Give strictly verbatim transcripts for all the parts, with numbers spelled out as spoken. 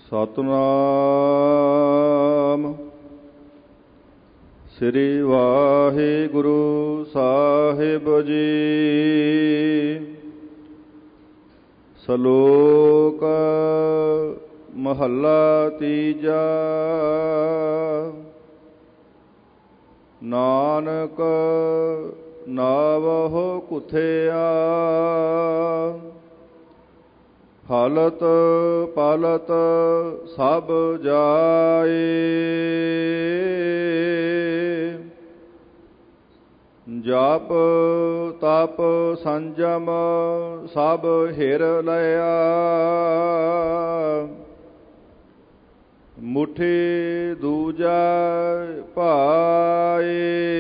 ਸਤਿਨਾਮ ਸ੍ਰੀ ਵਾਹਿਗੁਰੂ ਸਾਹਿਬ ਜੀ। ਸ਼ਲੋਕ ਮਹੱਲਾ ਤੀਜਾ। ਨਾਨਕ ਨਾਵਹੁ ਕੁਥਿਆ ਫਲਤ ਪਲਤ ਸਭ ਜਾਏ। ਜਪ ਤਪ ਸੰਜਮ ਸਭ ਹਿਰ ਲਿਆ। ਮੁਠੀ ਦੂਜਾ ਭਾਏ।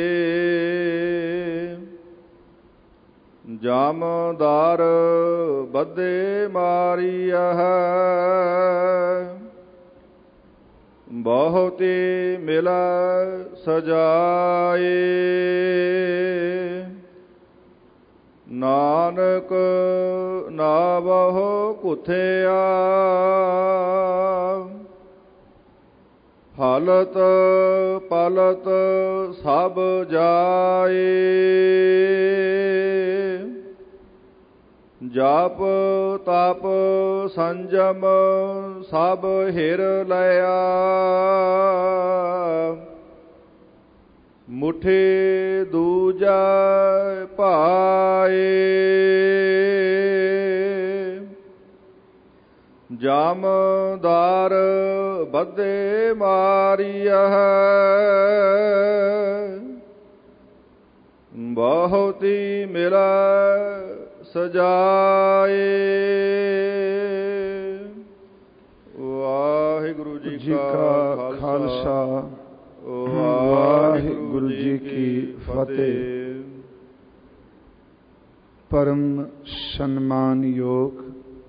ਜਾਮਦਾਰ ਬੱਧੇ ਮਾਰੀਅਹ ਬਹੁਤੀ ਮਿਲੈ ਸਜਾਏ। ਨਾਨਕ ਨਾਵਹੁ ਕੁਥਿਆ ਫਲਤ ਪਲਤ ਸਭ ਜਾਏ। ਜਪ ਤਪ ਸੰਜਮ ਸਭ ਹਿਰ ਲਿਆ। ਮੁਠੀ ਦੂਜਾ ਭਾਏ। ਜਾਮਦਾਰ ਬੱਧੇ ਮਾਰੀਅਹ ਬਹੁਤੀ ਮਿਲੈ ਸਜਾਏ। ਵਾਹਿਗੁਰੂ ਜੀ ਕਾ ਖਾਲਸਾ ਵਾਹਿਗੁਰੂ ਜੀ ਕੀ ਫਤਿਹ। ਪਰਮ ਸਨਮਾਨਯੋਗ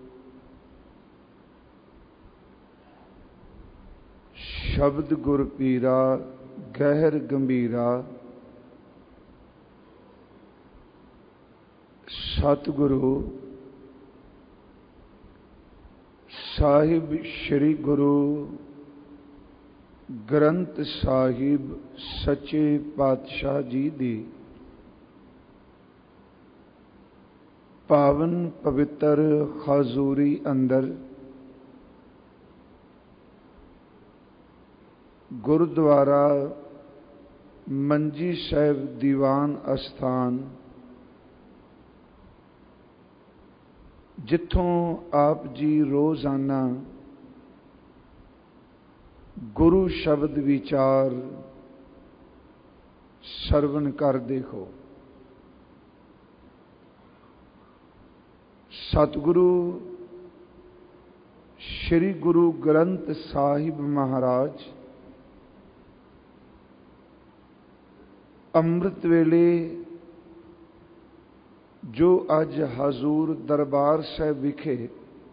ਸ਼ਬਦ ਗੁਰ ਪੀਰਾ ਗਹਿਰ ਗੰਭੀਰਾ ਸਤਿਗੁਰੂ ਸਾਹਿਬ ਸ੍ਰੀ ਗੁਰੂ ਗ੍ਰੰਥ ਸਾਹਿਬ ਸੱਚੇ ਪਾਤਸ਼ਾਹ ਜੀ ਦੀ ਪਾਵਨ ਪਵਿੱਤਰ ਹਜ਼ੂਰੀ ਅੰਦਰ ਗੁਰਦੁਆਰਾ ਮੰਜੀ ਸਾਹਿਬ ਦੀਵਾਨ ਅਸਥਾਨ, ਜਿੱਥੋਂ ਆਪ ਜੀ ਰੋਜ਼ਾਨਾ ਗੁਰੂ ਸ਼ਬਦ ਵਿਚਾਰ ਸਰਵਣ ਕਰਦੇ ਹੋ। ਸਤਿਗੁਰੂ ਸ੍ਰੀ ਗੁਰੂ ਗ੍ਰੰਥ ਸਾਹਿਬ ਮਹਾਰਾਜ ਅੰਮ੍ਰਿਤ ਵੇਲੇ ਜੋ ਅੱਜ ਹਜ਼ੂਰ ਦਰਬਾਰ ਸਾਹਿਬ ਵਿਖੇ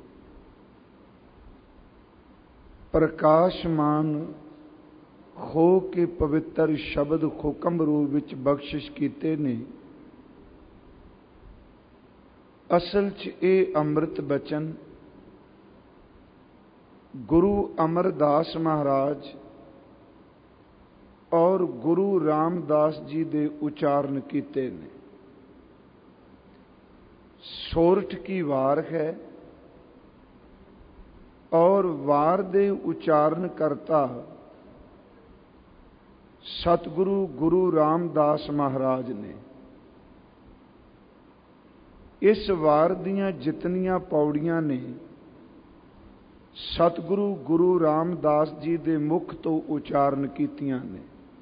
ਪ੍ਰਕਾਸ਼ਮਾਨ ਹੋ ਕੇ ਪਵਿੱਤਰ ਸ਼ਬਦ ਹੁਕਮ ਰੂਪ ਵਿੱਚ ਬਖਸ਼ਿਸ਼ ਕੀਤੇ ਨੇ, ਅਸਲ 'ਚ ਇਹ ਅੰਮ੍ਰਿਤ ਬਚਨ ਗੁਰੂ ਅਮਰਦਾਸ ਮਹਾਰਾਜ ਔਰ ਗੁਰੂ ਰਾਮਦਾਸ ਜੀ ਦੇ ਉਚਾਰਨ ਕੀਤੇ ਨੇ। ਸੋਰਠ ਕੀ ਵਾਰ ਹੈ ਔਰ ਵਾਰ ਦੇ ਉਚਾਰਨ ਕਰਤਾ ਸਤਿਗੁਰੂ ਗੁਰੂ ਰਾਮਦਾਸ ਮਹਾਰਾਜ ਨੇ। ਇਸ ਵਾਰ ਦੀਆਂ ਜਿਤਨੀਆਂ ਪੌੜੀਆਂ ਨੇ ਸਤਿਗੁਰੂ ਗੁਰੂ ਰਾਮਦਾਸ ਜੀ ਦੇ ਮੁਖ ਤੋਂ ਉਚਾਰਨ ਕੀਤੀਆਂ ਨੇ।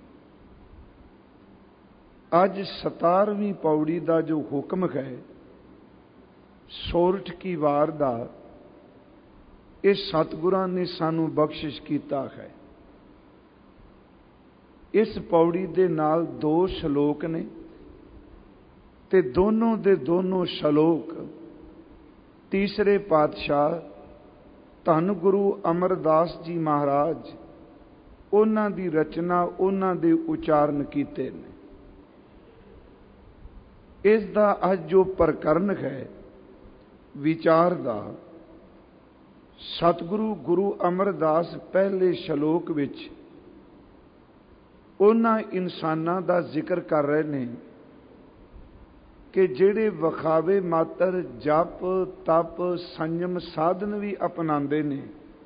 ਅੱਜ ਸਤਾਰਵੀਂ ਪੌੜੀ ਦਾ ਜੋ ਹੁਕਮ ਹੈ ਸੋਰਠ ਕੀ ਵਾਰ ਦਾ, ਇਹ ਸਤਿਗੁਰਾਂ ਨੇ ਸਾਨੂੰ ਬਖਸ਼ਿਸ਼ ਕੀਤਾ ਹੈ। ਇਸ ਪੌੜੀ ਦੇ ਨਾਲ ਦੋ ਸ਼ਲੋਕ ਨੇ ਤੇ ਦੋਨੋਂ ਦੇ ਦੋਨੋਂ ਸ਼ਲੋਕ ਤੀਸਰੇ ਪਾਤਸ਼ਾਹ ਧੰਨ ਗੁਰੂ ਅਮਰਦਾਸ ਜੀ ਮਹਾਰਾਜ ਉਹਨਾਂ ਦੀ ਰਚਨਾ, ਉਹਨਾਂ ਦੇ ਉਚਾਰਨ ਕੀਤੇ ਨੇ। ਇਸ ਦਾ ਅੱਜ ਜੋ ਪ੍ਰਕਰਨ ਹੈ ਵਿਚਾਰ ਦਾ, ਸਤਿਗੁਰੂ ਗੁਰੂ ਅਮਰਦਾਸ ਪਹਿਲੇ ਸ਼ਲੋਕ ਵਿੱਚ ਉਹਨਾਂ ਇਨਸਾਨਾਂ ਦਾ ਜ਼ਿਕਰ ਕਰ ਰਹੇ ਨੇ ਕਿ ਜਿਹੜੇ ਵਿਖਾਵੇ ਮਾਤਰ ਜਪ ਤਪ ਸੰਯਮ ਸਾਧਨ ਵੀ ਅਪਣਾਉਂਦੇ ਨੇ,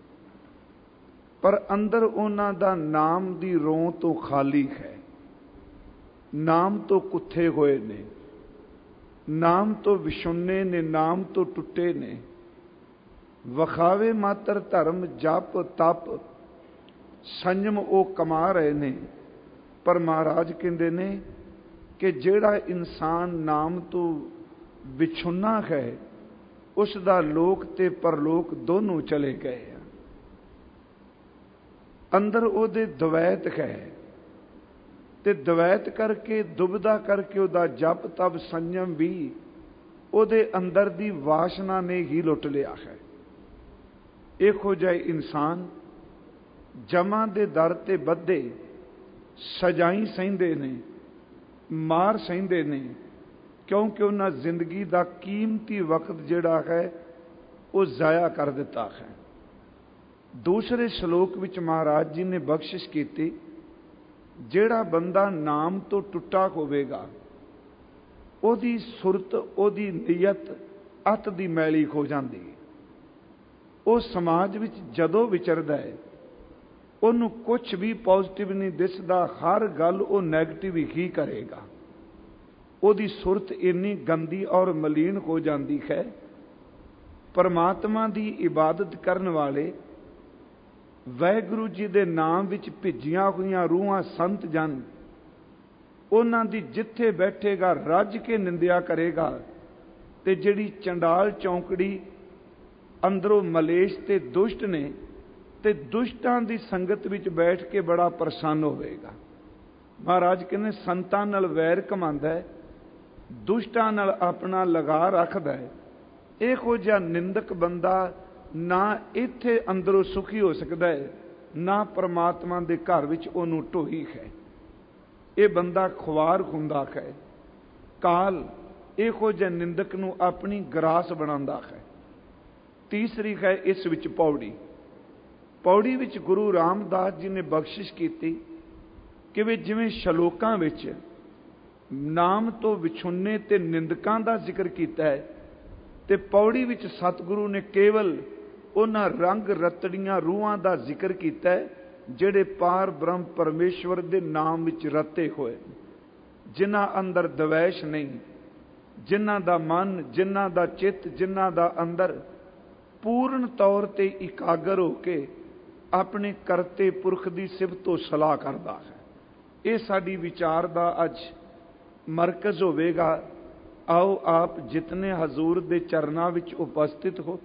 ਪਰ ਅੰਦਰ ਉਹਨਾਂ ਦਾ ਨਾਮ ਦੀ ਰੋਂ ਤੋਂ ਖਾਲੀ ਹੈ, ਨਾਮ ਤੋਂ ਕੁੱਥੇ ਹੋਏ ਨੇ, ਨਾਮ ਤੋਂ ਵਿਛੁੰਨੇ ਨੇ, ਨਾਮ ਤੋਂ ਟੁੱਟੇ ਨੇ। ਵਿਖਾਵੇ ਮਾਤਰ ਧਰਮ ਜਪ ਤਪ ਸੰਯਮ ਉਹ ਕਮਾ ਰਹੇ ਨੇ, ਪਰ ਮਹਾਰਾਜ ਕਹਿੰਦੇ ਨੇ ਕਿ ਜਿਹੜਾ ਇਨਸਾਨ ਨਾਮ ਤੋਂ ਵਿਛੁੰਨਾ ਹੈ, ਉਸ ਦਾ ਲੋਕ ਤੇ ਪਰਲੋਕ ਦੋਨੋਂ ਚਲੇ ਗਏ ਆ। ਅੰਦਰ ਉਹਦੇ ਦਵੈਤ ਹੈ, ਤੇ ਦਵੈਤ ਕਰਕੇ ਦੁਬਦਾ ਕਰਕੇ ਉਹਦਾ ਜਪ ਤਪ ਸੰਯਮ ਵੀ ਉਹਦੇ ਅੰਦਰ ਦੀ ਵਾਸ਼ਨਾ ਨੇ ਹੀ ਲੁੱਟ ਲਿਆ ਹੈ। ਇਹੋ ਜਿਹਾ ਇਨਸਾਨ ਜਮਾਂ ਦੇ ਦਰ ਤੇ ਬੱਧੇ ਸਜਾਈ ਸਹਿੰਦੇ ਨੇ, ਮਾਰ ਸਹਿੰਦੇ ਨੇ, ਕਿਉਂਕਿ ਉਹਨਾਂ ਜ਼ਿੰਦਗੀ ਦਾ ਕੀਮਤੀ ਵਕਤ ਜਿਹੜਾ ਹੈ ਉਹ ਜ਼ਾਇਆ ਕਰ ਦਿੱਤਾ ਹੈ। ਦੂਸਰੇ ਸ਼ਲੋਕ ਵਿੱਚ ਮਹਾਰਾਜ ਜੀ ਨੇ ਬਖਸ਼ਿਸ਼ ਕੀਤੀ, ਜਿਹੜਾ ਬੰਦਾ ਨਾਮ ਤੋਂ ਟੁੱਟਾ ਹੋਵੇਗਾ, ਉਹਦੀ ਸੁਰਤ ਉਹਦੀ ਨੀਅਤ ਅੱਤ ਦੀ ਮੈਲੀ ਹੋ ਜਾਂਦੀ ਹੈ। ਉਹ ਸਮਾਜ ਵਿੱਚ ਜਦੋਂ ਵਿਚਰਦਾ ਹੈ, ਉਹਨੂੰ ਕੁਛ ਵੀ ਪੋਜ਼ਿਟਿਵ ਨਹੀਂ ਦਿਸਦਾ, ਹਰ ਗੱਲ ਉਹ ਨੈਗੇਟਿਵ ਹੀ ਕਰੇਗਾ। ਉਹਦੀ ਸੁਰਤ ਇੰਨੀ ਗੰਦੀ ਔਰ ਮਲੀਨ ਹੋ ਜਾਂਦੀ ਹੈ। ਪਰਮਾਤਮਾ ਦੀ ਇਬਾਦਤ ਕਰਨ ਵਾਲੇ, ਵਾਹਿਗੁਰੂ ਜੀ ਦੇ ਨਾਮ ਵਿੱਚ ਭਿੱਜੀਆਂ ਹੋਈਆਂ ਰੂਹਾਂ ਸੰਤ ਜਨ, ਉਹਨਾਂ ਦੀ ਜਿੱਥੇ ਬੈਠੇਗਾ ਰੱਜ ਕੇ ਨਿੰਦਿਆ ਕਰੇਗਾ, ਤੇ ਜਿਹੜੀ ਚੰਡਾਲ ਚੌਂਕੜੀ ਅੰਦਰੋਂ ਮਲੇਸ਼ ਤੇ ਦੁਸ਼ਟ ਨੇ, ਤੇ ਦੁਸ਼ਟਾਂ ਦੀ ਸੰਗਤ ਵਿੱਚ ਬੈਠ ਕੇ ਬੜਾ ਪ੍ਰਸੰਨ ਹੋਵੇਗਾ। ਮਹਾਰਾਜ ਕਹਿੰਦੇ ਸੰਤਾਂ ਨਾਲ ਵੈਰ ਕਮਾਉਂਦਾ ਹੈ, ਦੁਸ਼ਟਾਂ ਨਾਲ ਆਪਣਾ ਲਗਾ ਰੱਖਦਾ ਹੈ। ਇਹੋ ਜਿਹਾ ਨਿੰਦਕ ਬੰਦਾ ਨਾ ਇੱਥੇ ਅੰਦਰੋਂ ਸੁਖੀ ਹੋ ਸਕਦਾ ਹੈ, ਨਾ ਪਰਮਾਤਮਾ ਦੇ ਘਰ ਵਿੱਚ ਉਹਨੂੰ ਢੋਈ ਹੈ। ਇਹ ਬੰਦਾ ਖੁਆਰ ਹੁੰਦਾ ਹੈ। ਕਾਲ ਇਹੋ ਜਿਹੇ ਨਿੰਦਕ ਨੂੰ ਆਪਣੀ ਗਰਾਸ ਬਣਾਉਂਦਾ ਹੈ। ਤੀਸਰੀ ਹੈ ਇਸ ਵਿੱਚ ਪੌੜੀ। ਪੌੜੀ ਵਿੱਚ ਗੁਰੂ ਰਾਮਦਾਸ ਜੀ ਨੇ ਬਖਸ਼ਿਸ਼ ਕੀਤੀ ਕਿ ਵੀ ਜਿਵੇਂ ਸ਼ਲੋਕਾਂ ਵਿੱਚ ਨਾਮ ਤੋਂ ਵਿਛੁੰਨੇ ਤੇ ਨਿੰਦਕਾਂ ਦਾ ਜ਼ਿਕਰ ਕੀਤਾ ਹੈ, ਤੇ ਪੌੜੀ ਵਿੱਚ ਸਤਿਗੁਰੂ ਨੇ ਕੇਵਲ ਉਹਨਾਂ ਰੰਗ ਰਤੜੀਆਂ ਰੂਹਾਂ ਦਾ ਜ਼ਿਕਰ ਕੀਤਾ ਹੈ, ਜਿਹੜੇ ਪਾਰ ਬ੍ਰਹਮ ਪਰਮੇਸ਼ਵਰ ਦੇ ਨਾਮ ਵਿੱਚ ਰਤੇ ਹੋਏ, ਜਿਨ੍ਹਾਂ ਅੰਦਰ ਦਵੈਸ਼ ਨਹੀਂ, ਜਿਨ੍ਹਾਂ ਦਾ ਮਨ, ਜਿਨ੍ਹਾਂ ਦਾ ਚਿੱਤ, ਜਿਨ੍ਹਾਂ ਦਾ ਅੰਦਰ ਪੂਰਨ ਤੌਰ ਤੇ ਇਕਾਗਰ ਹੋ ਕੇ ਆਪਣੇ ਕਰਤੇ ਪੁਰਖ ਦੀ ਸਿਫਤ ਤੋਂ ਸਲਾਹ ਕਰਦਾ ਹੈ। ਇਹ ਸਾਡੀ ਵਿਚਾਰ ਦਾ ਅੱਜ ਮਰਕਜ਼ ਹੋਵੇਗਾ। ਆਓ ਆਪ ਜਿਤਨੇ ਹਜ਼ੂਰ ਦੇ ਚਰਨਾਂ ਵਿੱਚ ਉਪਸਥਿਤ ਹੋ,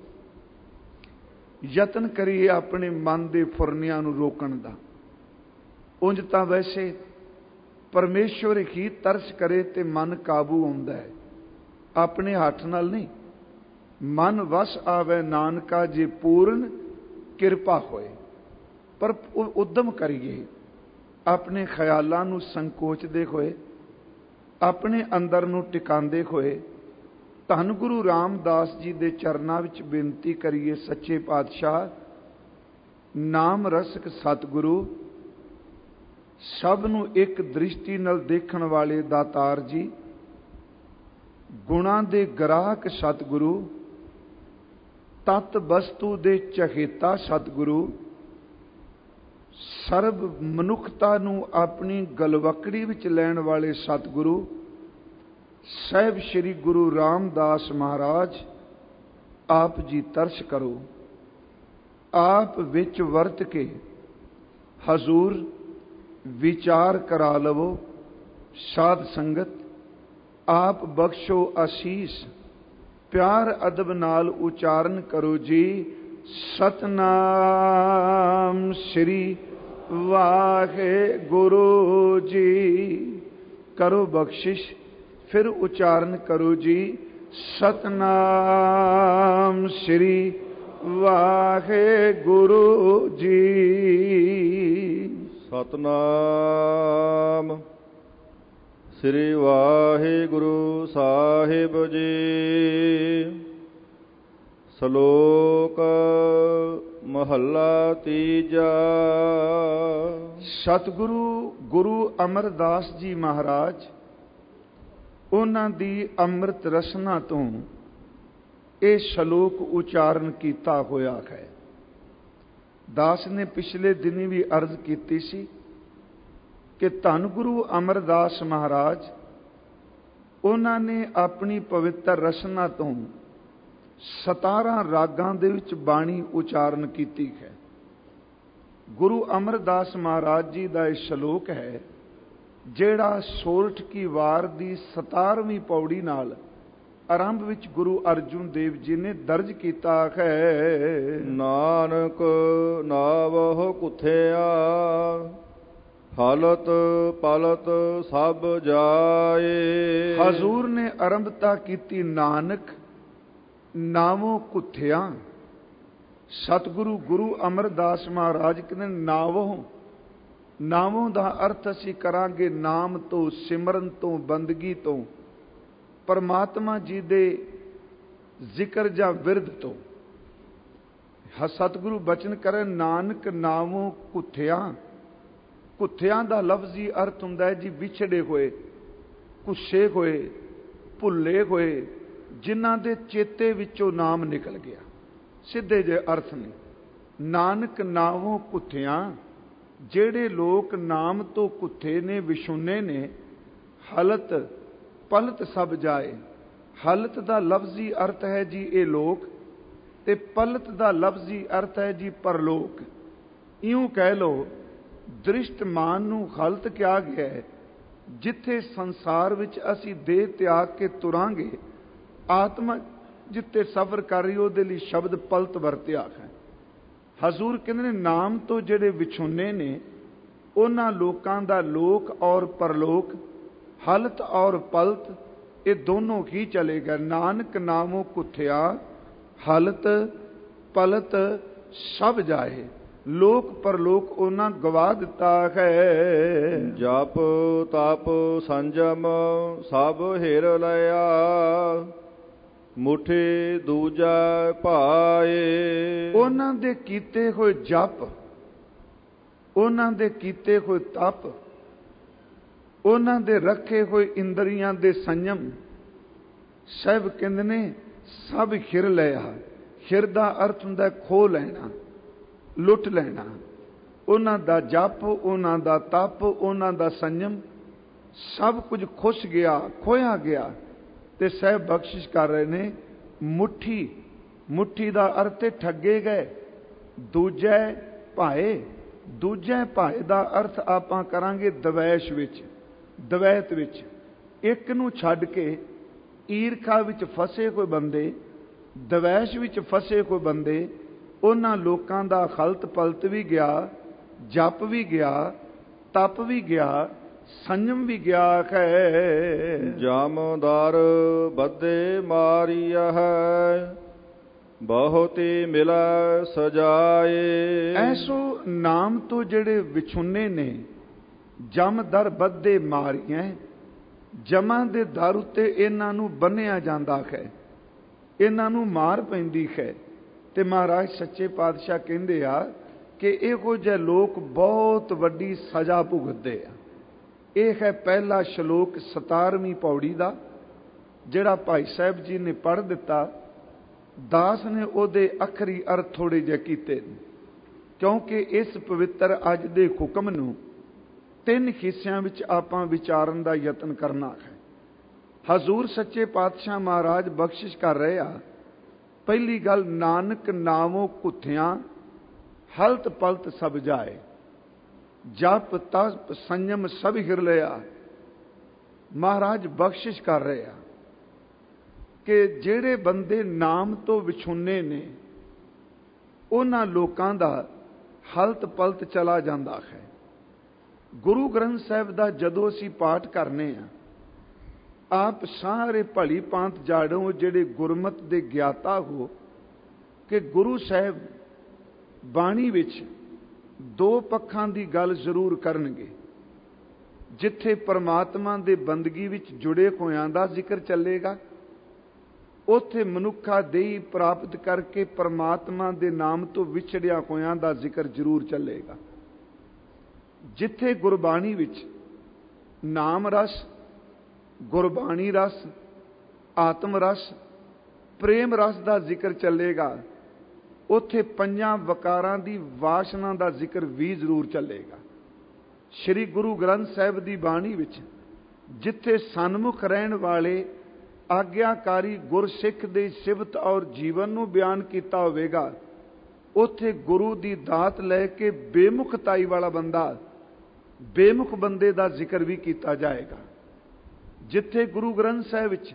ਯਤਨ ਕਰੀਏ ਆਪਣੇ ਮਨ ਦੇ ਫੁਰਨਿਆਂ ਨੂੰ ਰੋਕਣ ਦਾ। ਉਂਝ ਤਾਂ ਵੈਸੇ ਪਰਮੇਸ਼ਵਰ ਹੀ ਤਰਸ ਕਰੇ ਤੇ ਮਨ ਕਾਬੂ ਆਉਂਦਾ ਹੈ, ਆਪਣੇ ਹੱਥ ਨਾਲ ਨਹੀਂ। ਮਨ ਵਸ ਆਵੇ ਨਾਨਕਾ ਜੇ ਪੂਰਨ ਕਿਰਪਾ ਹੋਏ। ਪਰ ਉਦਮ ਕਰੀਏ, ਆਪਣੇ ਖਿਆਲਾਂ ਨੂੰ ਸੰਕੋਚਦੇ ਹੋਏ, ਆਪਣੇ ਅੰਦਰ ਨੂੰ ਟਿਕਾਉਂਦੇ ਹੋਏ, ਧੰਨ ਗੁਰੂ ਰਾਮਦਾਸ ਜੀ ਦੇ ਚਰਨਾਂ ਵਿੱਚ ਬੇਨਤੀ ਕਰੀਏ, ਸੱਚੇ ਪਾਤਸ਼ਾਹ ਨਾਮ ਰਸਕ ਸਤਿਗੁਰੂ, ਸਭ ਨੂੰ ਇੱਕ ਦ੍ਰਿਸ਼ਟੀ ਨਾਲ ਦੇਖਣ ਵਾਲੇ ਦਾਤਾਰ ਜੀ, ਗੁਣਾਂ ਦੇ ਗ੍ਰਾਹਕ ਸਤਿਗੁਰੂ, ਤਤ ਵਸਤੂ ਦੇ ਚਹੇਤਾ ਸਤਿਗੁਰੂ, ਸਰਬ ਮਨੁੱਖਤਾ ਨੂੰ ਆਪਣੀ ਗਲਵਕੜੀ ਵਿੱਚ ਲੈਣ ਵਾਲੇ ਸਤਿਗੁਰੂ ਸਾਹਿਬ ਸ੍ਰੀ ਗੁਰੂ ਰਾਮਦਾਸ ਮਹਾਰਾਜ, ਆਪ ਜੀ ਤਰਸ ਕਰੋ। ਆਪ ਵਿੱਚ ਵਰਤ ਕੇ ਹਜ਼ੂਰ ਵਿਚਾਰ ਕਰਾ ਲਵੋ। ਸਾਧ ਸੰਗਤ ਆਪ ਬਖਸ਼ੋ ਅਸੀਸ, ਪਿਆਰ ਅਦਬ ਨਾਲ ਉਚਾਰਨ ਕਰੋ ਜੀ, ਸਤਨਾਮ ਸ੍ਰੀ ਵਾਹਿਗੁਰੂ ਜੀ। ਕਰੋ ਬਖਸ਼ਿਸ਼, ਫਿਰ ਉਚਾਰਨ ਕਰੋ ਜੀ, ਸਤਨਾਮ ਸ੍ਰੀ ਵਾਹਿਗੁਰੂ ਜੀ। ਸਤਨਾਮ ਸ੍ਰੀ ਵਾਹਿਗੁਰੂ ਸਾਹਿਬ ਜੀ। ਸ਼ਲੋਕ ਮਹੱਲਾ ਤੀਜਾ। ਸਤਿਗੁਰੂ ਗੁਰੂ ਅਮਰਦਾਸ ਜੀ ਮਹਾਰਾਜ, ਉਹਨਾਂ ਦੀ ਅੰਮ੍ਰਿਤ ਰਸਨਾ ਤੋਂ ਇਹ ਸ਼ਲੋਕ ਉਚਾਰਨ ਕੀਤਾ ਹੋਇਆ ਹੈ। ਦਾਸ ਨੇ ਪਿਛਲੇ ਦਿਨੀ ਵੀ ਅਰਜ਼ ਕੀਤੀ ਸੀ ਕਿ ਧੰਨ ਗੁਰੂ ਅਮਰਦਾਸ ਮਹਾਰਾਜ, ਉਹਨਾਂ ਨੇ ਆਪਣੀ ਪਵਿੱਤਰ ਰਸਨਾ ਤੋਂ ਸਤਾਰਾਂ ਰਾਗਾਂ ਦੇ ਵਿੱਚ ਬਾਣੀ ਉਚਾਰਨ ਕੀਤੀ ਹੈ। ਗੁਰੂ ਅਮਰਦਾਸ ਮਹਾਰਾਜ ਜੀ ਦਾ ਇਹ ਸ਼ਲੋਕ ਹੈ, ਜਿਹੜਾ ਸੋਰਠ ਕੀ ਵਾਰ ਦੀ ਸਤਾਰਵੀਂ ਪੌੜੀ ਨਾਲ ਆਰੰਭ ਵਿੱਚ ਗੁਰੂ ਅਰਜੁਨ ਦੇਵ ਜੀ ਨੇ ਦਰਜ ਕੀਤਾ ਹੈ। ਨਾਨਕ ਨਾਵਹੁ ਕੁਥਿਆ, ਹਲਤ ਪਲਤ ਸਭ ਜਾਏ। ਹਜ਼ੂਰ ਨੇ ਆਰੰਭਤਾ ਕੀਤੀ, ਨਾਨਕ ਨਾਵੋਂ ਕੁਥਿਆ। ਸਤਿਗੁਰੂ ਗੁਰੂ ਅਮਰਦਾਸ ਮਹਾਰਾਜ ਕਹਿੰਦੇ ਨਾਵੋਂ, ਨਾਵੋਂ ਦਾ ਅਰਥ ਅਸੀਂ ਕਰਾਂਗੇ ਨਾਮ ਤੋਂ, ਸਿਮਰਨ ਤੋਂ, ਬੰਦਗੀ ਤੋਂ, ਪਰਮਾਤਮਾ ਜੀ ਦੇ ਜ਼ਿਕਰ ਜਾਂ ਵਿਰਧ ਤੋਂ। ਸਤਿਗੁਰੂ ਬਚਨ ਕਰੇ, ਨਾਨਕ ਨਾਵੋਂ ਕੁਥਿਆ। ਕੁਥਿਆਂ ਦਾ ਲਫ਼ਜ਼ੀ ਅਰਥ ਹੁੰਦਾ ਹੈ ਜੀ ਵਿਛੜੇ ਹੋਏ, ਕੁੱਸੇ ਹੋਏ, ਭੁੱਲੇ ਹੋਏ, ਜਿਨ੍ਹਾਂ ਦੇ ਚੇਤੇ ਵਿੱਚੋਂ ਨਾਮ ਨਿਕਲ ਗਿਆ। ਸਿੱਧੇ ਜਿਹੇ ਅਰਥ ਨੇ। ਨਾਨਕ ਨਾਵੋਂ ਕੁਥਿਆਂ, ਜਿਹੜੇ ਲੋਕ ਨਾਮ ਤੋਂ ਕੁੱਥੇ ਨੇ, ਵਿਛੁੰਨੇ ਨੇ। ਹਲਤ ਪਲਤ ਸਭ ਜਾਏ। ਹਲਤ ਦਾ ਲਫ਼ਜ਼ੀ ਅਰਥ ਹੈ ਜੀ ਇਹ ਲੋਕ, ਤੇ ਪਲਤ ਦਾ ਲਫ਼ਜ਼ੀ ਅਰਥ ਹੈ ਜੀ ਪਰਲੋਕ। ਇਉਂ ਕਹਿ ਲਓ, ਦ੍ਰਿਸ਼ਟਮਾਨ ਨੂੰ ਹਲਤ ਕਿਹਾ ਗਿਆ ਹੈ। ਜਿੱਥੇ ਸੰਸਾਰ ਵਿੱਚ ਅਸੀਂ ਦੇਹ ਤਿਆਗ ਕੇ ਤੁਰਾਂਗੇ, ਆਤਮਾ ਜਿੱਥੇ ਸਫ਼ਰ ਕਰ ਰਹੀ, ਉਹਦੇ ਲਈ ਸ਼ਬਦ ਪਲਤ ਵਰਤਿਆ ਹੈ। ਹਜ਼ੂਰ ਕਹਿੰਦੇ ਨੇ, ਨਾਮ ਤੋਂ ਜਿਹੜੇ ਵਿਛੁੰਨੇ ਨੇ, ਉਹਨਾਂ ਲੋਕਾਂ ਦਾ ਲੋਕ ਔਰ ਪਰਲੋਕ, ਹਲਤ ਔਰ ਪਲਤ, ਇਹ ਦੋਨੋਂ ਹੀ ਚਲੇ ਗਏ। ਨਾਨਕ ਨਾਮੋਂ ਕੁਥਿਆ, ਹਲਤ ਪਲਤ ਸਭ ਜਾਏ। ਲੋਕ ਪਰਲੋਕ ਉਹਨਾਂ ਗਵਾ ਦਿੱਤਾ ਹੈ। ਜਪ ਤਪ ਸੰਜਮ ਸਭ ਹਿਰ ਲਿਆ, ਮੁਠੀ ਦੂਜਾ ਭਾਏ। ਉਹਨਾਂ ਦੇ ਕੀਤੇ ਹੋਏ ਜਪ, ਉਹਨਾਂ ਦੇ ਕੀਤੇ ਹੋਏ ਤਪ, ਉਹਨਾਂ ਦੇ ਰੱਖੇ ਹੋਏ ਇੰਦਰੀਆਂ ਦੇ ਸੰਯਮ, ਸਭ ਕਹਿੰਦੇ ਨੇ ਸਭ ਹਿਰ ਲਿਆ। ਹਿਰ ਦਾ ਅਰਥ ਹੁੰਦਾ ਖੋਹ ਲੈਣਾ, ਲੁੱਟ ਲੈਣਾ। ਉਹਨਾਂ ਦਾ ਜਪ, ਉਹਨਾਂ ਦਾ ਤਪ, ਉਹਨਾਂ ਦਾ ਸੰਯਮ, ਸਭ ਕੁਝ ਖੁੱਸ ਗਿਆ, ਖੋਇਆ ਗਿਆ। ਤੇ ਸਹਿਬ ਬਖਸ਼ਿਸ਼ ਕਰ ਰਹੇ ਨੇ। ਮੁੱਠੀ, ਮੁੱਠੀ ਦਾ ਅਰਥ ਹੈ ਠੱਗੇ ਗਏ। ਦੂਜੇ ਭਾਏ, ਦੂਜੇ ਭਾਏ ਦਾ ਅਰਥ ਆਪਾਂ ਕਰਾਂਗੇ ਦਵੈਸ਼ ਵਿੱਚ, ਦਵੈਤ ਵਿੱਚ। ਇੱਕ ਨੂੰ ਛੱਡ ਕੇ ਈਰਖਾ ਵਿੱਚ ਫਸੇ ਕੋਈ ਬੰਦੇ, ਦਵੈਸ਼ ਵਿੱਚ ਫਸੇ ਕੋਈ ਬੰਦੇ, ਉਹਨਾਂ ਲੋਕਾਂ ਦਾ ਹਲਤ ਪਲਤ ਵੀ ਗਿਆ, ਜਪ ਵੀ ਗਿਆ, ਤਪ ਵੀ ਗਿਆ, ਸੰਜਮ ਵੀ ਗਿਆ ਹੈ। ਜਾਮਦਾਰ ਬੱਧੇ ਮਾਰੀਆ ਹੈ, ਬਹੁਤੀ ਮਿਲੈ ਸਜਾਏ। ਐਸੋ ਨਾਮ ਤੋਂ ਜਿਹੜੇ ਵਿਛੁੰਨੇ ਨੇ, ਜਮ ਦਰ ਬੱਧੇ ਮਾਰੀਆਂ। ਜਮਾਂ ਦੇ ਦਰ ਉੱਤੇ ਇਹਨਾਂ ਨੂੰ ਬੰਨਿਆ ਜਾਂਦਾ ਹੈ, ਇਹਨਾਂ ਨੂੰ ਮਾਰ ਪੈਂਦੀ ਹੈ। ਤੇ ਮਹਾਰਾਜ ਸੱਚੇ ਪਾਤਸ਼ਾਹ ਕਹਿੰਦੇ ਆ ਕਿ ਇਹੋ ਜਿਹੇ ਲੋਕ ਬਹੁਤ ਵੱਡੀ ਸਜ਼ਾ ਭੁਗਤਦੇ ਆ। ਇਹ ਹੈ ਪਹਿਲਾ ਸ਼ਲੋਕ ਸਤਾਰਵੀਂ ਪੌੜੀ ਦਾ, ਜਿਹੜਾ ਭਾਈ ਸਾਹਿਬ ਜੀ ਨੇ ਪੜ੍ਹ ਦਿੱਤਾ। ਦਾਸ ਨੇ ਉਹਦੇ ਅੱਖਰੀ ਅਰਥ ਥੋੜੇ ਜਿਹੇ ਕੀਤੇ ਨੇ, ਕਿਉਂਕਿ ਇਸ ਪਵਿੱਤਰ ਅੱਜ ਦੇ ਹੁਕਮ ਨੂੰ ਤਿੰਨ ਹਿੱਸਿਆਂ ਵਿੱਚ ਆਪਾਂ ਵਿਚਾਰਨ ਦਾ ਯਤਨ ਕਰਨਾ ਹੈ। ਹਜ਼ੂਰ ਸੱਚੇ ਪਾਤਸ਼ਾਹ ਮਹਾਰਾਜ ਬਖਸ਼ਿਸ਼ ਕਰ ਰਹੇ ਆ। ਪਹਿਲੀ ਗੱਲ, ਨਾਨਕ ਨਾਮੋਂ ਕੁਥਿਆਂ, ਹਲਤ ਪਲਤ ਸਭ ਜਾਏ। ਜਪ ਤਪ ਸੰਜਮ ਸਭ ਹਿਰ ਲਿਆ। ਮਹਾਰਾਜ ਬਖਸ਼ਿਸ਼ ਕਰ ਰਹੇ ਆ ਕਿ ਜਿਹੜੇ ਬੰਦੇ ਨਾਮ ਤੋਂ ਵਿਛੁੰਨੇ ਨੇ, ਉਹਨਾਂ ਲੋਕਾਂ ਦਾ ਹਲਤ ਪਲਤ ਚਲਾ ਜਾਂਦਾ ਹੈ। ਗੁਰੂ ਗ੍ਰੰਥ ਸਾਹਿਬ ਦਾ ਜਦੋਂ ਅਸੀਂ ਪਾਠ ਕਰਨੇ ਆ, ਆਪ ਸਾਰੇ ਭਲੀ ਭਾਂਤ ਜਾਣੋ, ਜਿਹੜੇ ਗੁਰਮਤਿ ਦੇ ਗਿਆਤਾ ਹੋ, ਕਿ ਗੁਰੂ ਸਾਹਿਬ ਬਾਣੀ ਵਿੱਚ ਦੋ ਪੱਖਾਂ ਦੀ ਗੱਲ ਜ਼ਰੂਰ ਕਰਨਗੇ। ਜਿੱਥੇ ਪਰਮਾਤਮਾ ਦੇ ਬੰਦਗੀ ਵਿੱਚ ਜੁੜੇ ਹੋਇਆਂ ਦਾ ਜ਼ਿਕਰ ਚੱਲੇਗਾ, ਉੱਥੇ ਮਨੁੱਖਾ ਦੇਹੀ ਪ੍ਰਾਪਤ ਕਰਕੇ ਪਰਮਾਤਮਾ ਦੇ ਨਾਮ ਤੋਂ ਵਿਛੜਿਆ ਹੋਇਆਂ ਦਾ ਜ਼ਿਕਰ ਜ਼ਰੂਰ ਚੱਲੇਗਾ। ਜਿੱਥੇ ਗੁਰਬਾਣੀ ਵਿੱਚ ਨਾਮ ਰਸ, ਗੁਰਬਾਣੀ ਰਸ, ਆਤਮ ਰਸ, ਪ੍ਰੇਮ ਰਸ ਦਾ ਜ਼ਿਕਰ ਚੱਲੇਗਾ, ਉੱਥੇ ਪੰਜਾਂ ਵਕਾਰਾਂ ਦੀ ਵਾਸ਼ਨਾ ਦਾ ਜ਼ਿਕਰ ਵੀ ਜ਼ਰੂਰ ਚੱਲੇਗਾ। ਸ੍ਰੀ ਗੁਰੂ ਗ੍ਰੰਥ ਸਾਹਿਬ ਦੀ ਬਾਣੀ ਵਿੱਚ ਜਿੱਥੇ ਸਨਮੁਖ ਰਹਿਣ ਵਾਲੇ ਆਗਿਆਕਾਰੀ ਗੁਰਸਿੱਖ ਦੇ ਸਿਫਤ ਔਰ ਜੀਵਨ ਨੂੰ ਬਿਆਨ ਕੀਤਾ ਹੋਵੇਗਾ, ਉੱਥੇ ਗੁਰੂ ਦੀ ਦਾਤ ਲੈ ਕੇ ਬੇਮੁਖਤਾਈ ਵਾਲਾ ਬੰਦਾ, ਬੇਮੁਖ ਬੰਦੇ ਦਾ ਜ਼ਿਕਰ ਵੀ ਕੀਤਾ ਜਾਏਗਾ। ਜਿੱਥੇ ਗੁਰੂ ਗ੍ਰੰਥ ਸਾਹਿਬ ਵਿੱਚ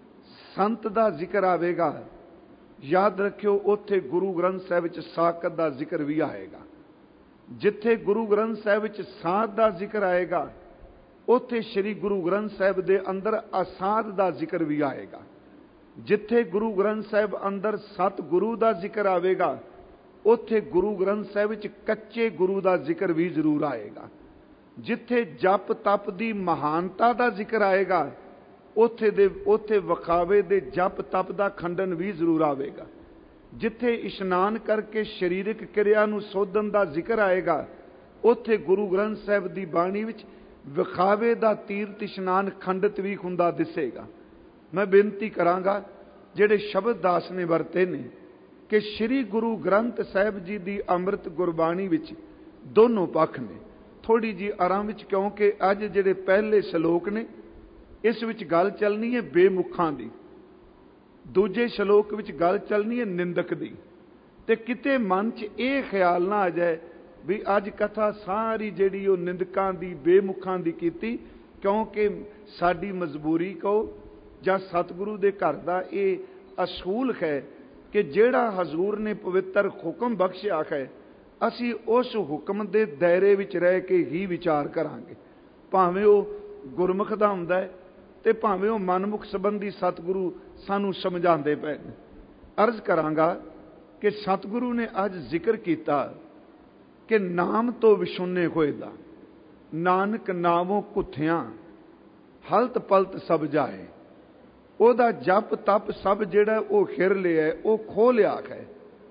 ਸੰਤ ਦਾ ਜ਼ਿਕਰ ਆਵੇਗਾ, ਯਾਦ ਰੱਖਿਓ ਉੱਥੇ ਗੁਰੂ ਗ੍ਰੰਥ ਸਾਹਿਬ ਵਿੱਚ ਸਾਕਤ ਦਾ ਜ਼ਿਕਰ ਵੀ ਆਏਗਾ। ਜਿੱਥੇ ਗੁਰੂ ਗ੍ਰੰਥ ਸਾਹਿਬ ਵਿੱਚ ਸਾਧ ਦਾ ਜ਼ਿਕਰ ਆਏਗਾ, ਉੱਥੇ ਸ੍ਰੀ ਗੁਰੂ ਗ੍ਰੰਥ ਸਾਹਿਬ ਦੇ ਅੰਦਰ ਅਸਾਧ ਦਾ ਜ਼ਿਕਰ ਵੀ ਆਏਗਾ। ਜਿੱਥੇ ਗੁਰੂ ਗ੍ਰੰਥ ਸਾਹਿਬ ਅੰਦਰ ਸਤਿਗੁਰੂ ਦਾ ਜ਼ਿਕਰ ਆਵੇਗਾ, ਉੱਥੇ ਗੁਰੂ ਗ੍ਰੰਥ ਸਾਹਿਬ ਵਿੱਚ ਕੱਚੇ ਗੁਰੂ ਦਾ ਜ਼ਿਕਰ ਵੀ ਜ਼ਰੂਰ ਆਏਗਾ। ਜਿੱਥੇ ਜਪ ਤਪ ਦੀ ਮਹਾਨਤਾ ਦਾ ਜ਼ਿਕਰ ਆਏਗਾ, ਉੱਥੇ ਦੇ ਉੱਥੇ ਵਿਖਾਵੇ ਦੇ ਜਪ ਤਪ ਦਾ ਖੰਡਨ ਵੀ ਜ਼ਰੂਰ ਆਵੇਗਾ। ਜਿੱਥੇ ਇਸ਼ਨਾਨ ਕਰਕੇ ਸਰੀਰਕ ਕਿਰਿਆ ਨੂੰ ਸੋਧਣ ਦਾ ਜ਼ਿਕਰ ਆਏਗਾ, ਉੱਥੇ ਗੁਰੂ ਗ੍ਰੰਥ ਸਾਹਿਬ ਦੀ ਬਾਣੀ ਵਿੱਚ ਵਿਖਾਵੇ ਦਾ ਤੀਰਥ ਇਸ਼ਨਾਨ ਖੰਡਿਤ ਵੀ ਹੁੰਦਾ ਦਿਸੇਗਾ। ਮੈਂ ਬੇਨਤੀ ਕਰਾਂਗਾ, ਜਿਹੜੇ ਸ਼ਬਦ ਦਾਸ ਨੇ ਵਰਤੇ ਨੇ ਕਿ ਸ੍ਰੀ ਗੁਰੂ ਗ੍ਰੰਥ ਸਾਹਿਬ ਜੀ ਦੀ ਅੰਮ੍ਰਿਤ ਗੁਰਬਾਣੀ ਵਿੱਚ ਦੋਨੋਂ ਪੱਖ ਨੇ। ਥੋੜੀ ਜੀ ਆਰਾਮ ਵਿੱਚ, ਕਿਉਂਕਿ ਅੱਜ ਜਿਹੜੇ ਪਹਿਲੇ ਸ਼ਲੋਕ ਨੇ ਇਸ ਵਿੱਚ ਗੱਲ ਚੱਲਣੀ ਹੈ ਬੇਮੁਖਾਂ ਦੀ, ਦੂਜੇ ਸ਼ਲੋਕ ਵਿੱਚ ਗੱਲ ਚੱਲਣੀ ਹੈ ਨਿੰਦਕ ਦੀ। ਤੇ ਕਿਤੇ ਮਨ 'ਚ ਇਹ ਖਿਆਲ ਨਾ ਆ ਜਾਏ ਵੀ ਅੱਜ ਕਥਾ ਸਾਰੀ ਜਿਹੜੀ ਉਹ ਨਿੰਦਕਾਂ ਦੀ, ਬੇਮੁਖਾਂ ਦੀ ਕੀਤੀ, ਕਿਉਂਕਿ ਸਾਡੀ ਮਜਬੂਰੀ ਕਹੋ ਜਾਂ ਸਤਿਗੁਰੂ ਦੇ ਘਰ ਦਾ ਇਹ ਅਸੂਲ ਹੈ ਕਿ ਜਿਹੜਾ ਹਜ਼ੂਰ ਨੇ ਪਵਿੱਤਰ ਹੁਕਮ ਬਖਸ਼ਿਆ ਹੈ, ਅਸੀਂ ਉਸ ਹੁਕਮ ਦੇ ਦਾਇਰੇ ਵਿੱਚ ਰਹਿ ਕੇ ਹੀ ਵਿਚਾਰ ਕਰਾਂਗੇ। ਭਾਵੇਂ ਉਹ ਗੁਰਮੁਖ ਦਾ ਹੁੰਦਾ ਹੈ ਤੇ ਭਾਵੇਂ ਉਹ ਮਨਮੁਖ ਸੰਬੰਧੀ ਸਤਿਗੁਰੂ ਸਾਨੂੰ ਸਮਝਾਉਂਦੇ ਪਏ ਨੇ। ਅਰਜ਼ ਕਰਾਂਗਾ ਕਿ ਸਤਿਗੁਰੂ ਨੇ ਅੱਜ ਜ਼ਿਕਰ ਕੀਤਾ ਕਿ ਨਾਮ ਤੋਂ ਵਿਛੁੰਨੇ ਹੋਏ ਦਾ, ਨਾਨਕ ਨਾਮੋਂ ਕੁੱਥਿਆਂ ਹਲਤ ਪਲਤ ਸਭ ਜਾਏ। ਉਹਦਾ ਜਪ ਤਪ ਸਭ ਜਿਹੜਾ ਉਹ ਖਿਰ ਲਿਆ, ਉਹ ਖੋਹ ਲਿਆ ਹੈ।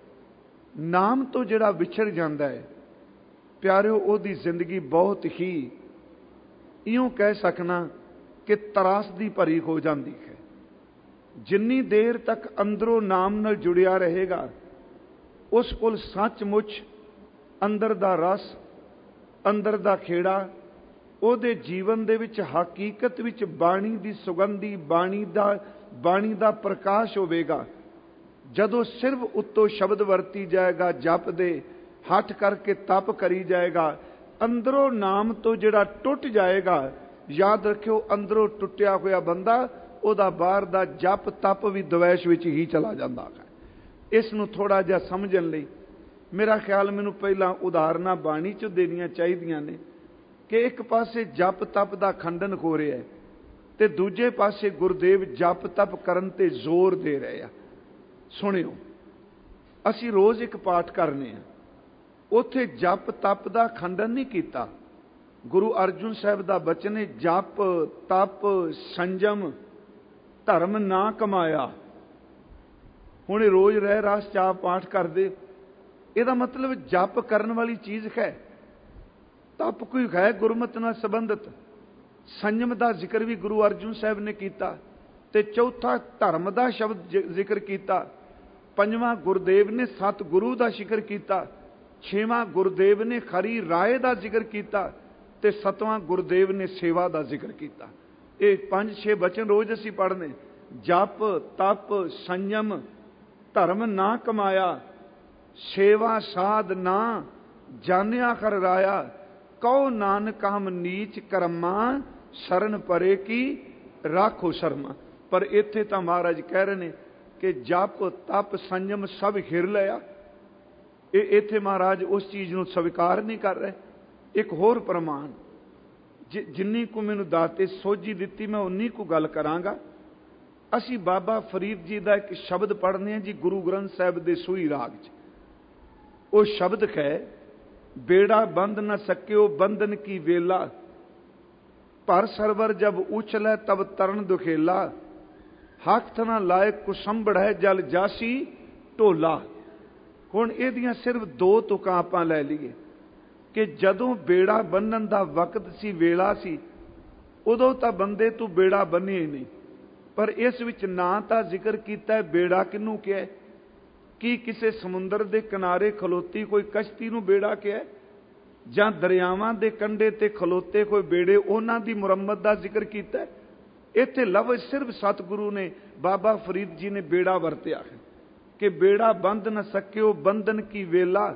ਨਾਮ ਤੋਂ ਜਿਹੜਾ ਵਿਛੜ ਜਾਂਦਾ ਹੈ ਪਿਆਰਿਓ, ਉਹਦੀ ਜ਼ਿੰਦਗੀ ਬਹੁਤ ਹੀ ਇਉਂ ਕਹਿ ਸਕਣਾ ਕਿ ਤਰਾਸਦੀ ਭਰੀ ਹੋ ਜਾਂਦੀ ਹੈ। ਜਿੰਨੀ ਦੇਰ ਤੱਕ ਅੰਦਰੋਂ ਨਾਮ ਨਾਲ ਜੁੜਿਆ ਰਹੇਗਾ, ਉਸ ਕੋਲ ਸੱਚਮੁੱਚ ਅੰਦਰ ਦਾ ਰਸ, ਅੰਦਰ ਦਾ ਖੇੜਾ, ਉਹਦੇ ਜੀਵਨ ਦੇ ਵਿੱਚ ਹਕੀਕਤ ਵਿੱਚ ਬਾਣੀ ਦੀ ਸੁਗੰਧੀ, ਬਾਣੀ ਦਾ ਬਾਣੀ ਦਾ ਪ੍ਰਕਾਸ਼ ਹੋਵੇਗਾ। ਜਦੋਂ ਸਿਰਫ ਉੱਤੋਂ ਸ਼ਬਦ ਵਰਤੀ ਜਾਏਗਾ, ਜਪ ਦੇ ਹੱਠ ਕਰਕੇ ਤਪ ਕਰੀ ਜਾਏਗਾ, ਅੰਦਰੋਂ ਨਾਮ ਤੋਂ ਜਿਹੜਾ ਟੁੱਟ ਜਾਏਗਾ, ਯਾਦ ਰੱਖਿਓ ਅੰਦਰੋਂ ਟੁੱਟਿਆ ਹੋਇਆ ਬੰਦਾ, ਉਹਦਾ ਬਾਹਰ ਦਾ ਜਪ ਤਪ ਵੀ ਦਵੈਸ਼ ਵਿੱਚ ਹੀ ਚਲਾ ਜਾਂਦਾ ਹੈ। ਇਸ ਨੂੰ ਥੋੜਾ ਜਿਹਾ ਸਮਝਣ ਲਈ ਮੇਰਾ ਖਿਆਲ ਮੈਨੂੰ ਪਹਿਲਾਂ ਉਦਾਹਰਨਾਂ ਬਾਣੀ 'ਚ ਦੇਣੀਆਂ ਚਾਹੀਦੀਆਂ ਨੇ ਕਿ ਇੱਕ ਪਾਸੇ ਜਪ ਤਪ ਦਾ ਖੰਡਨ ਹੋ ਰਿਹਾ ਹੈ ਤੇ ਦੂਜੇ ਪਾਸੇ ਗੁਰਦੇਵ ਜਪ ਤਪ ਕਰਨ ਤੇ ਜ਼ੋਰ ਦੇ ਰਹੇ ਆ। ਸੁਣਿਓ, ਅਸੀਂ ਰੋਜ਼ ਇੱਕ ਪਾਠ ਕਰਨੇ ਆ, ਉੱਥੇ ਜਪ ਤਪ ਦਾ ਖੰਡਨ ਨਹੀਂ ਕੀਤਾ। ਗੁਰੂ ਅਰਜਨ ਸਾਹਿਬ ਦਾ ਬਚਨ ਹੈ, ਜਪ ਤਪ ਸੰਜਮ ਧਰਮ ਨਾ ਕਮਾਇਆ। ਹੁਣ ਰੋਜ਼ ਰਹਿ ਰਾਸ ਚਾਹ ਪਾਠ ਕਰਦੇ, ਇਹਦਾ ਮਤਲਬ ਜਪ ਕਰਨ ਵਾਲੀ ਚੀਜ਼ ਹੈ, ਤਪ ਕੋਈ ਹੈ ਗੁਰਮਤਿ ਨਾਲ ਸੰਬੰਧਿਤ। ਸੰਜਮ ਦਾ ਜ਼ਿਕਰ ਵੀ ਗੁਰੂ ਅਰਜਨ ਸਾਹਿਬ ਨੇ ਕੀਤਾ ਤੇ ਚੌਥਾ ਧਰਮ ਦਾ ਸ਼ਬਦ ਜ਼ਿਕਰ ਕੀਤਾ। ਪੰਜਵਾਂ ਗੁਰਦੇਵ ਨੇ ਸਤਿਗੁਰੂ ਦਾ ਜ਼ਿਕਰ ਕੀਤਾ। ਛੇਵਾਂ ਗੁਰਦੇਵ ਨੇ ਖਰੀ ਰਾਏ ਦਾ ਜ਼ਿਕਰ ਕੀਤਾ ਤੇ ਸਤਵਾਂ ਗੁਰਦੇਵ ਨੇ ਸੇਵਾ ਦਾ ਜ਼ਿਕਰ ਕੀਤਾ। ਇਹ ਪੰਜ ਛੇ ਬਚਨ ਰੋਜ਼ ਅਸੀਂ ਪੜ੍ਹਨੇ। ਜਪ ਤਪ ਸੰਜਮ ਧਰਮ ਨਾ ਕਮਾਇਆ, ਸੇਵਾ ਸਾਧ ਨਾ ਜਾਣਿਆ ਕਰ ਰਾਇਆ, ਕਉ ਨਾਨਕ ਹਮ ਨੀਚ ਕਰਮਾਂ ਸ਼ਰਨ ਪਰੇ ਕੀ ਰਾਖੋ ਸ਼ਰਮਾ। ਪਰ ਇੱਥੇ ਤਾਂ ਮਹਾਰਾਜ ਕਹਿ ਰਹੇ ਨੇ ਕਿ ਜਪ ਤਪ ਸੰਜਮ ਸਭ ਹਿਰ ਲਿਆ। ਇਹ ਇੱਥੇ ਮਹਾਰਾਜ ਉਸ ਚੀਜ਼ ਨੂੰ ਸਵੀਕਾਰ ਨਹੀਂ ਕਰ ਰਹੇ। ਇੱਕ ਹੋਰ ਪ੍ਰਮਾਣ, ਜਿੰਨੀ ਕੁ ਮੈਨੂੰ ਦਾਤੇ ਸੋਝੀ ਦਿੱਤੀ ਮੈਂ ਉਨੀ ਕੁ ਗੱਲ ਕਰਾਂਗਾ। ਅਸੀਂ ਬਾਬਾ ਫਰੀਦ ਜੀ ਦਾ ਇੱਕ ਸ਼ਬਦ ਪੜ੍ਹਨੇ ਹਾਂ ਜੀ ਗੁਰੂ ਗ੍ਰੰਥ ਸਾਹਿਬ ਦੇ ਸੂਹੀ ਰਾਗ 'ਚ। ਉਹ ਸ਼ਬਦ ਹੈ, ਬੇੜਾ ਬੰਦ ਨਾ ਸਕਿਓ ਬੰਧਨ ਕੀ ਵੇਲਾ, ਪਰ ਸਰਵਰ ਜਬ ਉਛਲੇ ਤਬ ਤਰਨ ਦੁਖੇਲਾ, ਹੱਥ ਨਾ ਲਾਇ ਕੁਸੰਬੜੈ ਜਲ ਜਾਸੀ ਢੋਲਾ। ਹੁਣ ਇਹਦੀਆਂ ਸਿਰਫ ਦੋ ਤੁਕਾਂ ਆਪਾਂ ਲੈ ਲਈਏ ਕਿ ਜਦੋਂ ਬੇੜਾ ਬੰਨਣ ਦਾ ਵਕਤ ਸੀ, ਵੇਲਾ ਸੀ, ਉਦੋਂ ਤਾਂ ਬੰਦੇ ਤੂੰ ਬੇੜਾ ਬੰਨ੍ਹੇ ਹੀ ਨਹੀਂ। ਪਰ ਇਸ ਵਿੱਚ ਨਾ ਤਾਂ ਜ਼ਿਕਰ ਕੀਤਾ ਬੇੜਾ ਕਿਹਨੂੰ ਕਿਹਾ, ਕੀ ਕਿਸੇ ਸਮੁੰਦਰ ਦੇ ਕਿਨਾਰੇ ਖਲੋਤੀ ਕੋਈ ਕਸ਼ਤੀ ਨੂੰ ਬੇੜਾ ਕਿਹਾ, ਜਾਂ ਦਰਿਆਵਾਂ ਦੇ ਕੰਢੇ ਤੇ ਖਲੋਤੇ ਕੋਈ ਬੇੜੇ ਉਹਨਾਂ ਦੀ ਮੁਰੰਮਤ ਦਾ ਜ਼ਿਕਰ ਕੀਤਾ। ਇੱਥੇ ਲਫ਼ਜ਼ ਸਿਰਫ ਸਤਿਗੁਰੂ ਨੇ, ਬਾਬਾ ਫਰੀਦ ਜੀ ਨੇ ਬੇੜਾ ਵਰਤਿਆ ਹੈ ਕਿ ਬੇੜਾ ਬੰਦ ਨ ਸਕਿਓ ਬੰਧਨ ਕੀ ਵੇਲਾ,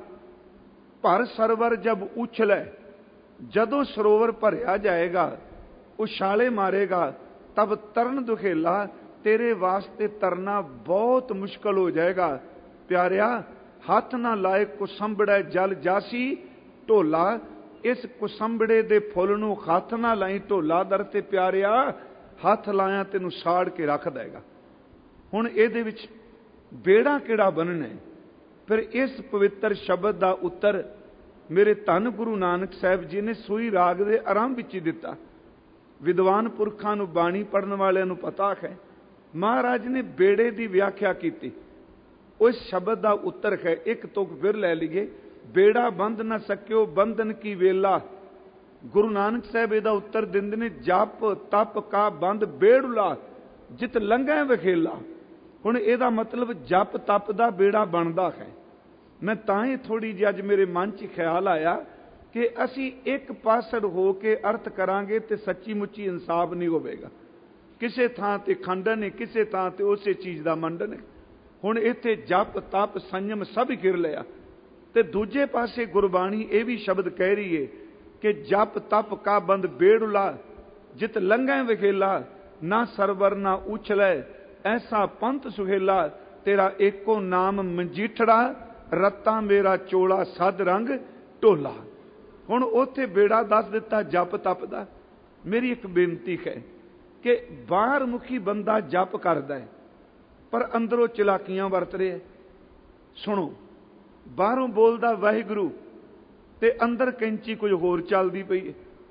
ਭਰ ਸਰਵਰ ਜਬ ਉਛਲੈ। ਜਦੋਂ ਸਰੋਵਰ ਭਰਿਆ ਜਾਏਗਾ, ਉਛਾਲੇ ਮਾਰੇਗਾ, ਤਬ ਤਰਨ ਦੁਖੇਲਾ, ਤੇਰੇ ਵਾਸਤੇ ਤਰਨਾ ਬਹੁਤ ਮੁਸ਼ਕਲ ਹੋ ਜਾਏਗਾ। ਪਿਆਰਿਆ, ਹੱਥ ਨਾ ਲਾਏ ਕੁਸੰਬੜੈ ਜਲ ਜਾਸੀ ਢੋਲਾ। ਇਸ ਕੁਸੰਬੜੇ ਦੇ ਫੁੱਲ ਨੂੰ ਹੱਥ ਨਾ ਲਾਈ ਢੋਲਾ ਦਰ ਤੇ ਪਿਆਰਿਆ, ਹੱਥ ਲਾਇਆ ਤੈਨੂੰ ਸਾੜ ਕੇ ਰੱਖ ਦੇਗਾ। ਹੁਣ ਇਹਦੇ ਵਿੱਚ ਬੇੜਾ ਕਿਹੜਾ ਬੰਨਣਾ? ਫਿਰ ਇਸ ਪਵਿੱਤਰ ਸ਼ਬਦ ਦਾ ਉੱਤਰ ਮੇਰੇ ਧੰਨ ਗੁਰੂ ਨਾਨਕ ਸਾਹਿਬ ਜੀ ਨੇ ਸੂਈ ਰਾਗ ਦੇ ਆਰੰਭ ਵਿੱਚ ਹੀ ਦਿੱਤਾ। ਵਿਦਵਾਨ ਪੁਰਖਾਂ ਨੂੰ, ਬਾਣੀ ਪੜ੍ਹਨ ਵਾਲਿਆਂ ਨੂੰ ਪਤਾ ਹੈ, ਮਹਾਰਾਜ ਨੇ ਬੇੜੇ ਦੀ ਵਿਆਖਿਆ ਕੀਤੀ। ਉਸ ਸ਼ਬਦ ਦਾ ਉੱਤਰ ਹੈ, ਇੱਕ ਤੁਕ ਫਿਰ ਲੈ ਲਈਏ, ਬੇੜਾ ਬੰਦ ਨਾ ਸਕਿਓ ਬੰਧਨ ਕੀ ਵੇਲਾ। ਗੁਰੂ ਨਾਨਕ ਸਾਹਿਬ ਇਹਦਾ ਉੱਤਰ ਦਿੰਦੇ ਨੇ, ਜਪ ਤਪ ਕਾ ਬੰਦ ਬੇੜੁਲਾ, ਜਿਤ ਲੰਘੈ ਵਖੇਲਾ। ਹੁਣ ਇਹਦਾ ਮਤਲਬ ਜਪ ਤਪ ਦਾ ਬੇੜਾ ਬਣਦਾ ਹੈ। ਮੈਂ ਤਾਂ ਹੀ ਥੋੜੀ ਜਿਹੀ ਅੱਜ ਮੇਰੇ ਮਨ 'ਚ ਖਿਆਲ ਆਇਆ ਕਿ ਅਸੀਂ ਇੱਕ ਪਾਸੜ ਹੋ ਕੇ ਅਰਥ ਕਰਾਂਗੇ ਤੇ ਸੱਚੀ ਮੁੱਚੀ ਇਨਸਾਫ ਨਹੀਂ ਹੋਵੇਗਾ। ਕਿਸੇ ਥਾਂ ਤੇ ਖੰਡਨ ਹੈ, ਕਿਸੇ ਥਾਂ ਤੇ ਉਸੇ ਚੀਜ਼ ਦਾ ਮੰਡਨ ਹੈ। ਹੁਣ ਇੱਥੇ ਜਪ ਤਪ ਸੰਯਮ ਸਭ ਗਿਰ ਲਿਆ, ਤੇ ਦੂਜੇ ਪਾਸੇ ਗੁਰਬਾਣੀ ਇਹ ਵੀ ਸ਼ਬਦ ਕਹਿ ਰਹੀ ਹੈ ਕਿ ਜਪ ਤਪ ਕਾ ਬੰਦ ਬੇੜੁਲਾ, ਜਿਤ ਲੰਘੈ ਵਖੇਲਾ, ਨਾ ਸਰਵਰ ਨਾ ਉਛਲੈ, ਐਸਾ ਪੰਥ ਸੁਹੇਲਾ। ਤੇਰਾ ਏਕੋ ਨਾਮ ਮਜੀਠੜਾ, ਰੱਤਾ ਮੇਰਾ ਚੋਲਾ ਸਦ ਰੰਗ ਢੋਲਾ। ਹੁਣ ਉੱਥੇ ਬੇੜਾ ਦੱਸ ਦਿੱਤਾ ਜਪ ਤਪ ਦਾ। ਮੇਰੀ ਇੱਕ ਬੇਨਤੀ ਹੈ ਕਿ ਬਾਹਰ ਮੁਖੀ ਬੰਦਾ ਜਪ ਕਰਦਾ ਹੈ ਪਰ ਅੰਦਰੋਂ ਚਲਾਕੀਆਂ ਵਰਤ ਰਿਹਾ। ਸੁਣੋ, ਬਾਹਰੋਂ ਬੋਲਦਾ ਵਾਹਿਗੁਰੂ ਤੇ ਅੰਦਰ ਕੈਂਚੀ ਕੁਝ ਹੋਰ ਚੱਲਦੀ ਪਈ ਹੈ।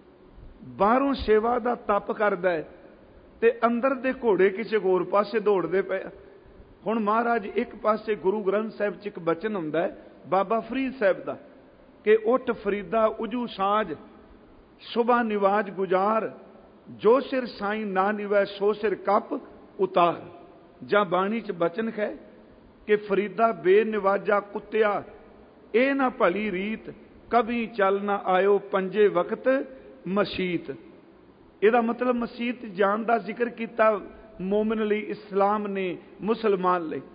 ਬਾਹਰੋਂ ਸੇਵਾ ਦਾ ਤਪ ਕਰਦਾ ਹੈ ਤੇ ਅੰਦਰ ਦੇ ਘੋੜੇ ਕਿਸੇ ਹੋਰ ਪਾਸੇ ਦੌੜਦੇ ਪਏ। ਹੁਣ ਮਹਾਰਾਜ ਇੱਕ ਪਾਸੇ ਗੁਰੂ ਗ੍ਰੰਥ ਸਾਹਿਬ 'ਚ ਇੱਕ ਬਚਨ ਹੁੰਦਾ ਹੈ ਬਾਬਾ ਫਰੀਦ ਸਾਹਿਬ ਦਾ ਕਿ ਉੱਠ ਫਰੀਦਾ ਉਜੂ ਸਾਜ, ਸੁਬਾ ਨਿਵਾਜ ਗੁਜ਼ਾਰ, ਜੋ ਸਿਰ ਸਾਈਂ ਨਾ ਨਿਵੈ ਸੋ ਸਿਰ ਕੱਪ ਉਤਾਰ। ਜਾਂ ਬਾਣੀ 'ਚ ਬਚਨ ਹੈ ਕਿ ਫਰੀਦਾ ਬੇਨਿਵਾਜਾ ਕੁੱਤਿਆ, ਇਹ ਨਾ ਭਲੀ ਰੀਤ, ਕਭੀ ਚੱਲ ਨਾ ਆਇਓ ਪੰਜੇ ਵਕਤ ਮਸੀਤ। ਇਹਦਾ ਮਤਲਬ ਮਸੀਤ ਜਾਣ ਦਾ ਜ਼ਿਕਰ ਕੀਤਾ ਮੋਮਨ ਲਈ, ਇਸਲਾਮ ਨੇ, ਮੁਸਲਮਾਨ ਲਈ।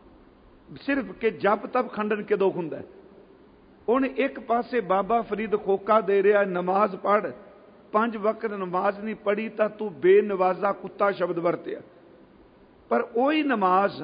ਸਿਰਫ ਕਿ ਜਪ ਤਪ ਖੰਡਨ ਕਦੋਂ ਹੁੰਦਾ? ਹੁਣ ਇੱਕ ਪਾਸੇ ਬਾਬਾ ਫਰੀਦ ਖੋਕਾ ਦੇ ਰਿਹਾ, ਨਮਾਜ਼ ਪੜ੍ਹ, ਪੰਜ ਵਕਤ ਨਮਾਜ਼ ਨਹੀਂ ਪੜ੍ਹੀ ਤਾਂ ਤੂੰ ਬੇਨਵਾਜ਼ਾ ਕੁੱਤਾ ਸ਼ਬਦ ਵਰਤਿਆ। ਪਰ ਉਹੀ ਨਮਾਜ਼,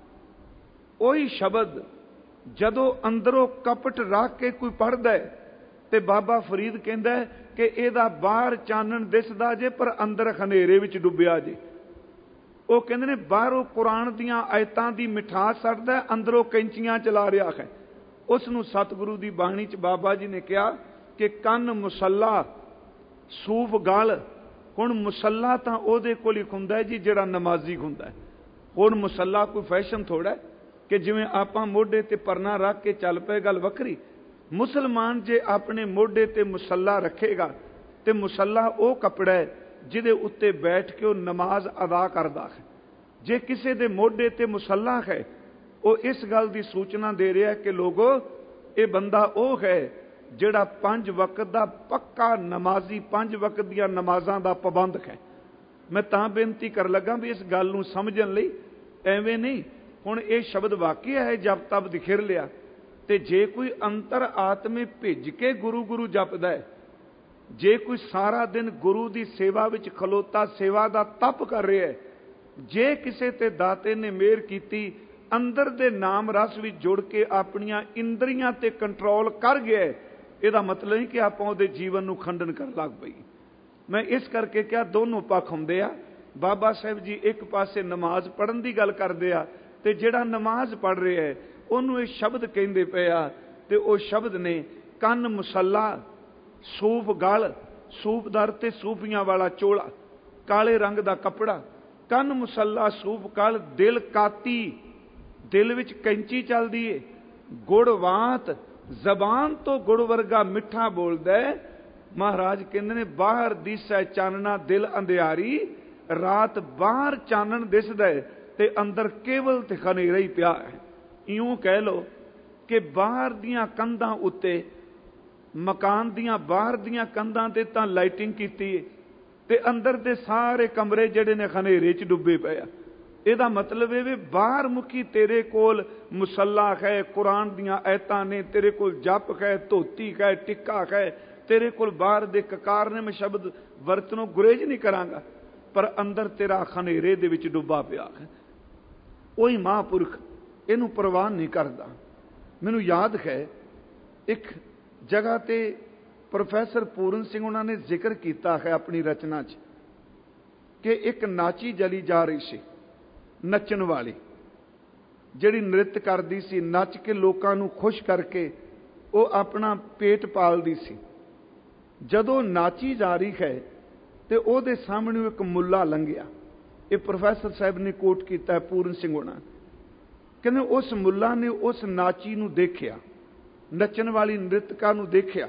ਉਹੀ ਸ਼ਬਦ ਜਦੋਂ ਅੰਦਰੋਂ ਕਪਟ ਰੱਖ ਕੇ ਕੋਈ ਪੜ੍ਹਦਾ ਤੇ ਬਾਬਾ ਫਰੀਦ ਕਹਿੰਦਾ ਕਿ ਇਹਦਾ ਬਾਹਰ ਚਾਨਣ ਦਿਸਦਾ ਜੇ ਪਰ ਅੰਦਰ ਹਨੇਰੇ ਵਿੱਚ ਡੁੱਬਿਆ ਜੇ। ਉਹ ਕਹਿੰਦੇ ਨੇ ਬਾਹਰੋਂ ਕੁਰਾਨ ਦੀਆਂ ਆਇਤਾਂ ਦੀ ਮਿਠਾਸ ਛੱਡਦਾ, ਅੰਦਰੋਂ ਕੈਂਚੀਆਂ ਚਲਾ ਰਿਹਾ ਹੈ। ਉਸ ਨੂੰ ਸਤਿਗੁਰੂ ਦੀ ਬਾਣੀ 'ਚ ਬਾਬਾ ਜੀ ਨੇ ਕਿਹਾ ਕਿ ਕੰਨ ਮੁਸੱਲਾ ਸੂਫ ਗਲ। ਹੁਣ ਮੁਸੱਲਾ ਤਾਂ ਉਹਦੇ ਕੋਲ ਹੀ ਹੁੰਦਾ ਜੀ ਜਿਹੜਾ ਨਮਾਜ਼ੀ ਹੁੰਦਾ। ਹੁਣ ਮੁਸੱਲਾ ਕੋਈ ਫੈਸ਼ਨ ਥੋੜਾ ਕਿ ਜਿਵੇਂ ਆਪਾਂ ਮੋਢੇ ਤੇ ਪਰਨਾ ਰੱਖ ਕੇ ਚੱਲ ਪਏ, ਗੱਲ ਵੱਖਰੀ। ਮੁਸਲਮਾਨ ਜੇ ਆਪਣੇ ਮੋਢੇ ਤੇ ਮੁਸੱਲਾ ਰੱਖੇਗਾ ਤੇ ਮੁਸੱਲਾ ਉਹ ਕੱਪੜਾ ਹੈ ਜਿਹਦੇ ਉੱਤੇ ਬੈਠ ਕੇ ਉਹ ਨਮਾਜ਼ ਅਦਾ ਕਰਦਾ ਹੈ। ਜੇ ਕਿਸੇ ਦੇ ਮੋਢੇ ਤੇ ਮੁਸੱਲਾ ਹੈ, ਉਹ ਇਸ ਗੱਲ ਦੀ ਸੂਚਨਾ ਦੇ ਰਿਹਾ ਕਿ ਲੋਗੋ ਇਹ ਬੰਦਾ ਉਹ ਹੈ ਜਿਹੜਾ ਪੰਜ ਵਕਤ ਦਾ ਪੱਕਾ ਨਮਾਜ਼ੀ, ਪੰਜ ਵਕਤ ਦੀਆਂ ਨਮਾਜ਼ਾਂ ਦਾ ਪਾਬੰਦ ਹੈ। ਮੈਂ ਤਾਂ ਬੇਨਤੀ ਕਰਨ ਲੱਗਾ ਵੀ ਇਸ ਗੱਲ ਨੂੰ ਸਮਝਣ ਲਈ ਐਵੇਂ ਨਹੀਂ। ਹੁਣ ਇਹ ਸ਼ਬਦ ਵਾਕਿਆ ਹੈ ਜਪ ਤਪ ਦਿਖਿਰ ਲਿਆ, ਤੇ ਜੇ ਕੋਈ ਅੰਤਰ ਆਤਮੇ ਭਿੱਜ ਕੇ ਗੁਰੂ ਗੁਰੂ ਜਪਦਾ ਹੈ, ਜੇ ਕੋਈ ਸਾਰਾ ਦਿਨ ਗੁਰੂ ਦੀ ਸੇਵਾ ਵਿੱਚ ਖਲੋਤਾ ਸੇਵਾ ਦਾ ਤਪ ਕਰ ਰਿਹਾ ਹੈ, ਜੇ ਕਿਸੇ ਤੇ ਦਾਤੇ ਨੇ ਮਿਹਰ ਕੀਤੀ, ਅੰਦਰ ਦੇ ਨਾਮ ਰਸ ਵਿੱਚ ਜੁੜ ਕੇ ਆਪਣੀਆਂ ਇੰਦਰੀਆਂ ਤੇ ਕੰਟਰੋਲ ਕਰ ਗਿਆ, ਇਹਦਾ ਮਤਲਬ ਨਹੀਂ ਕਿ ਆਪਾਂ ਉਹਦੇ ਜੀਵਨ ਨੂੰ ਖੰਡਨ ਕਰਨ ਲੱਗ ਪਈ। ਮੈਂ ਇਸ ਕਰਕੇ ਕਿਹਾ ਦੋਨੋਂ ਪੱਖ ਹੁੰਦੇ ਆ। ਬਾਬਾ ਸਾਹਿਬ ਜੀ ਇੱਕ ਪਾਸੇ ਨਮਾਜ਼ ਪੜ੍ਹਨ ਦੀ ਗੱਲ ਕਰਦੇ ਆ ਤੇ ਜਿਹੜਾ ਨਮਾਜ਼ ਪੜ੍ਹ ਰਿਹਾ ਹੈ ਉਹਨੂੰ ਇਹ ਸ਼ਬਦ ਕਹਿੰਦੇ ਪਏ ਆ, ਤੇ ਉਹ ਸ਼ਬਦ ਨੇ ਕੰਨ ਮੁਸੱਲਾ ਸੂਫ ਗਲ, ਸੂਫ ਦਰ ਤੇ ਸੂਫੀਆਂ ਵਾਲਾ ਚੋਲਾ, ਕਾਲੇ ਰੰਗ ਦਾ ਕੱਪੜਾ। ਕੰਨ ਮੁਸੱਲਾ ਸੂਪ ਕਲ, ਦਿਲ ਕਾਤੀ, ਦਿਲ ਵਿੱਚ ਕੈਂਚੀ ਚੱਲਦੀ ਏ। ਗੁੜਵਾਤ, ਜ਼ਬਾਨ ਤੋਂ ਗੁੜ ਵਰਗਾ ਮਿੱਠਾ ਬੋਲਦਾ। ਮਹਾਰਾਜ ਕਹਿੰਦੇ ਨੇ ਬਾਹਰ ਦਿਸੈ ਚਾਨਣਾ ਦਿਲ ਅੰਧਿਆਰੀ, ਰਾਤ ਬਾਹਰ ਚਾਨਣ ਦਿਸਦਾ ਤੇ ਅੰਦਰ ਕੇਵਲ ਤੇ ਹਨੇਰਾ ਹੀ ਪਿਆ ਹੈ। ਇਉਂ ਕਹਿ ਲੋ ਕਿ ਬਾਹਰ ਦੀਆਂ ਕੰਧਾਂ ਉੱਤੇ, ਮਕਾਨ ਦੀਆਂ ਬਾਹਰ ਦੀਆਂ ਕੰਧਾਂ ਤੇ ਤਾਂ ਲਾਈਟਿੰਗ ਕੀਤੀ ਹੈ ਤੇ ਅੰਦਰ ਦੇ ਸਾਰੇ ਕਮਰੇ ਜਿਹੜੇ ਨੇ ਹਨੇਰੇ 'ਚ ਡੁੱਬੇ ਪਏ ਆ। ਇਹਦਾ ਮਤਲਬ ਇਹ ਵੀ ਬਾਹਰ ਮੁਖੀ ਤੇਰੇ ਕੋਲ ਮੁਸੱਲਾ ਹੈ, ਕੁਰਾਨ ਦੀਆਂ ਐਤਾਂ ਨੇ, ਤੇਰੇ ਕੋਲ ਜਪ ਹੈ, ਧੋਤੀ ਹੈ, ਟਿੱਕਾ ਹੈ, ਤੇਰੇ ਕੋਲ ਬਾਹਰ ਦੇ ਕਕਾਰ ਨੇ। ਮੈਂ ਸ਼ਬਦ ਵਰਤਨੋਂ ਗੁਰੇਜ ਨਹੀਂ ਕਰਾਂਗਾ, ਪਰ ਅੰਦਰ ਤੇਰਾ ਹਨੇਰੇ ਦੇ ਵਿੱਚ ਡੁੱਬਾ ਪਿਆ ਹੈ। ਉਹੀ ਮਹਾਂਪੁਰਖ ਇਹਨੂੰ ਪ੍ਰਵਾਨ ਨਹੀਂ ਕਰਦਾ। ਮੈਨੂੰ ਯਾਦ ਹੈ ਇੱਕ ਜਗ੍ਹਾ ਤੇ ਪ੍ਰੋਫੈਸਰ ਪੂਰਨ ਸਿੰਘ ਉਹਨਾਂ ਨੇ ਜ਼ਿਕਰ ਕੀਤਾ ਹੈ ਆਪਣੀ ਰਚਨਾ 'ਚ ਕਿ ਇੱਕ ਨਾਚੀ ਜਲੀ ਜਾ ਰਹੀ ਸੀ, ਨੱਚਣ ਵਾਲੀ, ਜਿਹੜੀ ਨ੍ਰਿਤ ਕਰਦੀ ਸੀ, ਨੱਚ ਕੇ ਲੋਕਾਂ ਨੂੰ ਖੁਸ਼ ਕਰਕੇ ਉਹ ਆਪਣਾ ਪੇਟ ਪਾਲਦੀ ਸੀ। ਜਦੋਂ ਨਾਚੀ ਜਾ ਰਹੀ ਹੈ ਤੇ ਉਹਦੇ ਸਾਹਮਣੇ ਇੱਕ ਮੁੱਲਾ ਲੰਘਿਆ। ਇਹ ਪ੍ਰੋਫੈਸਰ ਸਾਹਿਬ ਨੇ ਕੋਟ ਕੀਤਾ ਪੂਰਨ ਸਿੰਘ ਹੋਣਾ। ਕਹਿੰਦੇ ਉਸ ਮੁੱਲਾ ਨੇ ਉਸ ਨਾਚੀ ਨੂੰ ਦੇਖਿਆ, ਨੱਚਣ ਵਾਲੀ ਨ੍ਰਿਤਕਾ ਨੂੰ ਦੇਖਿਆ,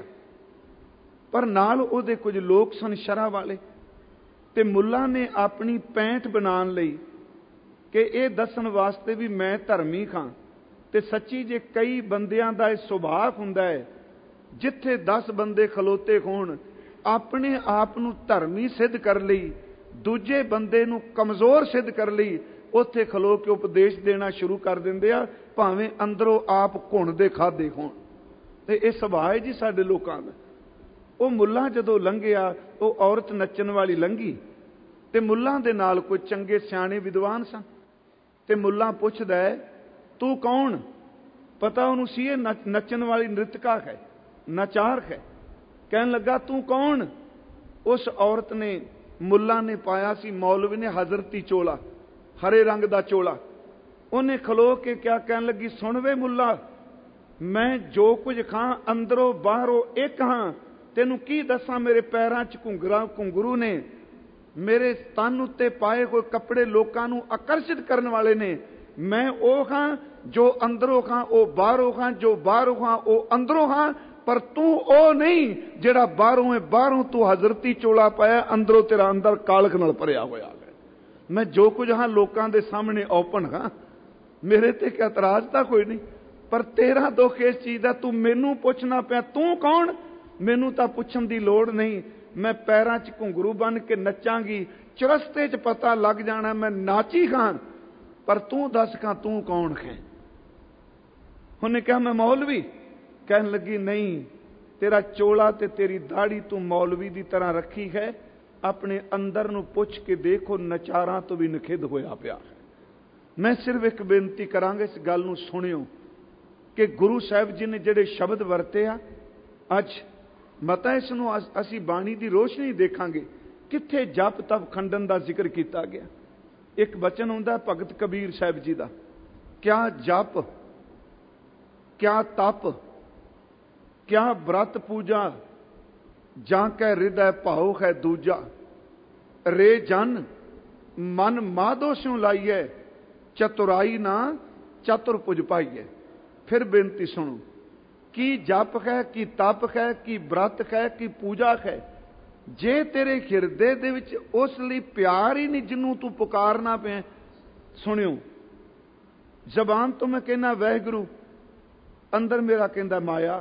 ਪਰ ਨਾਲ ਉਹਦੇ ਕੁਝ ਲੋਕ ਸਨ ਸ਼ਰ੍ਹਾ ਵਾਲੇ। ਤੇ ਮੁੱਲਾ ਨੇ ਆਪਣੀ ਪੈਂਠ ਬਣਾਉਣ ਲਈ ਕਿ ਇਹ ਦੱਸਣ ਵਾਸਤੇ ਵੀ ਮੈਂ ਧਰਮੀ ਖਾਂ ਤੇ ਸੱਚੀ ਜੇ ਕਈ ਬੰਦਿਆਂ ਦਾ ਇਹ ਸੁਭਾਅ ਹੁੰਦਾ ਹੈ, ਜਿੱਥੇ ਦਸ ਬੰਦੇ ਖਲੋਤੇ ਹੋਣ, ਆਪਣੇ ਆਪ ਨੂੰ ਧਰਮੀ ਸਿੱਧ ਕਰ ਲਈ, ਦੂਜੇ ਬੰਦੇ ਨੂੰ ਕਮਜ਼ੋਰ ਸਿੱਧ ਕਰ ਲਈ, ਉੱਥੇ ਖਲੋ ਕੇ ਉਪਦੇਸ਼ ਦੇਣਾ ਸ਼ੁਰੂ ਕਰ ਦਿੰਦੇ ਆ, ਭਾਵੇਂ ਅੰਦਰੋਂ ਆਪ ਘੁਣ ਦੇ ਖਾਦੇ ਹੋਣ। ਤੇ ਇਹ ਸੁਭਾਅ ਹੈ ਜੀ ਸਾਡੇ ਲੋਕਾਂ ਦਾ। ਉਹ ਮੁੱਲਾ ਜਦੋਂ ਲੰਘਿਆ, ਉਹ ਔਰਤ ਨੱਚਣ ਵਾਲੀ ਲੰਘੀ ਤੇ ਮੁੱਲਾਂ ਦੇ ਨਾਲ ਕੋਈ ਚੰਗੇ ਸਿਆਣੇ ਵਿਦਵਾਨ ਸਨ। ਤੇ ਮੁੱਲਾ ਪੁੱਛਦਾ ਹੈ ਤੂੰ ਕੌਣ? ਪਤਾ ਉਹਨੂੰ ਸੀ ਇਹ ਨੱਚਣ ਵਾਲੀ ਨ੍ਰਿਤਕਾ ਹੈ, ਨਚਾਰ ਹੈ। ਕਹਿਣ ਲੱਗਾ ਤੂੰ ਕੌਣ? ਉਸ ਔਰਤ ਨੇ, ਮੁੱਲਾ ਨੇ ਪਾਇਆ ਸੀ, ਮੌਲਵੀ ਨੇ ਹਜ਼ਰਤੀ ਚੋਲਾ, ਹਰੇ ਰੰਗ ਦਾ ਚੋਲਾ। ਉਹਨੇ ਖਲੋ ਕੇ ਕਿਆ ਕਹਿਣ ਲੱਗੀ, ਸੁਣ ਵੇ ਮੁੱਲਾ, ਮੈਂ ਜੋ ਕੁਝ ਖਾਂ ਅੰਦਰੋਂ ਬਾਹਰੋਂ ਇੱਕ ਹਾਂ। ਤੈਨੂੰ ਕੀ ਦੱਸਾਂ, ਮੇਰੇ ਪੈਰਾਂ 'ਚ ਘੁੰਗਰਾ ਘੁੰਗਰੂ ਨੇ, ਮੇਰੇ ਤਨ ਉੱਤੇ ਪਾਏ ਹੋਏ ਕੱਪੜੇ ਲੋਕਾਂ ਨੂੰ ਆਕਰਸ਼ਿਤ ਕਰਨ ਵਾਲੇ ਨੇ। ਮੈਂ ਉਹ ਹਾਂ ਜੋ ਅੰਦਰੋਂ ਹਾਂ, ਉਹ ਬਾਹਰੋਂ ਹਾਂ, ਜੋ ਬਾਹਰੋਂ ਹਾਂ ਉਹ ਅੰਦਰੋਂ ਹਾਂ। ਪਰ ਤੂੰ ਉਹ ਨਹੀਂ ਜਿਹੜਾ ਬਾਹਰੋਂ ਹੈ। ਬਾਹਰੋਂ ਤੂੰ ਹਜ਼ਰਤੀ ਚੋਲਾ ਪਾਇਆ, ਅੰਦਰੋਂ ਤੇਰਾ ਅੰਦਰ ਕਾਲਖ ਨਾਲ ਭਰਿਆ ਹੋਇਆ ਹੈ। ਮੈਂ ਜੋ ਕੁਝ ਹਾਂ ਲੋਕਾਂ ਦੇ ਸਾਹਮਣੇ ਓਪਨ ਹਾਂ, ਮੇਰੇ ਤੇ ਕੋਈ ਇਤਰਾਜ਼ ਤਾਂ ਕੋਈ ਨਹੀਂ, ਪਰ ਤੇਰਾ ਦੁੱਖ ਇਸ ਚੀਜ਼ ਦਾ, ਤੂੰ ਮੈਨੂੰ ਪੁੱਛਣਾ ਪਿਆ ਤੂੰ ਕੌਣ? ਮੈਨੂੰ ਤਾਂ ਪੁੱਛਣ ਦੀ ਲੋੜ ਨਹੀਂ, ਮੈਂ ਪੈਰਾਂ 'ਚ ਘੁੰਗਰੂ ਬੰਨ ਕੇ ਨੱਚਾਂਗੀ, ਚੁਰਸਤੇ 'ਚ ਪਤਾ ਲੱਗ ਜਾਣਾ ਮੈਂ ਨਾਚੀ ਖਾਂ। ਪਰ ਤੂੰ ਦੱਸ ਖਾਂ ਤੂੰ ਕੌਣ ਹੈ? ਉਹਨੇ ਕਿਹਾ ਮੈਂ ਮੌਲਵੀ। ਕਹਿਣ ਲੱਗੀ ਨਹੀਂ, ਤੇਰਾ ਚੋਲਾ ਤੇ ਤੇਰੀ ਦਾੜੀ ਤੂੰ ਮੌਲਵੀ ਦੀ ਤਰ੍ਹਾਂ ਰੱਖੀ ਹੈ, ਆਪਣੇ ਅੰਦਰ ਨੂੰ ਪੁੱਛ ਕੇ ਦੇਖੋ, ਨਚਾਰਾਂ ਤੋਂ ਵੀ ਨਖਿੱਧ ਹੋਇਆ ਪਿਆ। ਮੈਂ ਸਿਰਫ ਇੱਕ ਬੇਨਤੀ ਕਰਾਂਗਾ, ਇਸ ਗੱਲ ਨੂੰ ਸੁਣਿਓ ਕਿ ਗੁਰੂ ਸਾਹਿਬ ਜੀ ਨੇ ਜਿਹੜੇ ਸ਼ਬਦ ਵਰਤੇ ਆ, ਅੱਜ ਮਤਾ ਇਸ ਨੂੰ ਅਸੀਂ ਬਾਣੀ ਦੀ ਰੋਸ਼ਨੀ ਦੇਖਾਂਗੇ ਕਿੱਥੇ ਜਪ ਤਪ ਖੰਡਨ ਦਾ ਜ਼ਿਕਰ ਕੀਤਾ ਗਿਆ। ਇੱਕ ਬਚਨ ਹੁੰਦਾ ਭਗਤ ਕਬੀਰ ਸਾਹਿਬ ਜੀ ਦਾ, ਕਿਆ ਜਪ ਕਿਆ ਤਪ ਕਿਆ ਬ੍ਰਤ ਪੂਜਾ, ਜਾਂ ਕੈ ਹਿਰਦੈ ਭਾਉ ਹੈ ਦੂਜਾ। ਰੇ ਜਨ ਮਨ ਮਾਧੋ ਸਿਉ ਲਾਈਐ, ਚਤੁਰਾਈ ਨਾ ਚਤੁਰ ਪੁਜ ਪਾਈਐ। ਫਿਰ ਬੇਨਤੀ ਸੁਣੋ, ਕੀ ਜਪ ਹੈ, ਕੀ ਤਪ ਹੈ, ਕੀ ਬ੍ਰਤ ਹੈ, ਕੀ ਪੂਜਾ ਹੈ। ਜੇ ਤੇਰੇ ਹਿਰਦੇ ਦੇ ਵਿੱਚ ਉਸ ਲਈ ਪਿਆਰ ਹੀ ਨਹੀਂ ਜਿਹਨੂੰ ਤੂੰ ਪੁਕਾਰਨਾ ਪਿਆ, ਸੁਣਿਓ, ਜ਼ਬਾਨ ਤੋਂ ਮੈਂ ਕਹਿੰਦਾ ਵਾਹਿਗੁਰੂ, ਅੰਦਰ ਮੇਰਾ ਕਹਿੰਦਾ ਮਾਇਆ।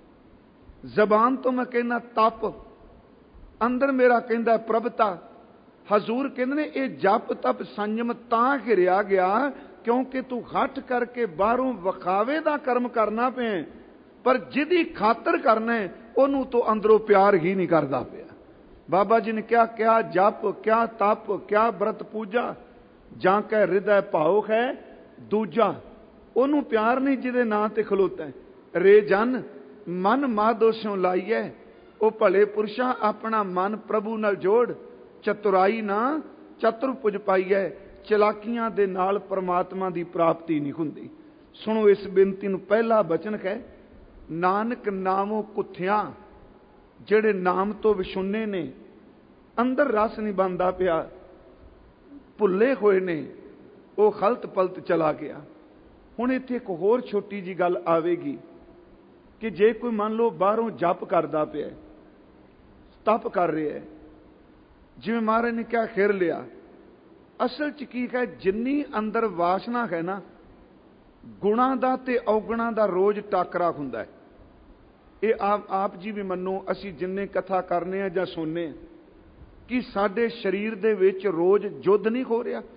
ਜ਼ਬਾਨ ਤੋਂ ਮੈਂ ਕਹਿੰਦਾ ਤਪ, ਅੰਦਰ ਮੇਰਾ ਕਹਿੰਦਾ ਪ੍ਰਭਤਾ। ਹਜ਼ੂਰ ਕਹਿੰਦੇ ਨੇ ਇਹ ਜਪ ਤਪ ਸੰਜਮ ਤਾਂ ਘਿਰਿਆ ਗਿਆ ਕਿਉਂਕਿ ਤੂੰ ਹੱਠ ਕਰਕੇ ਬਾਹਰੋਂ ਵਿਖਾਵੇ ਦਾ ਕਰਮ ਕਰਨਾ ਪਿਆ, ਪਰ ਜਿਹਦੀ ਖਾਤਰ ਕਰਨਾ ਉਹਨੂੰ ਤੋਂ ਅੰਦਰੋਂ ਪਿਆਰ ਹੀ ਨਹੀਂ ਕਰਦਾ ਪਿਆ। ਬਾਬਾ ਜੀ ਨੇ ਕਿਹਾ ਕਿਆ ਜਪ ਕਿਆ ਤਪ ਕਿਆ ਬ੍ਰਤ ਪੂਜਾ, ਜਾਂ ਕੈ ਹਿਰਦੈ ਭਾਉ ਹੈ ਦੂਜਾ। ਉਹਨੂੰ ਪਿਆਰ ਨਹੀਂ ਜਿਹਦੇ ਨਾਂ ਤੇ ਖਲੋਤਾ। ਰੇ ਜਨ ਮਨ ਮਾਧੋ ਸਿਉ ਲਾਈਐ, ਉਹ ਭਲੇ ਪੁਰਸ਼ਾ ਆਪਣਾ ਮਨ ਪ੍ਰਭੂ ਨਾਲ ਜੋੜ। ਚਤੁਰਾਈ ਨਾ ਚਤੁਰ ਪੁਜ ਪਾਈਐ, ਚਲਾਕੀਆਂ ਦੇ ਨਾਲ ਪਰਮਾਤਮਾ ਦੀ ਪ੍ਰਾਪਤੀ ਨਹੀਂ ਹੁੰਦੀ। ਸੁਣੋ ਇਸ ਬੇਨਤੀ ਨੂੰ, ਪਹਿਲਾ ਬਚਨ ਹੈ ਨਾਨਕ ਨਾਮੋ ਕੁੱਥਿਆਂ, ਜਿਹੜੇ ਨਾਮ ਤੋਂ ਵਿਛੁੰਨੇ ਨੇ, ਅੰਦਰ ਰਸ ਨਹੀਂ ਬਣਦਾ ਪਿਆ। ਭੁੱਲੇ ਹੋਏ ਨੇ ਉਹ ਖਲਤ ਪਲਤ ਚਲਾ ਗਿਆ। ਹੁਣ ਇੱਥੇ ਇੱਕ ਹੋਰ ਛੋਟੀ ਜੀ ਗੱਲ ਆਵੇਗੀ ਕਿ ਜੇ ਕੋਈ ਮੰਨ ਲਓ ਬਾਹਰੋਂ ਜਪ ਕਰਦਾ ਪਿਆ, ਤਪ ਕਰ ਰਿਹਾ, ਜਿਵੇਂ ਮਹਾਰਾਜ ਨੇ ਕਿਹਾ ਖਿਰ ਲਿਆ, ਅਸਲ ਚ ਕੀ ਹੈ, ਜਿੰਨੀ ਅੰਦਰ ਵਾਸਨਾ ਹੈ ਨਾ, ਗੁਣਾਂ ਦਾ ਤੇ ਔਗੁਣਾਂ ਦਾ ਰੋਜ਼ ਟਾਕਰਾ ਹੁੰਦਾ ਹੈ। ਇਹ ਆਪ ਆਪ ਜੀ ਵੀ ਮੰਨੋ, ਅਸੀਂ ਜਿੰਨੇ ਕਥਾ ਕਰਨੇ ਆ ਜਾਂ ਸੁਣਨੇ, ਕਿ ਸਾਡੇ ਸਰੀਰ ਦੇ ਵਿੱਚ ਰੋਜ਼ ਯੁੱਧ ਨਹੀਂ ਹੋ ਰਿਹਾ?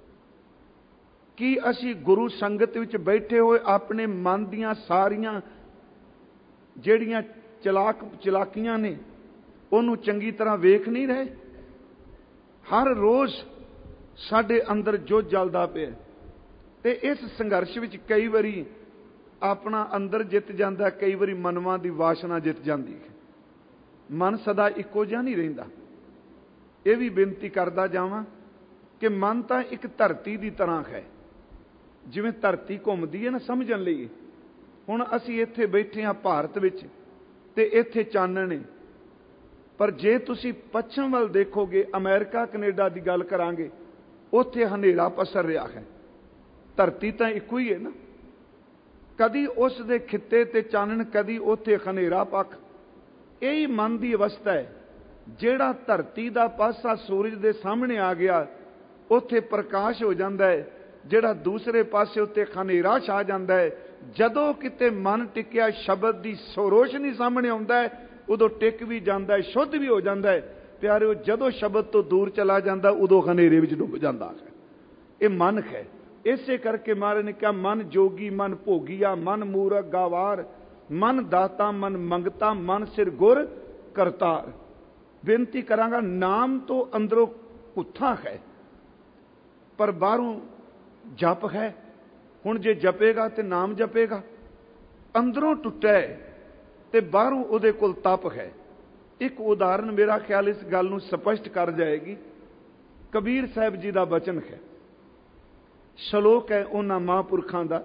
ਕਿ ਅਸੀਂ ਗੁਰੂ ਸੰਗਤ ਵਿੱਚ ਬੈਠੇ ਹੋਏ ਆਪਣੇ ਮਨ ਦੀਆਂ ਸਾਰੀਆਂ ਜਿਹੜੀਆਂ ਚਲਾਕ ਚਲਾਕੀਆਂ ਨੇ ਉਹਨੂੰ ਚੰਗੀ ਤਰ੍ਹਾਂ ਵੇਖ ਨਹੀਂ ਰਹੇ? ਹਰ ਰੋਜ਼ ਸਾਡੇ ਅੰਦਰ ਜੋ ਜਲਦਾ ਪਿਆ, ਤੇ ਇਸ ਸੰਘਰਸ਼ ਵਿੱਚ ਕਈ ਵਾਰੀ ਆਪਣਾ ਅੰਦਰ ਜਿੱਤ ਜਾਂਦਾ, ਕਈ ਵਾਰੀ ਮਨਵਾਂ ਦੀ ਵਾਸ਼ਨਾ ਜਿੱਤ ਜਾਂਦੀ ਹੈ। ਮਨ ਸਦਾ ਇੱਕੋ ਜਿਹਾ ਨਹੀਂ ਰਹਿੰਦਾ। ਇਹ ਵੀ ਬੇਨਤੀ ਕਰਦਾ ਜਾਵਾਂ ਕਿ ਮਨ ਤਾਂ ਇੱਕ ਧਰਤੀ ਦੀ ਤਰ੍ਹਾਂ ਹੈ। ਜਿਵੇਂ ਧਰਤੀ ਘੁੰਮਦੀ ਹੈ ਨਾ, ਸਮਝਣ ਲਈ, ਹੁਣ ਅਸੀਂ ਇੱਥੇ ਬੈਠੇ ਹਾਂ ਭਾਰਤ ਵਿੱਚ, ਤੇ ਇੱਥੇ ਚਾਨਣ ਹੈ, ਪਰ ਜੇ ਤੁਸੀਂ ਪੱਛਮ ਵੱਲ ਦੇਖੋਗੇ, ਅਮਰੀਕਾ ਕੈਨੇਡਾ ਦੀ ਗੱਲ ਕਰਾਂਗੇ, ਉੱਥੇ ਹਨੇਰਾ ਪਸਰ ਰਿਹਾ ਹੈ। ਧਰਤੀ ਤਾਂ ਇੱਕੋ ਹੀ ਹੈ ਨਾ, ਕਦੀ ਉਸ ਦੇ ਖਿੱਤੇ ਤੇ ਚਾਨਣ, ਕਦੀ ਉੱਥੇ ਹਨੇਰਾ ਪੱਖ। ਇਹੀ ਮਨ ਦੀ ਅਵਸਥਾ ਹੈ। ਜਿਹੜਾ ਧਰਤੀ ਦਾ ਪਾਸਾ ਸੂਰਜ ਦੇ ਸਾਹਮਣੇ ਆ ਗਿਆ, ਉੱਥੇ ਪ੍ਰਕਾਸ਼ ਹੋ ਜਾਂਦਾ ਹੈ। ਜਿਹੜਾ ਦੂਸਰੇ ਪਾਸੇ ਉੱਤੇ ਹਨੇਰਾ ਛਾ ਜਾਂਦਾ ਹੈ। ਜਦੋਂ ਕਿਤੇ ਮਨ ਟਿਕਿਆ ਸ਼ਬਦ ਦੀ ਰੋਸ਼ਨੀ ਸਾਹਮਣੇ ਆਉਂਦਾ ਹੈ, ਉਦੋਂ ਟਿਕ ਵੀ ਜਾਂਦਾ ਹੈ, ਸ਼ੁੱਧ ਵੀ ਹੋ ਜਾਂਦਾ ਹੈ। ਪਿਆਰਿਓ, ਜਦੋਂ ਸ਼ਬਦ ਤੋਂ ਦੂਰ ਚਲਾ ਜਾਂਦਾ, ਉਦੋਂ ਹਨੇਰੇ ਵਿੱਚ ਡੁੱਬ ਜਾਂਦਾ ਹੈ। ਇਹ ਮਨ ਹੈ। ਇਸੇ ਕਰਕੇ ਮਹਾਰਾਜ ਨੇ ਕਿਹਾ, ਮਨ ਜੋਗੀ ਮਨ ਭੋਗੀਆ, ਮਨ ਮੂਰਖ ਗਾਵਾਰ, ਮਨ ਦਾਤਾ ਮਨ ਮੰਗਤਾ, ਮਨ ਸਿਰ ਗੁਰ ਕਰਤਾਰ। ਬੇਨਤੀ ਕਰਾਂਗਾ, ਨਾਮ ਤੋਂ ਅੰਦਰੋਂ ਕੁੱਥਾ ਹੈ, ਪਰ ਬਾਹਰੋਂ ਜਪ ਹੈ। ਹੁਣ ਜੇ ਜਪੇਗਾ ਤੇ ਨਾਮ ਜਪੇਗਾ, ਅੰਦਰੋਂ ਟੁੱਟਾ ਹੈ ਤੇ ਬਾਹਰੋਂ ਉਹਦੇ ਕੋਲ ਤਪ ਹੈ। ਇੱਕ ਉਦਾਹਰਨ ਮੇਰਾ ਖਿਆਲ ਇਸ ਗੱਲ ਨੂੰ ਸਪਸ਼ਟ ਕਰ ਜਾਏਗੀ। ਕਬੀਰ ਸਾਹਿਬ ਜੀ ਦਾ ਬਚਨ ਹੈ, ਸ਼ਲੋਕ ਹੈ ਉਹਨਾਂ ਮਹਾਂਪੁਰਖਾਂ ਦਾ।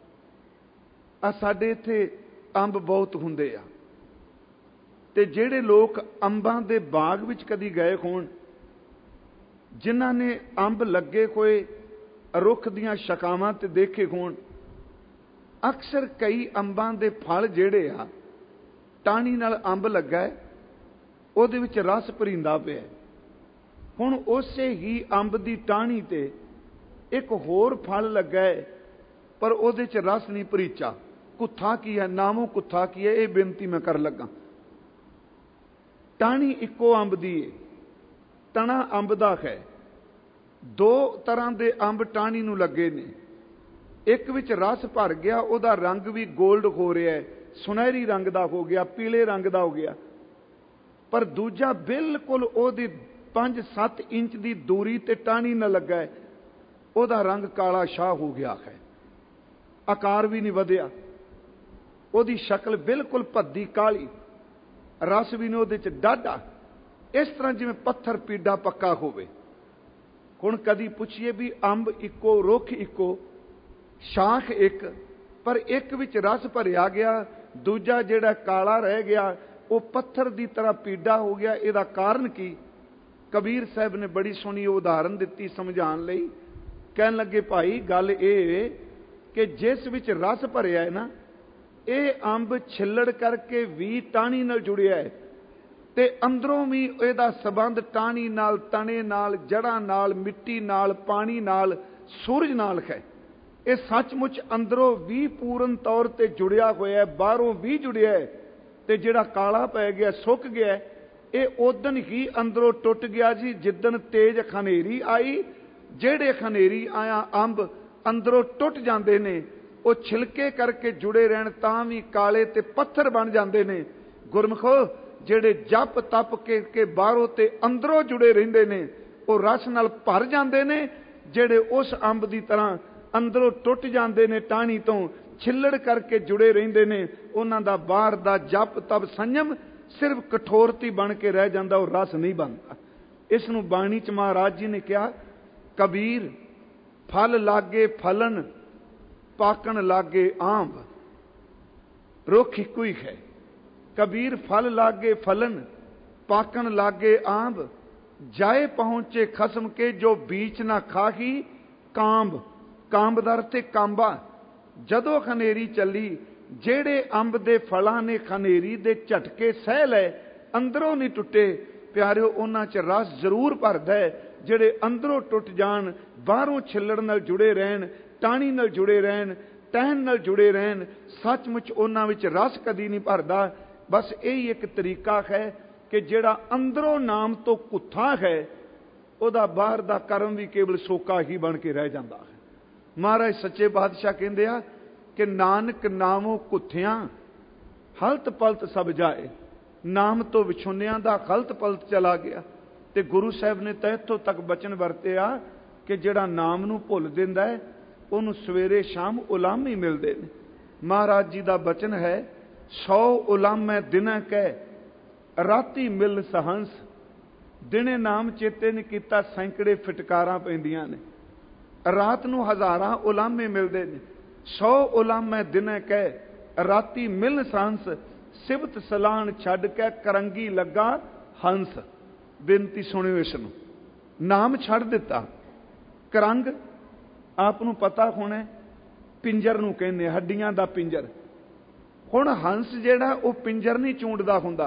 ਆ ਸਾਡੇ ਇੱਥੇ ਅੰਬ ਬਹੁਤ ਹੁੰਦੇ ਆ, ਤੇ ਜਿਹੜੇ ਲੋਕ ਅੰਬਾਂ ਦੇ ਬਾਗ ਵਿੱਚ ਕਦੀ ਗਏ ਹੋਣ, ਜਿਨ੍ਹਾਂ ਨੇ ਅੰਬ ਲੱਗੇ ਹੋਏ ਰੁੱਖ ਦੀਆਂ ਸ਼ਾਖਾਵਾਂ ਤੇ ਦੇਖੇ ਹੋਣ, ਅਕਸਰ ਕਈ ਅੰਬਾਂ ਦੇ ਫਲ ਜਿਹੜੇ ਆ, ਟਾਹਣੀ ਨਾਲ ਅੰਬ ਲੱਗਾ ਹੈ, ਉਹਦੇ ਵਿੱਚ ਰਸ ਭਰੀਂਦਾ ਪਿਆ। ਹੁਣ ਉਸੇ ਹੀ ਅੰਬ ਦੀ ਟਾਹਣੀ ਤੇ ਇੱਕ ਹੋਰ ਫਲ ਲੱਗਾ ਹੈ, ਪਰ ਉਹਦੇ 'ਚ ਰਸ ਨਹੀਂ ਭਰੀਚਾ। ਕੁੱਥਾ ਕੀ ਹੈ? ਨਾਮੋਂ ਕੁੱਥਾ ਕੀ ਹੈ? ਇਹ ਬੇਨਤੀ ਮੈਂ ਕਰ ਲੱਗਾ। ਟਾਹਣੀ ਇੱਕੋ ਅੰਬ ਦੀ ਹੈ, ਤਣਾ ਅੰਬ ਦਾ ਹੈ। ਦੋ ਤਰ੍ਹਾਂ ਦੇ ਅੰਬ ਟਾਹਣੀ ਨੂੰ ਲੱਗੇ ਨੇ। ਇੱਕ ਵਿੱਚ ਰਸ ਭਰ ਗਿਆ, ਉਹਦਾ ਰੰਗ ਵੀ ਗੋਲਡ ਹੋ ਰਿਹਾ ਹੈ, ਸੁਨਹਿਰੀ ਰੰਗ ਦਾ ਹੋ ਗਿਆ, ਪੀਲੇ ਰੰਗ ਦਾ ਹੋ ਗਿਆ। ਪਰ ਦੂਜਾ ਬਿਲਕੁਲ ਉਹਦੀ ਪੰਜ ਸੱਤ ਇੰਚ ਦੀ ਦੂਰੀ ਤੇ ਟਾਹਣੀ ਨਾਲ ਲੱਗਾ ਹੈ, ਉਹਦਾ ਰੰਗ ਕਾਲਾ ਸ਼ਾਹ ਹੋ ਗਿਆ ਹੈ, ਆਕਾਰ ਵੀ ਨਹੀਂ ਵਧਿਆ, ਉਹਦੀ ਸ਼ਕਲ ਬਿਲਕੁਲ ਭੱਦੀ ਕਾਲੀ, ਰਸ ਵੀ ਨੇ ਉਹਦੇ 'ਚ ਡਾਢਾ, ਇਸ ਤਰ੍ਹਾਂ ਜਿਵੇਂ ਪੱਥਰ ਪੀਡਾ ਪੱਕਾ ਹੋਵੇ। ਹੁਣ ਕਦੀ ਪੁੱਛੀਏ ਵੀ ਅੰਬ ਇੱਕੋ, ਰੁੱਖ ਇੱਕੋ, ਸ਼ਾਖ ਇੱਕ, ਪਰ ਇੱਕ ਵਿੱਚ ਰਸ ਭਰਿਆ ਗਿਆ, ਦੂਜਾ ਜਿਹੜਾ ਕਾਲਾ ਰਹਿ ਗਿਆ ਉਹ ਪੱਥਰ ਦੀ ਤਰ੍ਹਾਂ ਪੀਡਾ ਹੋ ਗਿਆ। ਇਹਦਾ ਕਾਰਨ ਕੀ? ਕਬੀਰ ਸਾਹਿਬ ਨੇ ਬੜੀ ਸੋਹਣੀ ਉਦਾਹਰਨ ਦਿੱਤੀ ਸਮਝਾਉਣ ਲਈ। ਕਹਿਣ ਲੱਗੇ, ਭਾਈ ਗੱਲ ਇਹ ਕਿ ਜਿਸ ਵਿੱਚ ਰਸ ਭਰਿਆ ਹੈ ਨਾ, ਇਹ ਅੰਬ ਛਿੱਲੜ ਕਰਕੇ ਵੀ ਟਾਹਣੀ ਨਾਲ ਜੁੜਿਆ ਹੈ, ਤੇ ਅੰਦਰੋਂ ਵੀ ਇਹਦਾ ਸੰਬੰਧ ਟਾਹਣੀ ਨਾਲ, ਤਣੇ ਨਾਲ, ਜੜ੍ਹਾਂ ਨਾਲ, ਮਿੱਟੀ ਨਾਲ, ਪਾਣੀ ਨਾਲ, ਸੂਰਜ ਨਾਲ ਹੈ। ਇਹ ਸੱਚਮੁੱਚ ਅੰਦਰੋਂ ਵੀ ਪੂਰਨ ਤੌਰ ਤੇ ਜੁੜਿਆ ਹੋਇਆ, ਬਾਹਰੋਂ ਵੀ ਜੁੜਿਆ ਹੈ। ਤੇ ਜਿਹੜਾ ਕਾਲਾ ਪੈ ਗਿਆ, ਸੁੱਕ ਗਿਆ, ਇਹ ਉਦਣ ਹੀ ਅੰਦਰੋਂ ਟੁੱਟ ਗਿਆ ਜੀ ਜਿੱਦਣ ਤੇਜ਼ ਹਨੇਰੀ ਆਈ। ਜਿਹੜੇ ਹਨੇਰੀ ਆਇਆ ਅੰਬ ਅੰਦਰੋਂ ਟੁੱਟ ਜਾਂਦੇ ਨੇ, ਉਹ ਛਿਲਕੇ ਕਰਕੇ ਜੁੜੇ ਰਹਿਣ ਤਾਂ ਵੀ ਕਾਲੇ ਤੇ ਪੱਥਰ ਬਣ ਜਾਂਦੇ ਨੇ। ਗੁਰਮਖੋ, ਜਿਹੜੇ ਜਪ ਤਪ ਕੇ ਕੇ ਬਾਹਰੋਂ ਤੇ ਅੰਦਰੋਂ ਜੁੜੇ ਰਹਿੰਦੇ ਨੇ, ਉਹ ਰਸ ਨਾਲ ਭਰ ਜਾਂਦੇ ਨੇ। ਜਿਹੜੇ ਉਸ ਅੰਬ ਦੀ ਤਰ੍ਹਾਂ ਅੰਦਰੋਂ ਟੁੱਟ ਜਾਂਦੇ ਨੇ, ਟਾਹਣੀ ਤੋਂ ਛਿੱਲੜ ਕਰਕੇ ਜੁੜੇ ਰਹਿੰਦੇ ਨੇ, ਉਹਨਾਂ ਦਾ ਬਾਹਰ ਦਾ ਜਪ ਤਪ ਸੰਯਮ ਸਿਰਫ ਕਠੋਰਤੀ ਬਣ ਕੇ ਰਹਿ ਜਾਂਦਾ, ਉਹ ਰਸ ਨਹੀਂ ਬਣਦਾ। ਇਸ ਨੂੰ ਬਾਣੀ 'ਚ ਮਹਾਰਾਜ ਜੀ ਨੇ ਕਿਹਾ, ਕਬੀਰ ਫਲ ਲਾਗੇ ਫਲਨ, ਪਾਕਣ ਲਾਗੇ ਆਂਬ। ਰੁੱਖ ਇੱਕੋ ਹੀ ਹੈ। ਕਬੀਰ ਫਲ ਲਾਗੇ ਫਲਨ, ਪਾਕਣ ਲਾਗੇ ਆਂਬ। ਜਾਏ ਪਹੁੰਚੇ ਖਸਮ ਕੇ ਜੋ ਬੀਚ ਨਾ ਖਾਹੀ ਕਾਂਬ। ਕਾਂਬ ਦਾ ਅਰਥ ਕਾਂਬਾ। ਜਦੋਂ ਖਨੇਰੀ ਚੱਲੀ, ਜਿਹੜੇ ਅੰਬ ਦੇ ਫਲਾਂ ਨੇ ਖਨੇਰੀ ਦੇ ਝਟਕੇ ਸਹਿ ਲਏ, ਅੰਦਰੋਂ ਨਹੀਂ ਟੁੱਟੇ। ਪਿਆਰਿਓ, ਉਹਨਾਂ 'ਚ ਰਸ ਜ਼ਰੂਰ ਭਰਦਾ ਹੈ। ਜਿਹੜੇ ਅੰਦਰੋਂ ਟੁੱਟ ਜਾਣ, ਬਾਹਰੋਂ ਛਿੱਲੜ ਨਾਲ ਜੁੜੇ ਰਹਿਣ, ਟਾਹਣੀ ਨਾਲ ਜੁੜੇ ਰਹਿਣ, ਟਹਿਣ ਨਾਲ ਜੁੜੇ ਰਹਿਣ, ਸੱਚਮੁੱਚ ਉਹਨਾਂ ਵਿੱਚ ਰਸ ਕਦੀ ਨਹੀਂ ਭਰਦਾ। ਬਸ ਇਹੀ ਇੱਕ ਤਰੀਕਾ ਹੈ ਕਿ ਜਿਹੜਾ ਅੰਦਰੋਂ ਨਾਮ ਤੋਂ ਕੁੱਥਾ ਹੈ, ਉਹਦਾ ਬਾਹਰ ਦਾ ਕਰਮ ਵੀ ਕੇਵਲ ਸੋਕਾ ਹੀ ਬਣ ਕੇ ਰਹਿ ਜਾਂਦਾ ਹੈ। ਮਹਾਰਾਜ ਸੱਚੇ ਪਾਤਸ਼ਾਹ ਕਹਿੰਦੇ ਆ ਕਿ ਨਾਨਕ ਨਾਮੋਂ ਕੁੱਥਿਆਂ ਹਲਤ ਪਲਤ ਸਭ ਜਾਏ। ਨਾਮ ਤੋਂ ਵਿਛੁੰਨਿਆਂ ਦਾ ਹਲਤ ਪਲਤ ਚਲਾ ਗਿਆ। ਤੇ ਗੁਰੂ ਸਾਹਿਬ ਨੇ ਤਾਂ ਇੱਥੋਂ ਤੱਕ ਬਚਨ ਵਰਤਿਆ ਕਿ ਜਿਹੜਾ ਨਾਮ ਨੂੰ ਭੁੱਲ ਦਿੰਦਾ ਹੈ, ਉਹਨੂੰ ਸਵੇਰੇ ਸ਼ਾਮ ਉਲਾਮੇ ਮਿਲਦੇ ਨੇ। ਮਹਾਰਾਜ ਜੀ ਦਾ ਬਚਨ ਹੈ, ਸੌ ਉਲਾਮੈ ਦਿਨਾਂ ਕਹਿ ਰਾਤੀ ਮਿਲ ਸਹੰਸ। ਦਿਨੇ ਨਾਮ ਚੇਤੇ ਨੇ ਕੀਤਾ, ਸੈਂਕੜੇ ਫਟਕਾਰਾਂ ਪੈਂਦੀਆਂ ਨੇ। ਰਾਤ ਨੂੰ ਹਜ਼ਾਰਾਂ ਉਲਾਮੇ ਮਿਲਦੇ ਨੇ। ਸੌ ਉਲਾਮੈ ਦਿਨੇ ਕਹਿ ਰਾਤੀ ਮਿਲ ਸਹੰਸ। ਸਿਬਤ ਸਲਾਨ ਛੱਡ ਕੇ ਕਰੰਗੀ ਲੱਗਾ ਹੰਸ। ਬੇਨਤੀ ਸੁਣਿਓ ਇਸ ਨੂੰ। ਨਾਮ ਛੱਡ ਦਿੱਤਾ। ਕਰੰਗ ਆਪ ਨੂੰ ਪਤਾ ਹੋਣਾ, ਪਿੰਜਰ ਨੂੰ ਕਹਿੰਦੇ, ਹੱਡੀਆਂ ਦਾ ਪਿੰਜਰ। ਹੁਣ ਹੰਸ ਜਿਹੜਾ ਉਹ ਪਿੰਜਰ ਨਹੀਂ ਚੂੰਡਦਾ ਹੁੰਦਾ।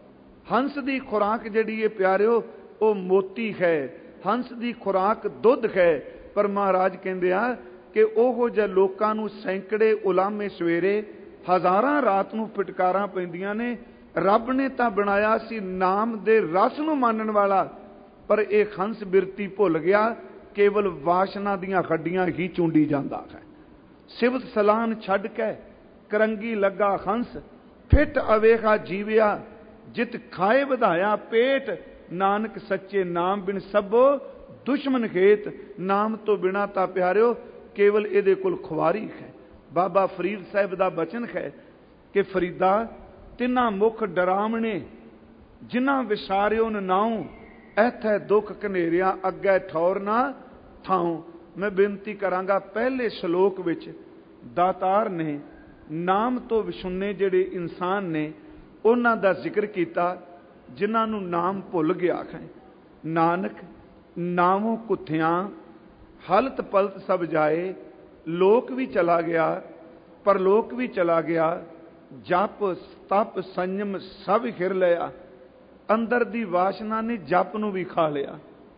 ਹੰਸ ਦੀ ਖੁਰਾਕ ਜਿਹੜੀ ਹੈ ਪਿਆਰਿਓ, ਉਹ ਮੋਤੀ ਹੈ। ਹੰਸ ਦੀ ਖੁਰਾਕ ਦੁੱਧ ਹੈ। ਪਰ ਮਹਾਰਾਜ ਕਹਿੰਦੇ ਆ ਕਿ ਉਹੋ ਜਿਹੇ ਲੋਕਾਂ ਨੂੰ ਸੈਂਕੜੇ ਉਲਾਮੇ ਸਵੇਰੇ, ਹਜ਼ਾਰਾਂ ਰਾਤ ਨੂੰ ਫਟਕਾਰਾਂ ਪੈਂਦੀਆਂ ਨੇ। ਰੱਬ ਨੇ ਤਾਂ ਬਣਾਇਆ ਸੀ ਨਾਮ ਦੇ ਰਸ ਨੂੰ ਮਾਨਣ ਵਾਲਾ, ਪਰ ਇਹ ਹੰਸ ਬਿਰਤੀ ਭੁੱਲ ਗਿਆ, ਕੇਵਲ ਵਾਸ਼ਨਾ ਦੀਆਂ ਹੱਡੀਆਂ ਹੀ ਚੂੰਡੀ ਜਾਂਦਾ ਹੈ। ਸਿਵਤ ਸਲਾਨ ਛੱਡ ਕੇ ਕਰੰਗੀ ਲੱਗਾ ਹੰਸ। ਫਿੱਟ ਅਵੇਖਾ ਜੀਵਿਆ ਜਿਤ ਖਾਏ ਵਧਾਇਆ ਪੇਟ। ਨਾਨਕ ਸੱਚੇ ਨਾਮ ਬਿਨ ਸਭੋ ਦੁਸ਼ਮਨ ਖੇਤ। ਨਾਮ ਤੋਂ ਬਿਨਾਂ ਤਾਂ ਪਿਆਰਿਓ ਕੇਵਲ ਇਹਦੇ ਕੋਲ ਖੁਆਰੀ ਹੈ। ਬਾਬਾ ਫਰੀਦ ਸਾਹਿਬ ਦਾ ਬਚਨ ਹੈ ਕਿ ਫਰੀਦਾ ਤਿੰਨਾਂ ਮੁਖ ਡਰਾਵਣੇ, ਜਿਨ੍ਹਾਂ ਵਿਸਾਰਿਓ ਨ ਨਾਉ। ਇੱਥੇ ਦੁੱਖ ਘਨੇਰਿਆਂ ਅੱਗੇ ਠੌਰ ਨਾ ਥਾਉ। ਮੈਂ ਬੇਨਤੀ ਕਰਾਂਗਾ, ਪਹਿਲੇ ਸ਼ਲੋਕ ਵਿੱਚ ਦਾਤਾਰ ਨੇ ਨਾਮ ਤੋਂ ਵਿਛੁੰਨੇ ਜਿਹੜੇ ਇਨਸਾਨ ਨੇ, ਉਹਨਾਂ ਦਾ ਜ਼ਿਕਰ ਕੀਤਾ ਜਿਨ੍ਹਾਂ ਨੂੰ ਨਾਮ ਭੁੱਲ ਗਿਆ ਹੈ। ਨਾਨਕ ਨਾਮੋਂ ਕੁੱਥਿਆਂ ਹਲਤ ਪਲਤ ਸਭ ਜਾਏ। ਲੋਕ ਵੀ ਚਲਾ ਗਿਆ, ਪਰਲੋਕ ਵੀ ਚਲਾ ਗਿਆ। ਜਪ ਤਪ ਸੰਜਮ ਸਭ ਹਿਰ ਲਿਆ। ਅੰਦਰ ਦੀ ਵਾਸ਼ਨਾ ਨੇ ਜਪ ਨੂੰ ਵੀ ਖਾ ਲਿਆ,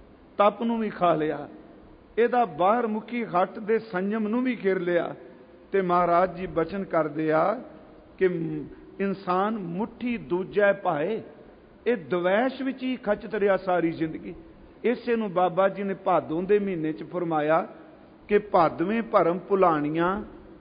ਤਪ ਨੂੰ ਵੀ ਖਾ ਲਿਆ, ਇਹਦਾ ਬਾਹਰ ਮੁਖੀ ਹੱਟ ਦੇ ਸੰਜਮ ਨੂੰ ਵੀ ਘਿਰ ਲਿਆ। ਤੇ ਮਹਾਰਾਜ ਜੀ ਬਚਨ ਕਰਦੇ ਆ ਕਿ ਇਨਸਾਨ ਮੁੱਠੀ ਦੂਜੈ ਭਾਏ। ਇਹ ਦਵੈਸ਼ ਵਿੱਚ ਹੀ ਖਚਤ ਰਿਹਾ ਸਾਰੀ ਜ਼ਿੰਦਗੀ। ਇਸੇ ਨੂੰ ਬਾਬਾ ਜੀ ਨੇ ਭਾਦੋਂ ਦੇ ਮਹੀਨੇ 'ਚ ਫਰਮਾਇਆ ਕਿ ਭਾਦਵੇਂ ਭਰਮ ਭੁਲਾਣੀਆਂ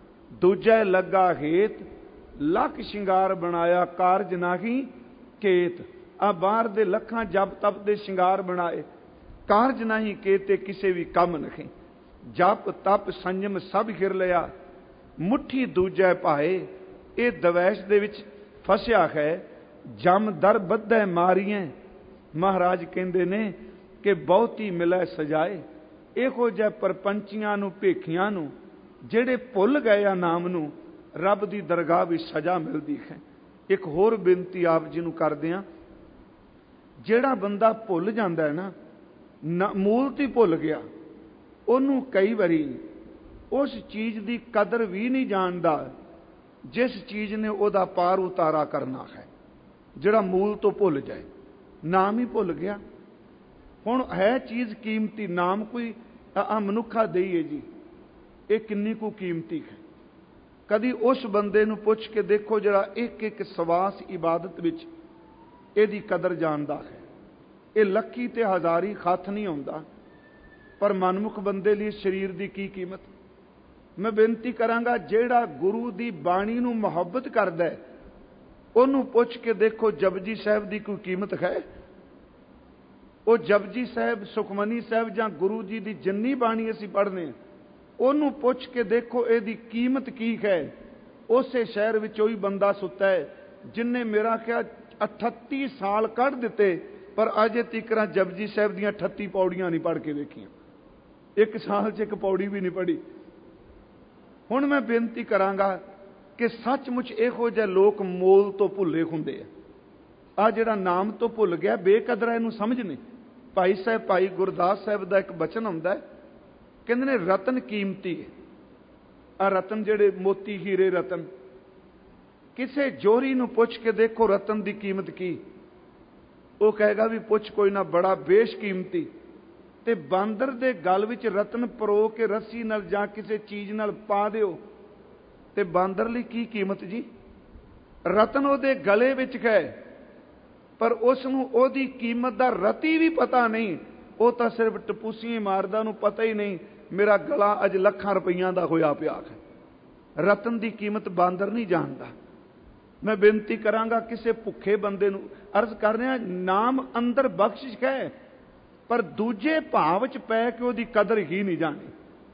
ਦੂਜੈ ਲੱਗਾ ਹੇਤ। ਲੱਖ ਸ਼ਿੰਗਾਰ ਬਣਾਇਆ ਕਾਰਜ ਨਾਹੀ ਕੇਤ। ਆ ਬਾਹਰ ਦੇ ਲੱਖਾਂ ਜਪ ਤਪ ਦੇ ਸ਼ਿੰਗਾਰ ਬਣਾਏ, ਕਾਰਜ ਨਾਹੀ ਕੇਤੇ, ਕਿਸੇ ਵੀ ਕੰਮ ਨਹੀਂ। ਜਪ ਤਪ ਸੰਜਮ ਸਭ ਘਿਰ ਲਿਆ, ਮੁੱਠੀ ਦੂਜੈ ਭਾਏ। ਇਹ ਦਵੈਸ਼ ਦੇ ਵਿੱਚ ਫਸਿਆ ਹੈ। ਜਮ ਦਰ ਬੱਧੈ ਮਾਰੀਐ। ਮਹਾਰਾਜ ਕਹਿੰਦੇ ਨੇ ਕਿ ਬਹੁਤੀ ਮਿਲੈ ਸਜਾਏ। ਇਹੋ ਜਿਹੇ ਪਰਪੰਚੀਆਂ ਨੂੰ, ਭੇਖੀਆਂ ਨੂੰ, ਜਿਹੜੇ ਭੁੱਲ ਗਏ ਆ ਨਾਮ ਨੂੰ, ਰੱਬ ਦੀ ਦਰਗਾਹ ਵਿੱਚ ਸਜ਼ਾ ਮਿਲਦੀ ਹੈ। ਇੱਕ ਹੋਰ ਬੇਨਤੀ ਆਪ ਜੀ ਨੂੰ ਕਰਦੇ ਹਾਂ, ਜਿਹੜਾ ਬੰਦਾ ਭੁੱਲ ਜਾਂਦਾ ਹੈ ਨਾ, ਮੂਲ ਤੋਂ ਹੀ ਭੁੱਲ ਗਿਆ, ਉਹਨੂੰ ਕਈ ਵਾਰੀ ਉਸ ਚੀਜ਼ ਦੀ ਕਦਰ ਵੀ ਨਹੀਂ ਜਾਣਦਾ ਜਿਸ ਚੀਜ਼ ਨੇ ਉਹਦਾ ਪਾਰ ਉਤਾਰਾ ਕਰਨਾ ਹੈ। ਜਿਹੜਾ ਮੂਲ ਤੋਂ ਭੁੱਲ ਜਾਏ, ਨਾਮ ਹੀ ਭੁੱਲ ਗਿਆ। ਹੁਣ ਹੈ ਚੀਜ਼ ਕੀਮਤੀ, ਨਾਮ ਕੋਈ ਆ ਮਨੁੱਖਾ ਦੇਈਏ ਜੀ, ਇਹ ਕਿੰਨੀ ਕੁ ਕੀਮਤੀ ਹੈ। ਕਦੀ ਉਸ ਬੰਦੇ ਨੂੰ ਪੁੱਛ ਕੇ ਦੇਖੋ ਜਿਹੜਾ ਇੱਕ ਇੱਕ ਸਵਾਸ ਇਬਾਦਤ ਵਿੱਚ ਇਹਦੀ ਕਦਰ ਜਾਣਦਾ ਹੈ। ਇਹ ਲੱਖੀ ਤੇ ਹਜ਼ਾਰੀ ਖੱਤ ਨਹੀਂ ਆਉਂਦਾ, ਪਰ ਮਨਮੁਖ ਬੰਦੇ ਲਈ ਸਰੀਰ ਦੀ ਕੀ ਕੀਮਤ। ਮੈਂ ਬੇਨਤੀ ਕਰਾਂਗਾ, ਜਿਹੜਾ ਗੁਰੂ ਦੀ ਬਾਣੀ ਨੂੰ ਮੁਹੱਬਤ ਕਰਦਾ ਹੈ, ਉਹਨੂੰ ਪੁੱਛ ਕੇ ਦੇਖੋ ਜਪਜੀ ਸਾਹਿਬ ਦੀ ਕੋਈ ਕੀਮਤ ਹੈ। ਉਹ ਜਪਜੀ ਸਾਹਿਬ, ਸੁਖਮਨੀ ਸਾਹਿਬ ਜਾਂ ਗੁਰੂ ਜੀ ਦੀ ਜਿੰਨੀ ਬਾਣੀ ਅਸੀਂ ਪੜ੍ਹਨੇ, ਉਹਨੂੰ ਪੁੱਛ ਕੇ ਦੇਖੋ ਇਹਦੀ ਕੀਮਤ ਕੀ ਹੈ। ਉਸੇ ਸ਼ਹਿਰ ਵਿੱਚ ਉਹੀ ਬੰਦਾ ਸੁੱਤਾ ਹੈ ਜਿਨਨੇ ਮੇਰਾ ਖਿਆਲ ਅਠੱਤੀ ਸਾਲ ਕੱਢ ਦਿੱਤੇ, ਪਰ ਅਜੇ ਤੀਕਰਾਂ ਜਪਜੀ ਸਾਹਿਬ ਦੀਆਂ ਅਠੱਤੀ ਪੌੜੀਆਂ ਨਹੀਂ ਪੜ੍ਹ ਕੇ ਵੇਖੀਆਂ। ਇੱਕ ਸਾਲ 'ਚ ਇੱਕ ਪੌੜੀ ਵੀ ਨਹੀਂ ਪੜ੍ਹੀ। ਹੁਣ ਮੈਂ ਬੇਨਤੀ ਕਰਾਂਗਾ ਕਿ ਸੱਚਮੁੱਚ ਇਹੋ ਜਿਹੇ ਲੋਕ ਮੋਲ ਤੋਂ ਭੁੱਲੇ ਹੁੰਦੇ ਆ। ਆ ਜਿਹੜਾ ਨਾਮ ਤੋਂ ਭੁੱਲ ਗਿਆ, ਬੇਕਦਰਾ ਇਹਨੂੰ ਸਮਝ ਨਹੀਂ। ਭਾਈ ਸਾਹਿਬ ਭਾਈ ਗੁਰਦਾਸ ਸਾਹਿਬ ਦਾ ਇੱਕ ਬਚਨ ਹੁੰਦਾ, ਕਹਿੰਦੇ ਨੇ ਰਤਨ ਕੀਮਤੀ ਹੈ। ਆ ਰਤਨ ਜਿਹੜੇ ਮੋਤੀ ਹੀਰੇ ਰਤਨ, ਕਿਸੇ ਜੋਰੀ ਨੂੰ ਪੁੱਛ ਕੇ ਦੇਖੋ ਰਤਨ ਦੀ ਕੀਮਤ ਕੀ, ਉਹ ਕਹੇਗਾ ਵੀ ਪੁੱਛ ਕੋਈ ਨਾ, ਬੜਾ ਬੇਸ਼ਕੀਮਤੀ। ਤੇ ਬਾਂਦਰ ਦੇ ਗਲ ਵਿੱਚ ਰਤਨ ਪਰੋ ਕੇ ਰੱਸੀ ਨਾਲ ਜਾਂ ਕਿਸੇ ਚੀਜ਼ ਨਾਲ ਪਾ ਦਿਓ ਤੇ ਬਾਂਦਰ ਲਈ ਕੀ ਕੀਮਤ ਜੀ। ਰਤਨ ਉਹਦੇ ਗਲੇ ਵਿੱਚ ਗਏ, ਪਰ ਉਸ ਨੂੰ ਉਹਦੀ ਕੀਮਤ ਦਾ ਰਤੀ ਵੀ ਪਤਾ ਨਹੀਂ। ਉਹ ਤਾਂ ਸਿਰਫ ਟਪੂਸੀਆਂ ਮਾਰਦਾ, ਉਹਨੂੰ ਪਤਾ ਹੀ ਨਹੀਂ ਮੇਰਾ ਗਲਾ ਅੱਜ ਲੱਖਾਂ ਰੁਪਈਆਂ ਦਾ ਹੋਇਆ ਪਿਆ ਹੈ। ਰਤਨ ਦੀ ਕੀਮਤ ਬਾਂਦਰ ਨਹੀਂ ਜਾਣਦਾ। ਮੈਂ ਬੇਨਤੀ ਕਰਾਂਗਾ ਕਿਸੇ ਭੁੱਖੇ ਬੰਦੇ ਨੂੰ ਅਰਜ਼ ਕਰ ਰਿਹਾ, ਨਾਮ ਅੰਦਰ ਬਖਸ਼ਿਸ਼ ਹੈ, ਪਰ ਦੂਜੇ ਭਾਵ ਚ ਪੈ ਕੇ ਉਹਦੀ ਕਦਰ ਹੀ ਨਹੀਂ ਜਾਣੀ।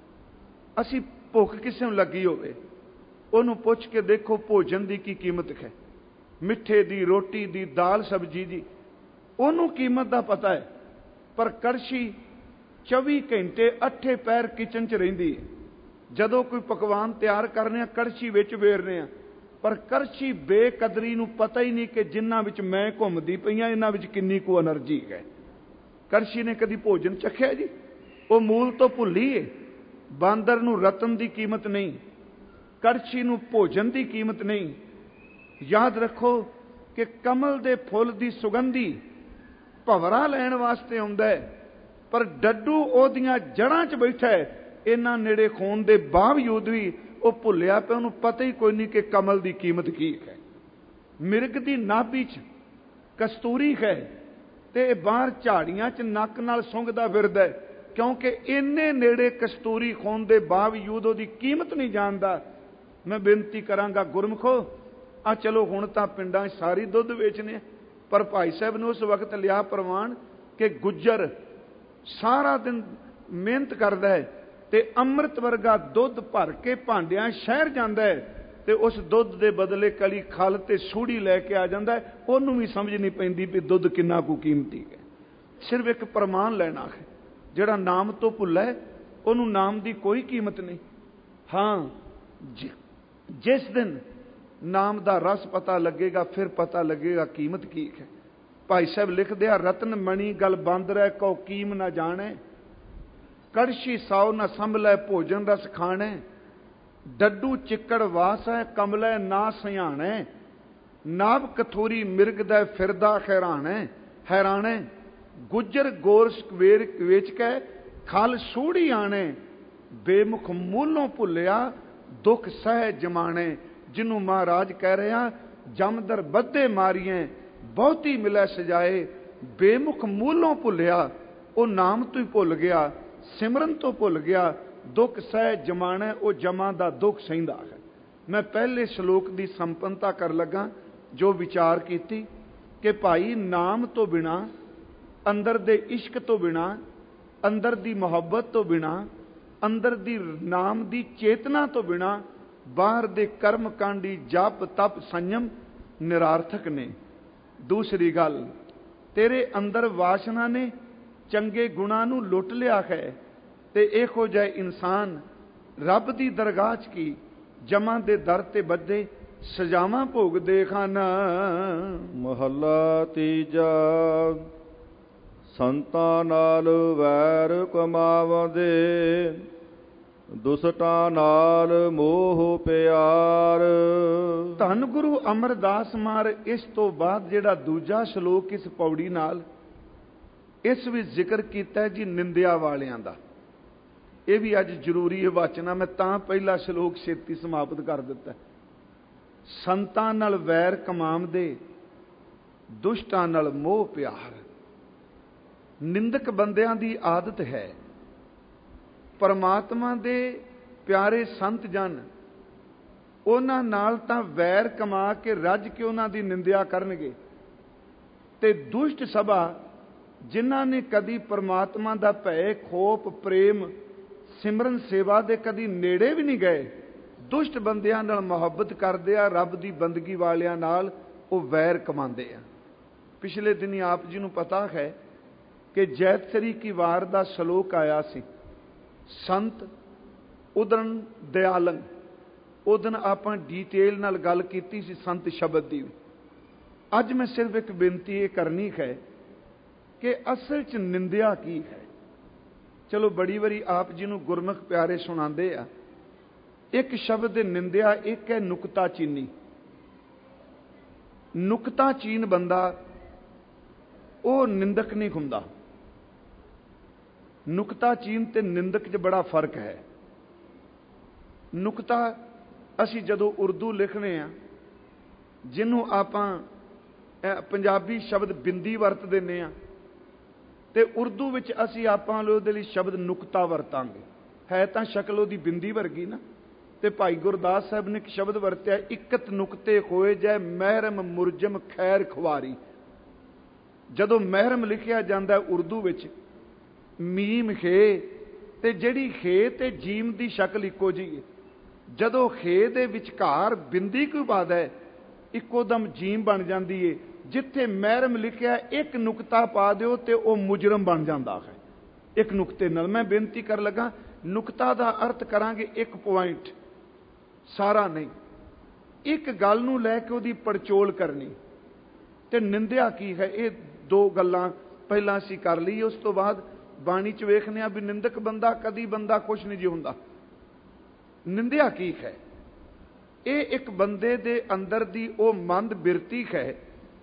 ਅਸੀਂ ਭੁੱਖ ਕਿਸੇ ਨੂੰ ਲੱਗੀ ਹੋਵੇ, ਉਹਨੂੰ ਪੁੱਛ ਕੇ ਦੇਖੋ ਭੋਜਨ ਦੀ ਕੀ ਕੀਮਤ ਹੈ, ਮਿੱਠੇ ਦੀ, ਰੋਟੀ ਦੀ, ਦਾਲ ਸਬਜ਼ੀ ਦੀ, ਉਹਨੂੰ ਕੀਮਤ ਦਾ ਪਤਾ ਹੈ। ਪਰ ਕੜਛੀ ਚੌਵੀ ਘੰਟੇ ਅੱਠੇ ਪੈਰ ਕਿਚਨ ਚ ਰਹਿੰਦੀ ਹੈ। ਜਦੋਂ ਕੋਈ ਪਕਵਾਨ ਤਿਆਰ ਕਰਨੇ ਆ ਕੜਛੀ ਵਿੱਚ ਵੇਰਨੇ ਆ, ਪਰ ਕੜਛੀ ਬੇਕਦਰੀ ਨੂੰ ਪਤਾ ਹੀ ਨਹੀਂ ਕਿ ਜਿਨ੍ਹਾਂ ਵਿੱਚ ਮੈਂ ਘੁੰਮਦੀ ਪਈਆਂ ਇਹਨਾਂ ਵਿੱਚ ਕਿੰਨੀ ਕੁ એનર્ਜੀ ਹੈ। ਕੜਛੀ ਨੇ ਕਦੀ ਭੋਜਨ ਚੱਖਿਆ ਜੀ? ਉਹ ਮੂਲ ਤੋਂ ਭੁੱਲੀ ਏ। ਬਾਂਦਰ ਨੂੰ ਰਤਨ ਦੀ ਕੀਮਤ ਨਹੀਂ, ਕੜਛੀ ਨੂੰ ਭੋਜਨ ਦੀ ਕੀਮਤ ਨਹੀਂ। ਯਾਦ ਰੱਖੋ ਕਿ ਕਮਲ ਦੇ ਫੁੱਲ ਦੀ ਸੁਗੰਧੀ ਭਵਰਾ ਲੈਣ ਵਾਸਤੇ ਆਉਂਦਾ ਹੈ, ਪਰ ਡੱਡੂ ਉਹਦੀਆਂ ਜੜ੍ਹਾਂ 'ਚ ਬੈਠਾ ਹੈ। ਇਹਨਾਂ ਨੇੜੇ ਖੋਣ ਦੇ ਬਾਵਜੂਦ ਵੀ ਉਹ ਭੁੱਲਿਆ ਪਿਆ, ਉਹਨੂੰ ਪਤਾ ਹੀ ਕੋਈ ਨਹੀਂ ਕਿ ਕਮਲ ਦੀ ਕੀਮਤ ਕੀ ਹੈ। ਮਿਰਗ ਦੀ ਨਾਭੀ 'ਚ ਕਸਤੂਰੀ ਹੈ ਤੇ ਇਹ ਬਾਹਰ ਝਾੜੀਆਂ 'ਚ ਨੱਕ ਨਾਲ ਸੁੰਘਦਾ ਫਿਰਦਾ, ਕਿਉਂਕਿ ਇੰਨੇ ਨੇੜੇ ਕਸਤੂਰੀ ਖੋਣ ਦੇ ਬਾਵਜੂਦ ਉਹਦੀ ਕੀਮਤ ਨਹੀਂ ਜਾਣਦਾ। ਮੈਂ ਬੇਨਤੀ ਕਰਾਂਗਾ ਗੁਰਮਖੋ, ਆ ਚਲੋ ਹੁਣ ਤਾਂ ਪਿੰਡਾਂ 'ਚ ਸਾਰੀ ਦੁੱਧ ਵੇਚਨੇ, ਪਰ ਭਾਈ ਸਾਹਿਬ ਨੇ ਉਸ ਵਕਤ ਲਿਆ ਪ੍ਰਵਾਨ ਕਿ ਗੁੱਜਰ ਸਾਰਾ ਦਿਨ ਮਿਹਨਤ ਕਰਦਾ ਹੈ ਤੇ ਅੰਮ੍ਰਿਤ ਵਰਗਾ ਦੁੱਧ ਭਰ ਕੇ ਭਾਂਡਿਆਂ ਸ਼ਹਿਰ ਜਾਂਦਾ ਹੈ ਤੇ ਉਸ ਦੁੱਧ ਦੇ ਬਦਲੇ ਕਲੀ ਖਲ ਤੇ ਸੂੜੀ ਲੈ ਕੇ ਆ ਜਾਂਦਾ ਹੈ। ਉਹਨੂੰ ਵੀ ਸਮਝ ਨਹੀਂ ਪੈਂਦੀ ਵੀ ਦੁੱਧ ਕਿੰਨਾ ਕੁ ਕੀਮਤੀ ਹੈ। ਸਿਰਫ ਇੱਕ ਪ੍ਰਮਾਣ ਲੈਣਾ ਹੈ। ਜਿਹੜਾ ਨਾਮ ਤੋਂ ਭੁੱਲਾ ਹੈ ਉਹਨੂੰ ਨਾਮ ਦੀ ਕੋਈ ਕੀਮਤ ਨਹੀਂ। ਹਾਂ, ਜਿਸ ਦਿਨ ਨਾਮ ਦਾ ਰਸ ਪਤਾ ਲੱਗੇਗਾ ਫਿਰ ਪਤਾ ਲੱਗੇਗਾ ਕੀਮਤ ਕੀ ਹੈ। ਭਾਈ ਸਾਹਿਬ ਲਿਖਦੇ ਆ, ਰਤਨ ਮਣੀ ਗਲ ਬੰਦ ਰਹਿ ਕਉ ਕੀਮ ਨਾ ਜਾਣੇ, ਕੜਛੀ ਸਾਉ ਨਾ ਸੰਭਲੇ ਭੋਜਨ ਰਸ ਖਾਣੇ, ਡੱਡੂ ਚਿੱਕੜ ਵਾਸ ਹੈ ਕਮਲੇ ਨਾ ਸਿਆਣੇ, ਨਾਭ ਕਥੂਰੀ ਮਿਰਗ ਦਾ ਫਿਰਦਾ ਖੈਰਾਣੇ ਹੈਰਾਣੇ, ਗੁੱਜਰ ਗੋਰਸ ਵੇਰ ਵੇਚ ਕੇ ਖਲ ਸੂੜੀ ਆਣੇ, ਬੇਮੁਖ ਮੂਲੋਂ ਭੁੱਲਿਆ ਦੁੱਖ ਸਹਿ ਜਮਾਣੇ। ਜਿਹਨੂੰ ਮਹਾਰਾਜ ਕਹਿ ਰਿਹਾ, ਜਮਦਰ ਬੱਧੇ ਮਾਰੀਏ ਬਹੁਤੀ ਮਿਲੇ ਸਜਾਏ, ਬੇਮੁਖ ਮੂਲੋਂ ਭੁੱਲਿਆ, ਉਹ ਨਾਮ ਤੋਂ ਹੀ ਭੁੱਲ ਗਿਆ, ਸਿਮਰਨ ਤੋਂ ਭੁੱਲ ਗਿਆ, ਦੁੱਖ ਸਹਿ ਜਮਾਣੇ, ਉਹ ਜਮਾਂ ਦਾ ਦੁੱਖ ਸਹਿੰਦਾ ਹੈ। ਮੈਂ ਪਹਿਲੇ ਸ਼ਲੋਕ ਦੀ ਸੰਪੰਨਤਾ ਕਰ ਲੱਗਾ ਜੋ ਵਿਚਾਰ ਕੀਤੀ ਕਿ ਭਾਈ ਨਾਮ ਤੋਂ ਬਿਨਾ, ਅੰਦਰ ਦੇ ਇਸ਼ਕ ਤੋਂ ਬਿਨਾ, ਅੰਦਰ ਦੀ ਮੁਹੱਬਤ ਤੋਂ ਬਿਨਾ, ਅੰਦਰ ਦੀ ਨਾਮ ਦੀ ਚੇਤਨਾ ਤੋਂ ਬਿਨਾ ਬਾਹਰ ਦੇ ਕਰਮ ਕਾਂਡੀ ਜਪ ਤਪ ਸੰਯਮ ਨਿਰਾਰਥਕ ਨੇ। ਦੂਸਰੀ ਗੱਲ, ਤੇਰੇ ਅੰਦਰ ਵਾਸ਼ਨਾ ਨੇ ਚੰਗੇ ਗੁਣਾਂ ਨੂੰ ਲੁੱਟ ਲਿਆ ਹੈ ਤੇ ਇਹੋ ਜਿਹਾ ਇਨਸਾਨ ਰੱਬ ਦੀ ਦਰਗਾਹ 'ਚ ਕੀ ਜਮਾਂ ਦੇ ਦਰ ਤੇ ਬੱਧੇ ਸਜਾਵਾਂ ਭੋਗਦੇ ਖਾਨਾ। ਮਹੱਲਾ ਤੀਜਾ। ਸੰਤਾਂ ਨਾਲ ਵੈਰ ਕਮਾਵਦੇ, ਦੁਸਟਾਂ ਨਾਲ ਮੋਹ ਪਿਆਰ। ਧੰਨ ਗੁਰੂ ਅਮਰਦਾਸ ਮਾਰ ਇਸ ਤੋਂ ਬਾਅਦ ਜਿਹੜਾ ਦੂਜਾ ਸ਼ਲੋਕ ਇਸ ਪੌੜੀ ਨਾਲ, ਇਸ ਵਿੱਚ ਜ਼ਿਕਰ ਕੀਤਾ ਜੀ ਨਿੰਦਿਆ ਵਾਲਿਆਂ ਦਾ। ਇਹ ਵੀ ਅੱਜ ਜ਼ਰੂਰੀ ਹੈ ਵਾਚਨਾ, ਮੈਂ ਤਾਂ ਪਹਿਲਾ ਸ਼ਲੋਕ ਛੇਤੀ ਸਮਾਪਤ ਕਰ ਦਿੱਤਾ। ਸੰਤਾਂ ਨਾਲ ਵੈਰ ਕਮਾਵਦੇ, ਦੁਸ਼ਟਾਂ ਨਾਲ ਮੋਹ ਪਿਆਰ। ਨਿੰਦਕ ਬੰਦਿਆਂ ਦੀ ਆਦਤ ਹੈ ਪਰਮਾਤਮਾ ਦੇ ਪਿਆਰੇ ਸੰਤ ਜਨ ਉਹਨਾਂ ਨਾਲ ਤਾਂ ਵੈਰ ਕਮਾ ਕੇ ਰੱਜ ਕੇ ਉਹਨਾਂ ਦੀ ਨਿੰਦਿਆ ਕਰਨਗੇ, ਤੇ ਦੁਸ਼ਟ ਸਭਾ ਜਿਨ੍ਹਾਂ ਨੇ ਕਦੀ ਪਰਮਾਤਮਾ ਦਾ ਭੈ ਖੋਪ ਪ੍ਰੇਮ ਸਿਮਰਨ ਸੇਵਾ ਦੇ ਕਦੀ ਨੇੜੇ ਵੀ ਨਹੀਂ ਗਏ, ਦੁਸ਼ਟ ਬੰਦਿਆਂ ਨਾਲ ਮੁਹੱਬਤ ਕਰਦੇ ਆ, ਰੱਬ ਦੀ ਬੰਦਗੀ ਵਾਲਿਆਂ ਨਾਲ ਉਹ ਵੈਰ ਕਮਾਉਂਦੇ ਆ। ਪਿਛਲੇ ਦਿਨੀ ਆਪ ਜੀ ਨੂੰ ਪਤਾ ਹੈ ਕਿ ਜੈਤਸਰੀ ਕੀ ਵਾਰ ਦਾ ਸ਼ਲੋਕ ਆਇਆ ਸੀ, ਸੰਤ ਉਦਰਨ ਦਿਆਲੰ। ਉਹ ਦਿਨ ਆਪਾਂ ਡੀਟੇਲ ਨਾਲ ਗੱਲ ਕੀਤੀ ਸੀ ਸੰਤ ਸ਼ਬਦ ਦੀ। ਅੱਜ ਮੈਂ ਸਿਰਫ ਇੱਕ ਬੇਨਤੀ ਇਹ ਕਰਨੀ ਹੈ ਕਿ ਅਸਲ 'ਚ ਨਿੰਦਿਆ ਕੀ ਹੈ। ਚਲੋ ਬੜੀ ਵਾਰੀ ਆਪ ਜੀ ਨੂੰ ਗੁਰਮੁਖ ਪਿਆਰੇ ਸੁਣਾਉਂਦੇ ਆ, ਇੱਕ ਸ਼ਬਦ ਨਿੰਦਿਆ, ਇੱਕ ਹੈ ਨੁਕਤਾ ਚੀਨੀ। ਨੁਕਤਾ ਚੀਨ ਬੰਦਾ ਉਹ ਨਿੰਦਕ ਨਹੀਂ ਹੁੰਦਾ। ਨੁਕਤਾ ਚੀਨ ਤੇ ਨਿੰਦਕ 'ਚ ਬੜਾ ਫਰਕ ਹੈ। ਨੁਕਤਾ ਅਸੀਂ ਜਦੋਂ ਉਰਦੂ ਲਿਖਦੇ ਹਾਂ, ਜਿਹਨੂੰ ਆਪਾਂ ਪੰਜਾਬੀ ਸ਼ਬਦ ਬਿੰਦੀ ਵਰਤ ਦਿੰਦੇ ਹਾਂ, ਤੇ ਉਰਦੂ ਵਿੱਚ ਅਸੀਂ ਆਪਾਂ ਉਹਦੇ ਲਈ ਸ਼ਬਦ ਨੁਕਤਾ ਵਰਤਾਂਗੇ। ਹੈ ਤਾਂ ਸ਼ਕਲ ਉਹਦੀ ਬਿੰਦੀ ਵਰਗੀ ਨਾ। ਤੇ ਭਾਈ ਗੁਰਦਾਸ ਸਾਹਿਬ ਨੇ ਇੱਕ ਸ਼ਬਦ ਵਰਤਿਆ, ਇਕਤ ਨੁਕਤੇ ਹੋਏ ਜੈ ਮਹਿਰਮ ਮੁਰਜਮ ਖੈਰ ਖੁਆਰੀ। ਜਦੋਂ ਮਹਿਰਮ ਲਿਖਿਆ ਜਾਂਦਾ ਉਰਦੂ ਵਿੱਚ ਮੀਮ ਖੇ, ਤੇ ਜਿਹੜੀ ਖੇ ਤੇ ਜੀਮ ਦੀ ਸ਼ਕਲ ਇੱਕੋ ਜਿਹੀ ਹੈ। ਜਦੋਂ ਖੇ ਦੇ ਵਿਚਕਾਰ ਬਿੰਦੀ ਕੋਈ ਬਾਦ ਹੈ, ਇੱਕੋ ਦਮ ਜੀਮ ਬਣ ਜਾਂਦੀ ਹੈ। ਜਿੱਥੇ ਮਹਿਰਮ ਲਿਖਿਆ ਇੱਕ ਨੁਕਤਾ ਪਾ ਦਿਓ ਤੇ ਉਹ ਮੁਜਰਮ ਬਣ ਜਾਂਦਾ ਹੈ ਇੱਕ ਨੁਕਤੇ ਨਾਲ। ਮੈਂ ਬੇਨਤੀ ਕਰ ਲੱਗਾ, ਨੁਕਤਾ ਦਾ ਅਰਥ ਕਰਾਂਗੇ ਇੱਕ ਪੁਆਇੰਟ, ਸਾਰਾ ਨਹੀਂ। ਇੱਕ ਗੱਲ ਨੂੰ ਲੈ ਕੇ ਉਹਦੀ ਪੜਚੋਲ ਕਰਨੀ। ਤੇ ਨਿੰਦਿਆ ਕੀ ਹੈ, ਇਹ ਦੋ ਗੱਲਾਂ ਪਹਿਲਾਂ ਅਸੀਂ ਕਰ ਲਈ। ਉਸ ਤੋਂ ਬਾਅਦ ਬਾਣੀ 'ਚ ਵੇਖਦੇ ਹਾਂ ਵੀ ਨਿੰਦਕ ਬੰਦਾ ਕਦੀ ਬੰਦਾ ਕੁਛ ਨਹੀਂ ਜੀ ਹੁੰਦਾ। ਨਿੰਦਿਆ ਕੀ ਹੈ? ਇਹ ਇੱਕ ਬੰਦੇ ਦੇ ਅੰਦਰ ਦੀ ਉਹ ਮੰਦ ਬਿਰਤੀ ਹੈ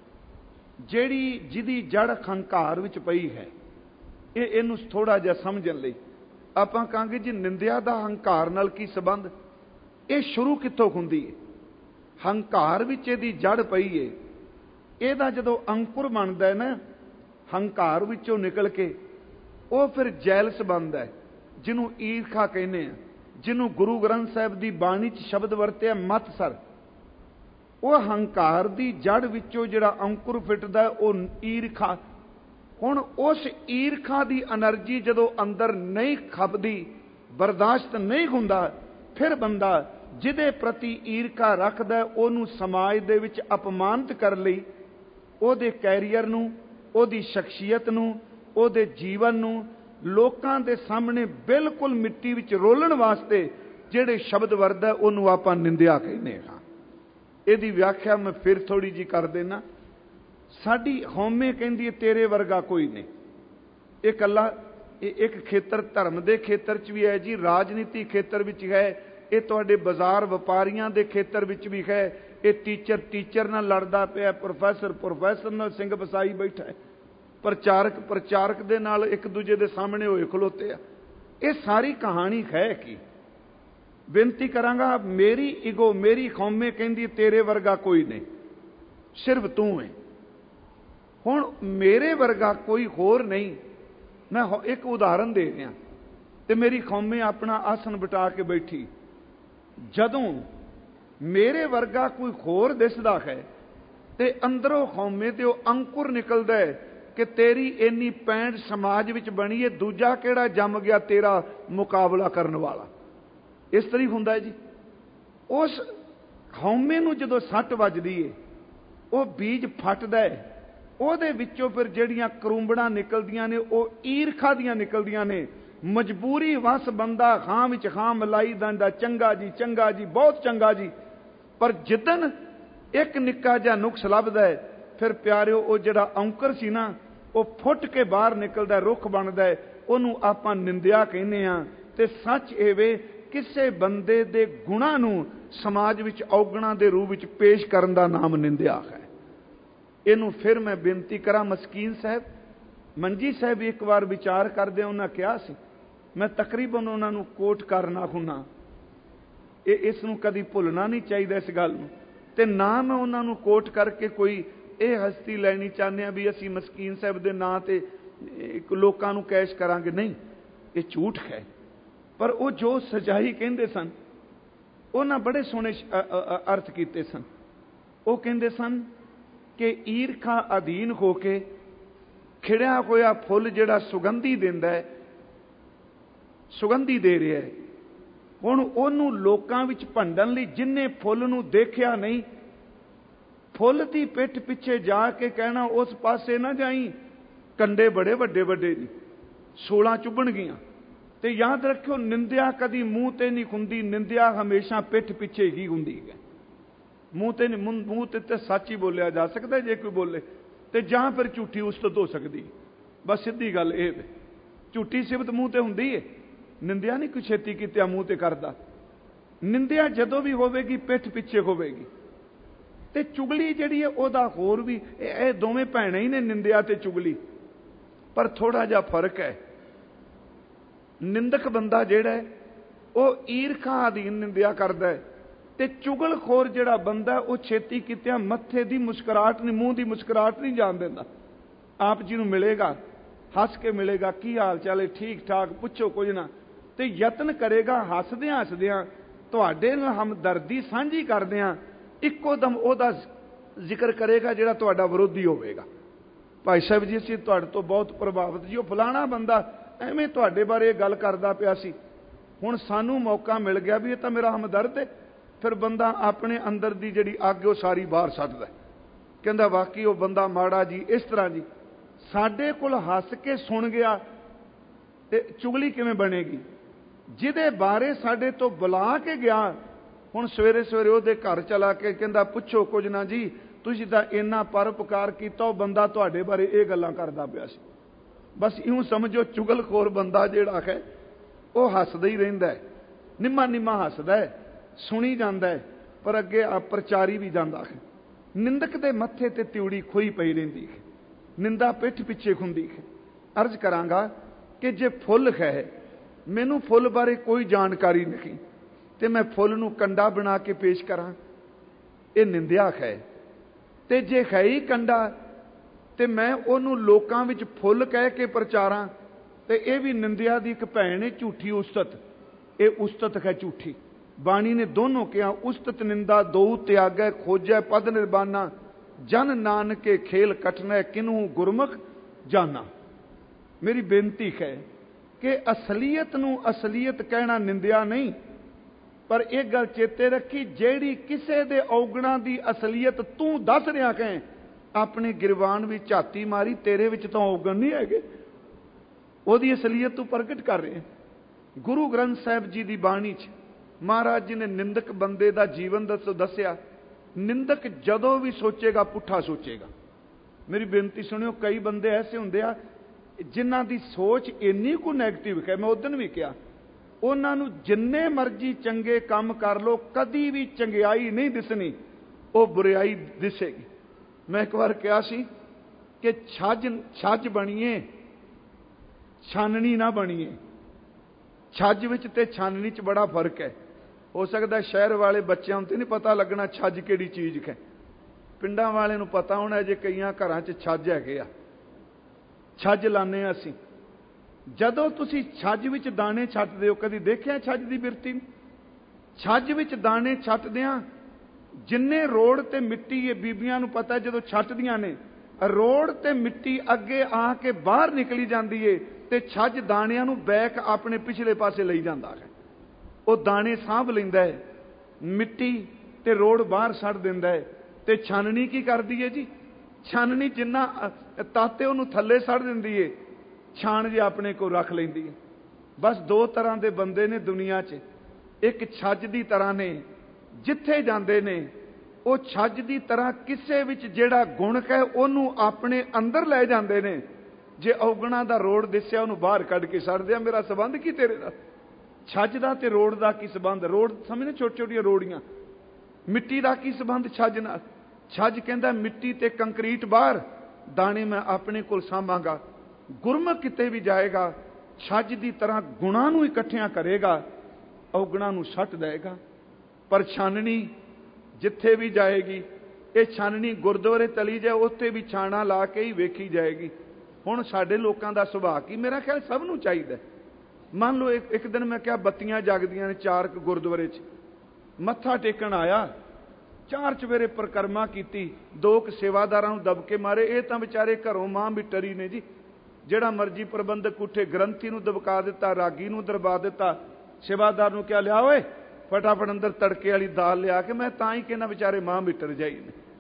ਜਿਹੜੀ ਜਿਹਦੀ ਜੜ ਹੰਕਾਰ ਵਿੱਚ ਪਈ ਹੈ। ਇਹ ਇਹਨੂੰ ਥੋੜਾ ਜਿਹਾ ਸਮਝਣ ਲਈ ਆਪਾਂ ਕਹਾਂਗੇ ਜੀ ਨਿੰਦਿਆ ਦਾ ਹੰਕਾਰ ਨਾਲ ਕੀ ਸੰਬੰਧ। ਇਹ ਸ਼ੁਰੂ ਕਿੱਥੋਂ ਹੁੰਦੀ ਹੈ? ਹੰਕਾਰ ਵਿੱਚ ਇਹਦੀ ਜੜ ਪਈ ਹੈ। ਇਹਦਾ ਜਦੋਂ ਅੰਕੁਰ ਬਣਦਾ ਹੈ ਨਾ, ਹੰਕਾਰ ਵਿੱਚੋਂ ਨਿਕਲ ਕੇ ਉਹ ਫਿਰ ਜੈਲਸ ਬਣਦਾ ਹੈ, ਜਿਹਨੂੰ ਈਰਖਾ ਕਹਿੰਦੇ ਆ, ਜਿਹਨੂੰ ਗੁਰੂ ਗ੍ਰੰਥ ਸਾਹਿਬ ਦੀ ਬਾਣੀ 'ਚ ਸ਼ਬਦ ਵਰਤਿਆ ਮਤਸਰ। ਉਹ ਹੰਕਾਰ ਦੀ ਜੜ ਵਿੱਚੋਂ ਜਿਹੜਾ ਅੰਕੁਰ ਫਿੱਟਦਾ ਉਹ ਈਰਖਾ। ਹੁਣ ਉਸ ਈਰਖਾ ਦੀ એનર્ਜੀ ਜਦੋਂ ਅੰਦਰ ਨਹੀਂ ਖਪਦੀ, ਬਰਦਾਸ਼ਤ ਨਹੀਂ ਹੁੰਦਾ, ਫਿਰ ਬੰਦਾ ਜਿਹਦੇ ਪ੍ਰਤੀ ਈਰਖਾ ਰੱਖਦਾ ਉਹਨੂੰ ਸਮਾਜ ਦੇ ਵਿੱਚ ਅਪਮਾਨਿਤ ਕਰਨ ਲਈ, ਉਹਦੇ ਕੈਰੀਅਰ ਨੂੰ, ਉਹਦੀ ਸ਼ਖਸੀਅਤ ਨੂੰ, ਉਹਦੇ ਜੀਵਨ ਨੂੰ ਲੋਕਾਂ ਦੇ ਸਾਹਮਣੇ ਬਿਲਕੁਲ ਮਿੱਟੀ ਵਿੱਚ ਰੋਲਣ ਵਾਸਤੇ ਜਿਹੜੇ ਸ਼ਬਦ ਵਰਤਦਾ ਉਹਨੂੰ ਆਪਾਂ ਨਿੰਦਿਆ ਕਹਿੰਦੇ ਹਾਂ। ਇਹਦੀ ਵਿਆਖਿਆ ਮੈਂ ਫਿਰ ਥੋੜੀ ਜਿਹੀ ਕਰ ਦੇਣਾ। ਸਾਡੀ ਹਉਮੈ ਕਹਿੰਦੀ ਹੈ ਤੇਰੇ ਵਰਗਾ ਕੋਈ ਨਹੀਂ। ਇਹ ਇਕੱਲਾ ਇੱਕ ਖੇਤਰ ਧਰਮ ਦੇ ਖੇਤਰ 'ਚ ਵੀ ਹੈ ਜੀ, ਰਾਜਨੀਤੀ ਖੇਤਰ ਵਿੱਚ ਹੈ, ਇਹ ਤੁਹਾਡੇ ਬਾਜ਼ਾਰ ਵਪਾਰੀਆਂ ਦੇ ਖੇਤਰ ਵਿੱਚ ਵੀ ਹੈ। ਇਹ ਟੀਚਰ ਟੀਚਰ ਨਾਲ ਲੜਦਾ ਪਿਆ, ਪ੍ਰੋਫੈਸਰ ਪ੍ਰੋਫੈਸਰ ਨਾਲ ਸਿੰਘ ਵਸਾਈ ਬੈਠਾ ਹੈ, ਪ੍ਰਚਾਰਕ ਪ੍ਰਚਾਰਕ ਦੇ ਨਾਲ ਇੱਕ ਦੂਜੇ ਦੇ ਸਾਹਮਣੇ ਹੋਏ ਖਲੋਤੇ ਆ। ਇਹ ਸਾਰੀ ਕਹਾਣੀ ਹੈ ਕੀ? ਬੇਨਤੀ ਕਰਾਂਗਾ, ਮੇਰੀ ਈਗੋ, ਮੇਰੀ ਕੌਮੇ ਕਹਿੰਦੀ ਤੇਰੇ ਵਰਗਾ ਕੋਈ ਨਹੀਂ, ਸਿਰਫ ਤੂੰ ਹੈ। ਹੁਣ ਮੇਰੇ ਵਰਗਾ ਕੋਈ ਹੋਰ ਨਹੀਂ। ਮੈਂ ਇੱਕ ਉਦਾਹਰਨ ਦੇ ਰਿਹਾ, ਤੇ ਮੇਰੀ ਕੌਮੇ ਆਪਣਾ ਆਸਣ ਬਿਠਾ ਕੇ ਬੈਠੀ। ਜਦੋਂ ਮੇਰੇ ਵਰਗਾ ਕੋਈ ਹੋਰ ਦਿਸਦਾ ਹੈ ਤੇ ਅੰਦਰੋਂ ਕੌਮੇ ਤੇ ਉਹ ਅੰਕੁਰ ਨਿਕਲਦਾ ਹੈ ਕਿ ਤੇਰੀ ਇੰਨੀ ਪੈਂਟ ਸਮਾਜ ਵਿੱਚ ਬਣੀ ਹੈ, ਦੂਜਾ ਕਿਹੜਾ ਜੰਮ ਗਿਆ ਤੇਰਾ ਮੁਕਾਬਲਾ ਕਰਨ ਵਾਲਾ। ਇਸ ਤਰ੍ਹਾਂ ਹੁੰਦਾ ਹੈ ਜੀ। ਉਸ ਹਉਮੈ ਨੂੰ ਜਦੋਂ ਸੱਟ ਵੱਜਦੀ ਹੈ, ਉਹ ਬੀਜ ਫਟਦਾ ਹੈ, ਉਹਦੇ ਵਿੱਚੋਂ ਫਿਰ ਜਿਹੜੀਆਂ ਕਰੂੰਬੜਾਂ ਨਿਕਲਦੀਆਂ ਨੇ ਉਹ ਈਰਖਾ ਦੀਆਂ ਨਿਕਲਦੀਆਂ ਨੇ। ਮਜਬੂਰੀ ਵਸ ਬੰਦਾ ਖਾਂ ਵਿੱਚ ਖਾਂ ਮਲਾਈ ਦੰਦਾ, ਚੰਗਾ ਜੀ ਚੰਗਾ ਜੀ ਬਹੁਤ ਚੰਗਾ ਜੀ। ਪਰ ਜਿੱਦਣ ਇੱਕ ਨਿੱਕਾ ਜਿਹਾ ਨੁਕਸ ਲੱਭਦਾ ਹੈ, ਫਿਰ ਪਿਆਰਿਓ ਉਹ ਜਿਹੜਾ ਔਂਕਰ ਸੀ ਨਾ ਉਹ ਫੁੱਟ ਕੇ ਬਾਹਰ ਨਿਕਲਦਾ, ਰੁੱਖ ਬਣਦਾ ਹੈ। ਉਹਨੂੰ ਆਪਾਂ ਨਿੰਦਿਆ ਕਹਿੰਦੇ ਹਾਂ। ਤੇ ਸੱਚ ਇਹ ਵੇ, ਕਿਸੇ ਬੰਦੇ ਦੇ ਗੁਣਾਂ ਨੂੰ ਸਮਾਜ ਵਿੱਚ ਔਗਣਾਂ ਦੇ ਰੂਪ ਵਿੱਚ ਪੇਸ਼ ਕਰਨ ਦਾ ਨਾਮ ਨਿੰਦਿਆ ਹੈ। ਇਹਨੂੰ ਫਿਰ ਮੈਂ ਬੇਨਤੀ ਕਰਾਂ, ਮਸਕੀਨ ਸਾਹਿਬ ਮੰਜੀ ਸਾਹਿਬ ਇੱਕ ਵਾਰ ਵਿਚਾਰ ਕਰਦੇ ਉਹਨਾਂ ਕਿਹਾ ਸੀ, ਮੈਂ ਤਕਰੀਬਨ ਉਹਨਾਂ ਨੂੰ ਕੋਟ ਕਰਨਾ ਹੁੰਨਾ। ਇਹ ਇਸ ਨੂੰ ਕਦੀ ਭੁੱਲਣਾ ਨਹੀਂ ਚਾਹੀਦਾ ਇਸ ਗੱਲ ਨੂੰ। ਤੇ ਨਾ ਮੈਂ ਉਹਨਾਂ ਨੂੰ ਕੋਟ ਕਰਕੇ ਕੋਈ ਇਹ ਹਸਤੀ ਲੈਣੀ ਚਾਹੁੰਦੇ ਹਾਂ ਵੀ ਅਸੀਂ ਮਸਕੀਨ ਸਾਹਿਬ ਦੇ ਨਾਂ ਤੇ ਲੋਕਾਂ ਨੂੰ ਕੈਸ਼ ਕਰਾਂਗੇ, ਨਹੀਂ, ਇਹ ਝੂਠ ਹੈ। ਪਰ ਉਹ ਜੋ ਸਚਾਈ ਕਹਿੰਦੇ ਸਨ, ਉਹਨਾਂ ਬੜੇ ਸੋਹਣੇ ਅਰਥ ਕੀਤੇ ਸਨ। ਉਹ ਕਹਿੰਦੇ ਸਨ ਕਿ ਈਰਖਾ ਅਧੀਨ ਹੋ ਕੇ ਖਿੜਿਆ ਹੋਇਆ ਫੁੱਲ ਜਿਹੜਾ ਸੁਗੰਧੀ ਦਿੰਦਾ ਹੈ, ਸੁਗੰਧੀ ਦੇ ਰਿਹਾ ਹੈ, ਹੁਣ ਉਹਨੂੰ ਲੋਕਾਂ ਵਿੱਚ ਭੰਡਣ ਲਈ ਜਿੰਨੇ ਫੁੱਲ ਨੂੰ ਦੇਖਿਆ ਨਹੀਂ, ਫੁੱਲ ਦੀ ਪਿੱਠ ਪਿੱਛੇ ਜਾ ਕੇ ਕਹਿਣਾ ਉਸ ਪਾਸੇ ਨਾ ਜਾਈ, ਕੰਡੇ ਬੜੇ ਵੱਡੇ ਵੱਡੇ ਨੇ, ਸੋਲਾਂ ਚੁੱਭਣਗੀਆਂ। ਤੇ ਯਾਦ ਰੱਖਿਓ, ਨਿੰਦਿਆ ਕਦੀ ਮੂੰਹ ਤੇ ਨਹੀਂ ਹੁੰਦੀ, ਨਿੰਦਿਆ ਹਮੇਸ਼ਾ ਪਿੱਠ ਪਿੱਛੇ ਹੀ ਹੁੰਦੀ ਹੈ। ਮੂੰਹ ਤੇ ਨਹੀਂ, ਮੂੰਹ ਤੇ ਤੇ ਸੱਚ ਹੀ ਬੋਲਿਆ ਜਾ ਸਕਦਾ ਜੇ ਕੋਈ ਬੋਲੇ, ਤੇ ਜਾਂ ਫਿਰ ਝੂਠੀ ਉਸਤਤ ਹੋ ਸਕਦੀ। बस सीधी गल ये, झूठी सिफत मूँह ते हुंदी है, निंदिया नहीं कोई छेती कीतिया मूँह ते करदा। निंदिया जदों भी होवेगी पिठ पिछे होवेगी। ते चुगली जिहड़ी है ओहदा होर भी, ये दोवें भैणां ही ने, निंदिया ते चुगली, पर थोड़ा जिहा फर्क है। निंदक बंदा जिहड़ा है वह ईरखा अधीन निंदिया करदा है, ते चुगलखोर जिहड़ा बंदा है वह छेती कीतिया मत्थे दी मुस्कुराहट नहीं, मूँह दी मुस्कुराहट नहीं जान दिंदा। आप जी नूं मिलेगा, हस के मिलेगा, की हाल चाल है, ठीक ठाक, पुछो कुछ ना, ते यतन करेगा हसदियां हसदियां तुहाडे नाल हमदर्दी साझी करदियां इक्को दम ओहदा जिक्र करेगा जिहड़ा तुहाडा विरोधी होवेगा। भाई साहब जी असीं तुहाडे तो बहुत प्रभावित जी, वो फलाना बंदा एवें तुहाडे बारे गल करदा पिया सी, हुण सानूं मौका मिल गया भी ये तां मेरा हमदर्द है। फिर बंदा अपने अंदर दी जिहड़ी अग वो सारी बाहर सੱਟਦਾ, कहंदा वाकई वो बंदा माड़ा जी, इस तरह जी। साडे कोल हस के सुन गया ते चुगली किवें बनेगी? जिहदे बारे साडे तो बुला के गया, हुण सवेरे सवेरे उहदे घर चला के कहंदा पुछो कुछ ना जी, तुसीं तां इन्ना परोपकार कीता, वो बंदा तुहाडे बारे ये गल्लां करदा पिया सी। बस इउं समझो चुगलखोर बंदा जिहड़ा है वो हसदा ही रहिंदा है, निम्मा निम्मा हसदा है, सुनी जांदा है, पर अगे आ प्रचारी भी जांदा है। निंदक दे मत्थे ते त्यूड़ी खोई पई रहिंदी है, निंदा पिठ पिछे खुंदी है। अर्ज करांगा कि जे फुल है, मैनू फुल बारे कोई जानकारी नहीं, ते मैं फुल नूं कंडा बना के पेश करां, ये निंदिया है। ते जे है ही कंडा ते मैं ओनू लोकां विच फुल कह के प्रचारां, ते ये भी निंदिया दी एक भैन है, झूठी उस्तत। ये उस्तत है झूठी। बाणी ने दोनों कहा, उस्तत निंदा दो त्यागै, खोजै पद निर्बाना, जन नानके खेल कठनै, किनू गुरमुख जाना। मेरी बेनती है कि असलीयत नूं असलीयत कहना निंदिया नहीं, पर एक गल चेते रखी, जेड़ी किसे दे औगणां दी असलीयत तू दस रहा कहें, अपने गिरवान भी झाती मारी, तेरे विच तां औगण नहीं हैगे, ओहदी असलीयत तू प्रगट कर रहे। गुरु ग्रंथ साहिब जी की बाणी च महाराज जी ने निंदक बंदे का जीवन दस दसिया। निंदक जदों भी सोचेगा पुठा सोचेगा। मेरी बेनती सुनियो, कई बंदे ऐसे होंदे आ जिन्हां दी सोच इन्नी को नैगेटिव है, मैं उदन भी कहा, उन्होंने जिन्ने मर्जी चंगे काम कर लो, कदी भी चंगियाई नहीं दिसनी, वो बुराई दिसेगी। मैं एक बार कहा सी कि छज छज बणीए, छाननी ना बणीए। छज विच ते छाननी च बड़ा फर्क है। हो सकता शहर वाले बच्चों को नहीं पता लगना छज किहड़ी चीज़ है, पिंडां वाले नूं पता होना जे कईयां घरां च छज हैगे आ। छज लाने असीं, जदों तुसीं छज विच दाने छੱਟਦੇ हो, कदी देखिया छज की बिरती? छज विच दाने छੱਟਦਿਆਂ जिन्ने रोड़ ते मिट्टी है, बीबियां नूं पता जदों छੱਟਦੀਆਂ ने, रोड़ ते मिट्टी अगे आके बाहर निकली जाती है, ते छज दाणिਆਂ ਨੂੰ बैक अपने पिछले पासे ਲਈ ਜਾਂਦਾ है। वो दाने सांभ लैंदा है, मिट्टी ते रोड़ बाहर सड़ दिंदा है। ते छाननी की करदी है जी? छाननी जिन्ना ताते उहनूं थल्ले सड़ दिंदी है, छाण जे अपने को रख लैंदी है। बस दो तरह के बंदे ने दुनिया च, एक छज की तरह ने, जिथे जाते ने वो छज की तरह किसे विच जिहड़ा गुण है उहनूं अपने अंदर लै जाते ने। जे औगणा दा रोड़ दिसिया उहनूं बाहर कढ के सड़ दिया, मेरा संबंध की तेरे नाल? छज दा ते रोड़ दा की संबंध? रोड़ समझने छोटी छोटियां रोड़ियां, मिट्टी दा की संबंध छज नाल? छज कहंदा मिट्टी ते कंकरीट बाहर, दाने मैं अपने कोल सामांगा। गुरमुख किते भी जाएगा छज की तरह गुणां नूं इकट्ठियां करेगा, औगणा नूं सट देगा। पर छाननी जिथे भी जाएगी, ये छाननी गुरुद्वारे तली जाए उत्थे भी छाणा ला के ही वेखी जाएगी। हुण साडे लोकां दा सुभाਅ की, मेरा ख्याल सब नूं चाहीदा। मान लो एक, एक दिन मैं क्या बत्तियां जगदियां ने चार गुरुद्वारे च, मत्था टेकण आया, चार चवेरे परिक्रमा की, दो क सेवादारां नूं दबके मारे। ये तां विचारे घरों मां भी टरी ने जी, जिहड़ा मर्जी प्रबंधक उठे, ग्रंथी नूं दबका दिता, रागी नूं दरबा दिता, सेवादार नूं क्या लिया ओए फटाफट अंदर तड़के वाली दाल लिया के। मैं तां ही कहना विचारे मां मिटर जाई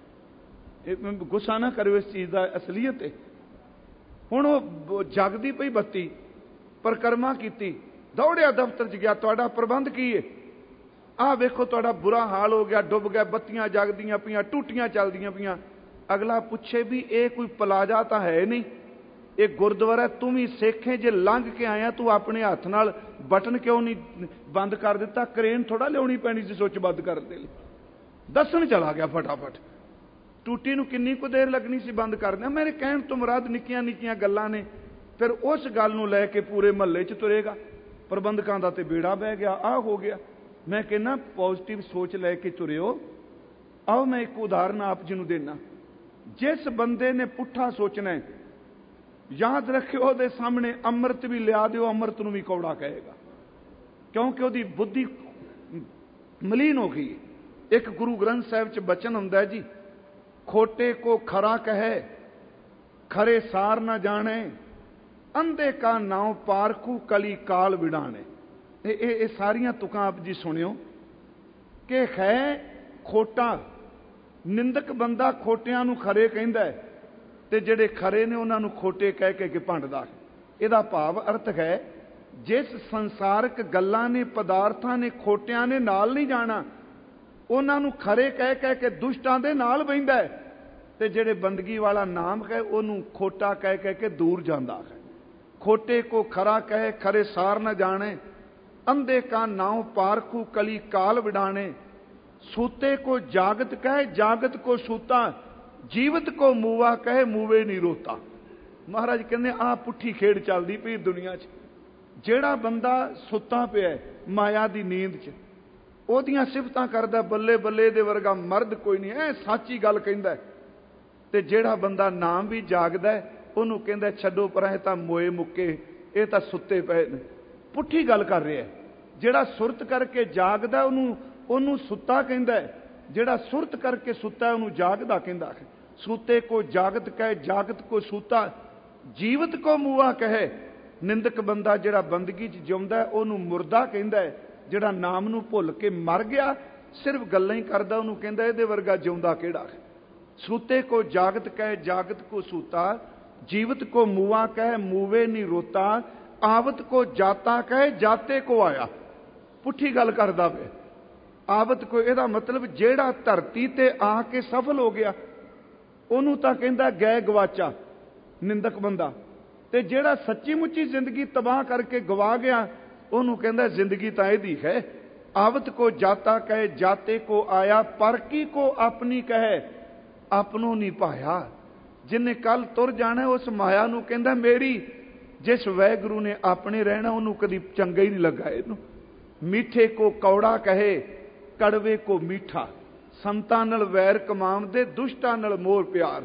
ने। गुस्सा ना करो, इस चीज़ का असलीयत है। हुण वो जगदी पई बत्ती, परिक्रमा की, दौड़िया दफ्तर च गया, तुहाडा प्रबंध की है? आ वेखो तुहाडा बुरा हाल हो गया, डुब गया, बत्तियां जगदियां पियां, टूटियां चलदियां पियां। अगला पूछे भी ये कोई प्लाजा तो है नहीं, ਇਹ ਗੁਰਦੁਆਰਾ ਤੂੰ ਵੀ ਸਿੱਖ ਹੈ, ਜੇ ਲੰਘ ਕੇ ਆਇਆ ਤੂੰ ਆਪਣੇ ਹੱਥ ਨਾਲ ਬਟਨ ਕਿਉਂ ਨਹੀਂ ਬੰਦ ਕਰ ਦਿੱਤਾ? ਕਰੇਨ ਥੋੜਾ ਲਿਆਉਣੀ ਪੈਣੀ ਸੀ ਸੁੱਚ ਬੰਦ ਕਰਨ ਦੇ ਲਈ। ਦੱਸਣ ਚਲਾ ਗਿਆ ਫਟਾਫਟ। ਟੂਟੀ ਨੂੰ ਕਿੰਨੀ ਕੁ ਦੇਰ ਲੱਗਣੀ ਸੀ ਬੰਦ ਕਰਦਿਆਂ? ਮੇਰੇ ਕਹਿਣ ਤੋਂ ਮੁਰਾਦ ਨਿੱਕੀਆਂ ਨਿੱਕੀਆਂ ਗੱਲਾਂ ਨੇ। ਫਿਰ ਉਸ ਗੱਲ ਨੂੰ ਲੈ ਕੇ ਪੂਰੇ ਮਹੱਲੇ 'ਚ ਤੁਰੇਗਾ। ਪ੍ਰਬੰਧਕਾਂ ਦਾ ਤੇ ਬੇੜਾ ਬਹਿ ਗਿਆ, ਆਹ ਹੋ ਗਿਆ। ਮੈਂ ਕਹਿੰਦਾ ਪੋਜ਼ਿਟਿਵ ਸੋਚ ਲੈ ਕੇ ਤੁਰਿਓ। ਆਓ ਮੈਂ ਇੱਕ ਉਦਾਹਰਨ ਆਪ ਜੀ ਨੂੰ ਦੇਣਾ। ਜਿਸ ਬੰਦੇ ਨੇ ਪੁੱਠਾ ਸੋਚਣਾ ਹੈ, ਯਾਦ ਰੱਖਿਓ ਉਹਦੇ ਸਾਹਮਣੇ ਅੰਮ੍ਰਿਤ ਵੀ ਲਿਆ ਦਿਓ, ਅੰਮ੍ਰਿਤ ਨੂੰ ਵੀ ਕੌੜਾ ਕਹੇਗਾ, ਕਿਉਂਕਿ ਉਹਦੀ ਬੁੱਧੀ ਮਲੀਨ ਹੋ ਗਈ। ਇੱਕ ਗੁਰੂ ਗ੍ਰੰਥ ਸਾਹਿਬ 'ਚ ਬਚਨ ਹੁੰਦਾ ਜੀ, ਖੋਟੇ ਕੋ ਖਰਾ ਕਹੇ ਖਰੇ ਸਾਰ ਨਾ ਜਾਣੇ, ਅੰਧੇ ਕਾ ਨਾਉ ਪਾਰਖੂ ਕਲੀ ਕਾਲ ਵਿਡਾਣੇ। ਇਹ ਇਹ ਸਾਰੀਆਂ ਤੁਕਾਂ ਆਪ ਜੀ ਸੁਣਿਓ ਕਿ ਹੈ ਖੋਟਾ। ਨਿੰਦਕ ਬੰਦਾ ਖੋਟਿਆਂ ਨੂੰ ਖਰੇ ਕਹਿੰਦਾ ਹੈ, ਤੇ ਜਿਹੜੇ ਖਰੇ ਨੇ ਉਹਨਾਂ ਨੂੰ ਖੋਟੇ ਕਹਿ ਕੇ ਕਿ ਭੰਡਦਾ। ਇਹਦਾ ਭਾਵ ਅਰਥ ਹੈ, ਜਿਸ ਸੰਸਾਰਕ ਗੱਲਾਂ ਨੇ, ਪਦਾਰਥਾਂ ਨੇ, ਖੋਟਿਆਂ ਨੇ ਨਾਲ ਨਹੀਂ ਜਾਣਾ, ਉਹਨਾਂ ਨੂੰ ਖਰੇ ਕਹਿ ਕਹਿ ਕੇ ਦੁਸ਼ਟਾਂ ਦੇ ਨਾਲ ਬਹਿੰਦਾ ਹੈ, ਤੇ ਜਿਹੜੇ ਬੰਦਗੀ ਵਾਲਾ ਨਾਮ ਕਹੇ ਉਹਨੂੰ ਖੋਟਾ ਕਹਿ ਕਹਿ ਕੇ ਦੂਰ ਜਾਂਦਾ ਹੈ। ਖੋਟੇ ਕੋ ਖਰਾ ਕਹੇ ਖਰੇ ਸਾਰ ਨਾ ਜਾਣੇ, ਅੰਧੇ ਕਾ ਨਾਉ ਪਾਰਖੂ ਕਲੀ ਕਾਲ ਵਿਡਾਣੇ, सूते को जागत कहे जागत को सूता, जीवत को मूवा कहे मूवे नहीं रोता। महाराज कहते आ पुठी खेड़ चलती पई दुनिया च। जेड़ा बंदा सुता पिया माया की नींद च, ओदियां सिफतां करदा बल्ले बल्ले दे वर्गा मर्द कोई नहीं, ऐ सच्ची गल कहंदा है। ते जेड़ा बंदा नाम भी जागदा है ਉਹਨੂੰ ਕਹਿੰਦਾ ਛੱਡੋ ਪਰਾਂ, ਇਹ ਤਾਂ ਮੋਏ ਮੁੱਕੇ, ਇਹ ਤਾਂ ਸੁੱਤੇ ਪਏ ਨੇ। ਪੁੱਠੀ ਗੱਲ ਕਰ ਰਿਹਾ। ਜਿਹੜਾ ਸੁਰਤ ਕਰਕੇ ਜਾਗਦਾ ਉਹਨੂੰ ਉਹਨੂੰ ਸੁੱਤਾ ਕਹਿੰਦਾ ਹੈ, ਜਿਹੜਾ ਸੁਰਤ ਕਰਕੇ ਸੁੱਤਾ ਉਹਨੂੰ ਜਾਗਦਾ ਕਹਿੰਦਾ ਹੈ। ਸੂਤੇ ਕੋ ਜਾਗਤ ਕਹੇ ਜਾਗਤ ਕੋ ਸੂਤਾ, ਜੀਵਤ ਕੋ ਮੂਆ ਕਹੇ। ਨਿੰਦਕ ਬੰਦਾ ਜਿਹੜਾ ਬੰਦਗੀ 'ਚ ਜਿਉਂਦਾ ਉਹਨੂੰ ਮੁਰਦਾ ਕਹਿੰਦਾ ਹੈ। ਜਿਹੜਾ ਨਾਮ ਨੂੰ ਭੁੱਲ ਕੇ ਮਰ ਗਿਆ, ਸਿਰਫ ਗੱਲਾਂ ਹੀ ਕਰਦਾ, ਉਹਨੂੰ ਕਹਿੰਦਾ ਇਹਦੇ ਵਰਗਾ ਜਿਉਂਦਾ ਕਿਹੜਾ ਹੈ। ਸੂਤੇ ਕੋ ਜਾਗਤ ਕਹੇ ਜਾਗਤ ਕੋ ਸੂਤਾ, जीवत को मुआ कहे मूवे नहीं रोता, आवत को जाता कहे जाते को आया। पुठी गल करदा पे। आवत को ਇਹਦਾ मतलब ਜਿਹੜਾ ਧਰਤੀ ਤੇ ਆ ਕੇ ਸਫਲ ਹੋ ਗਿਆ ਉਹਨੂੰ ਤਾਂ ਕਹਿੰਦਾ ਗਏ ਗਵਾਚਾ, ਨਿੰਦਕ ਬੰਦਾ। ਤੇ ਜਿਹੜਾ ਸੱਚੀ ਮੁੱਚੀ ਜ਼ਿੰਦਗੀ ਤਬਾਹ ਕਰਕੇ ਗਵਾ ਗਿਆ ਉਹਨੂੰ ਕਹਿੰਦਾ ਜ਼ਿੰਦਗੀ ਤਾਂ ਇਹਦੀ ਹੈ। आवत को जाता कहे जाते को आया, पर की को अपनी कहे अपनों नहीं पाया। जिन्हें कल तुर जाना उस माया नूं कहंदा मेरी। जिस वैगुरू ने अपने रहना उन्होंने कभी चंगा ही नहीं लगा। इनू मीठे को कौड़ा कहे कड़वे को मीठा, संतां नाल वैर कमावदे दुष्टां नाल मोह प्यार।